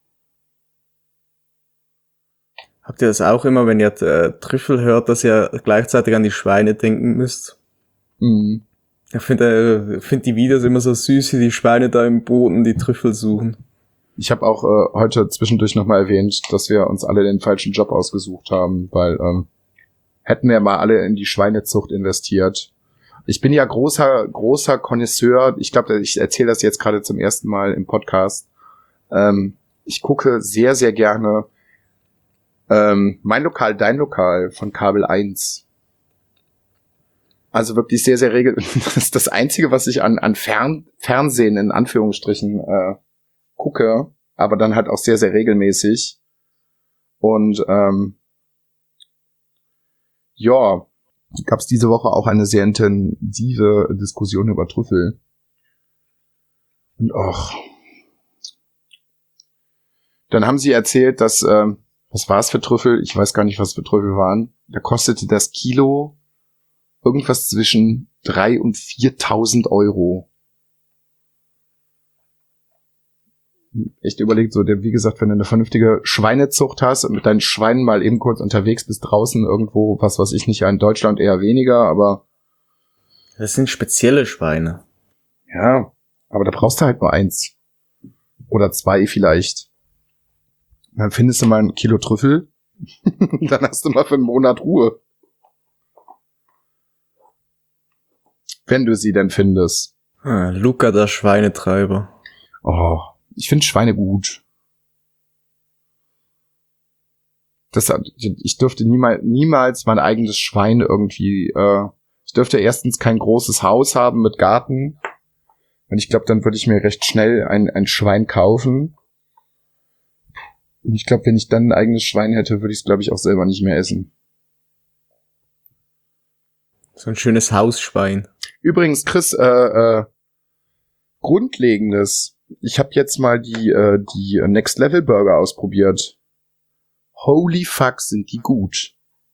Habt ihr das auch immer, wenn ihr Trüffel hört, dass ihr gleichzeitig an die Schweine denken müsst? Mhm. Ich finde die Videos immer so süß, wie die Schweine da im Boden die Trüffel suchen. Ich habe auch heute zwischendurch nochmal erwähnt, dass wir uns alle den falschen Job ausgesucht haben, weil hätten wir mal alle in die Schweinezucht investiert. Ich bin ja großer Connoisseur. Ich glaube, ich erzähle das jetzt gerade zum ersten Mal im Podcast. Ich gucke sehr, sehr gerne Mein Lokal, Dein Lokal von Kabel 1. Also wirklich sehr, sehr das ist das Einzige, was ich an Fernsehen in Anführungsstrichen gucke, aber dann halt auch sehr, sehr regelmäßig. Und ja, gab es diese Woche auch eine sehr intensive Diskussion über Trüffel. Und dann haben sie erzählt, dass was war es für Trüffel? Ich weiß gar nicht, was für Trüffel waren. Da kostete das Kilo irgendwas zwischen 3.000 und 4.000 Euro. Echt überlegt, so, wie gesagt, wenn du eine vernünftige Schweinezucht hast und mit deinen Schweinen mal eben kurz unterwegs bist draußen irgendwo, was weiß ich nicht, ja in Deutschland eher weniger, aber Das sind spezielle Schweine. ja, Aber da brauchst du halt nur 1. Oder 2 vielleicht. Dann findest du mal ein Kilo Trüffel. Dann hast du mal für einen Monat Ruhe. Wenn du sie denn findest. Luca, der Schweinetreiber. Oh, ich finde Schweine gut. Ich dürfte niemals mein eigenes Schwein irgendwie, ich dürfte erstens kein großes Haus haben mit Garten. Und ich glaube, dann würde ich mir recht schnell ein Schwein kaufen. Und ich glaube, wenn ich dann ein eigenes Schwein hätte, würde ich es, glaube ich, auch selber nicht mehr essen. So ein schönes Hausschwein. Übrigens, Chris, Grundlegendes. Ich habe jetzt mal die Next Level Burger ausprobiert. Holy fuck, sind die gut.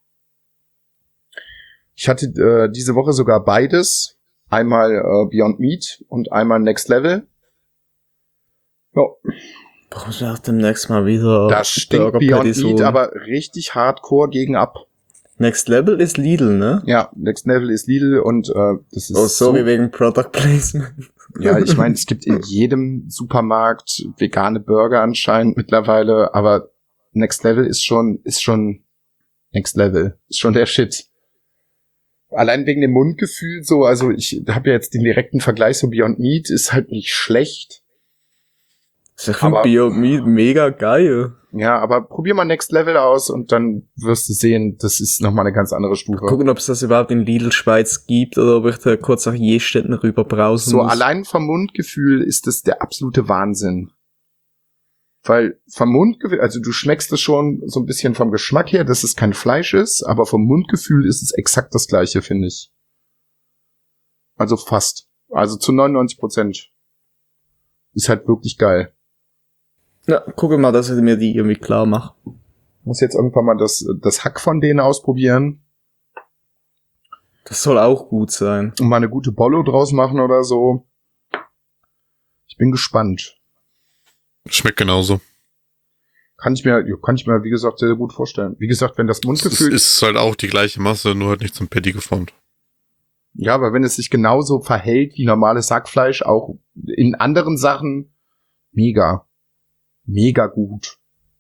Ich hatte diese Woche sogar beides. Einmal Beyond Meat und einmal Next Level. Ja. Warum soll ich demnächst mal wieder Da stinkt Beyond Meat aber richtig hardcore gegen ab. Next Level ist Lidl, ne? Ja, Next Level ist Lidl und das ist Oh, sorry, wegen Product Placement. Ja, ich meine, es gibt in jedem Supermarkt vegane Burger anscheinend mittlerweile, aber Next Level ist schon Next Level, ist schon der Shit. Allein wegen dem Mundgefühl so, also ich habe ja jetzt den direkten Vergleich, so Beyond Meat ist halt nicht schlecht. Ich finde Beyond Meat mega geil. Ja, aber probier mal Next Level aus und dann wirst du sehen, das ist nochmal eine ganz andere Stufe. Gucken, ob es das überhaupt in Lidl Schweiz gibt oder ob ich da kurz nach Jestetten rüber brausen So muss. allein vom Mundgefühl ist das der absolute Wahnsinn. Weil vom Mundgefühl, also du schmeckst es schon so ein bisschen vom Geschmack her, dass es kein Fleisch ist, aber vom Mundgefühl ist es exakt das gleiche, finde ich. Also fast. Also zu 99%. Ist halt wirklich geil. Ja, gucke mal, dass ich mir die irgendwie klar mache. Muss jetzt irgendwann mal das Hack von denen ausprobieren. Das soll auch gut sein. Und mal eine gute Bollo draus machen oder so. Ich bin gespannt. Schmeckt genauso. Kann ich mir, wie gesagt, sehr, sehr gut vorstellen. Wie gesagt, wenn das Mundgefühl... Es ist halt auch die gleiche Masse, nur halt nicht zum Patty geformt. Ja, aber wenn es sich genauso verhält wie normales Hackfleisch, auch in anderen Sachen, mega. Mega gut.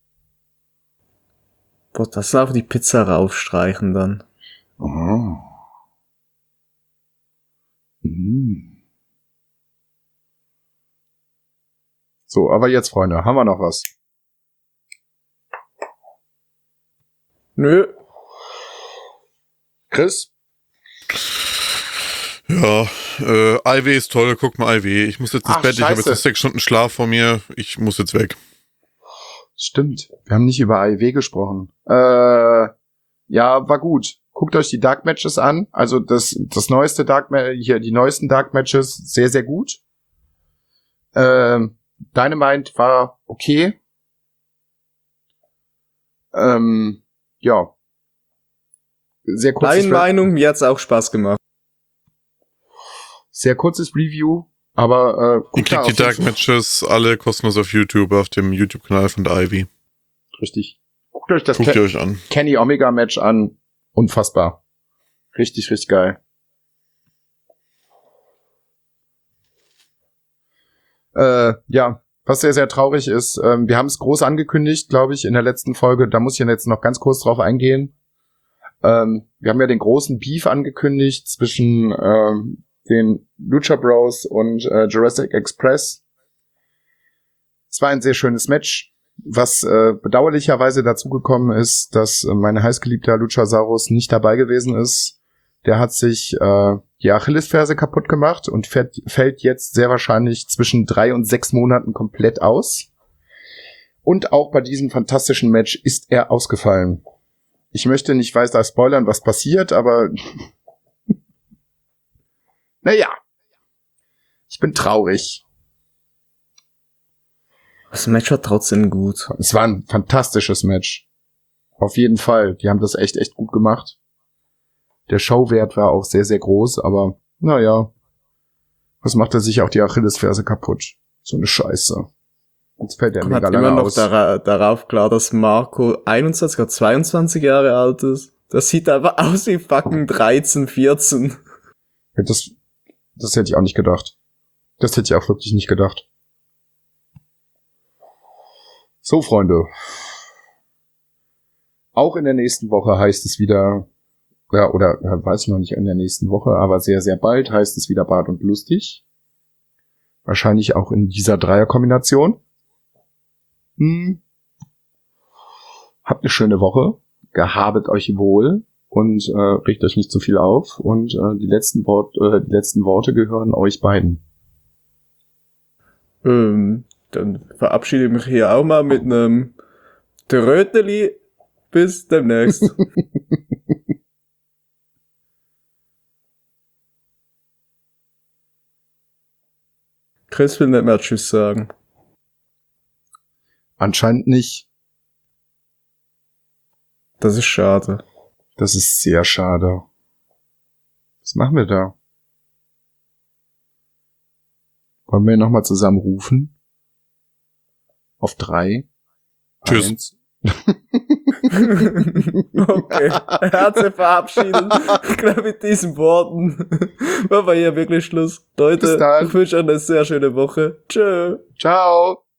Boah, das soll auf die Pizza raufstreichen dann. Oh. So, aber jetzt, Freunde, haben wir noch was? Nö. Chris? Ja, IW ist toll, guck mal IW. Ich muss jetzt ins Ach, Bett, ich habe jetzt scheiße. noch 6 Stunden Schlaf vor mir. Ich muss jetzt weg. Stimmt, wir haben nicht über AEW gesprochen. Ja, war gut. Guckt euch die Dark Matches an. Also das neueste die neuesten Dark Matches, sehr, sehr gut. Dynamite war okay. Ja. Sehr kurzes Deine Meinung, mir hat's auch Spaß gemacht. Sehr kurzes Review, aber Ihr guckt da kriegt die auf Dark Matches alle kostenlos auf YouTube, auf dem YouTube-Kanal von der Ivy. Richtig. Guckt euch das Guckt ihr euch an. Kenny Omega Match an. Unfassbar. Richtig, richtig geil. Ja, was sehr, sehr traurig ist, wir haben es groß angekündigt, glaube ich, in der letzten Folge. Da muss ich jetzt noch ganz kurz drauf eingehen. Wir haben ja den großen Beef angekündigt zwischen den Lucha Bros und Jurassic Express. Es war ein sehr schönes Match. Was bedauerlicherweise dazu gekommen ist, dass mein heißgeliebter Luchasaurus nicht dabei gewesen ist. Der hat sich die Achillesferse kaputt gemacht und fällt jetzt sehr wahrscheinlich zwischen 3 und 6 Monaten komplett aus. Und auch bei diesem fantastischen Match ist er ausgefallen. Ich möchte nicht weiter spoilern, was passiert, aber naja, ich bin traurig. Das Match war trotzdem gut. Es war ein fantastisches Match. Auf jeden Fall. Die haben das echt, echt gut gemacht. Der Showwert war auch sehr, sehr groß, aber naja. Was macht er sich auch die Achillesferse kaputt? So eine Scheiße. Jetzt fällt er Man mega hat immer lange noch aus. darauf klar, dass Marco 21 oder 22 Jahre alt ist. Das sieht einfach aus wie fucking 13, 14. Das hätte ich auch nicht gedacht. Das hätte ich auch wirklich nicht gedacht. So, Freunde. Auch in der nächsten Woche heißt es wieder, ja, oder weiß ich noch nicht in der nächsten Woche, aber sehr, sehr bald heißt es wieder Bart und Lustig. Wahrscheinlich auch in dieser Dreierkombination. Habt eine schöne Woche. Gehabet euch wohl und regt euch nicht zu viel auf. Und die letzten Worte gehören euch beiden. Dann verabschiede ich mich hier auch mal mit einem Tröteli. Bis demnächst. Chris will nicht mehr Tschüss sagen. Anscheinend nicht. Das ist schade. Das ist sehr schade. Was machen wir da? Wollen wir nochmal zusammen rufen? Auf 3. Tschüss. 1. Okay, er hat sich verabschiedet. Ich glaube, mit diesen Worten machen wir hier wirklich Schluss. Leute, ich wünsche euch eine sehr schöne Woche. Tschö. Ciao.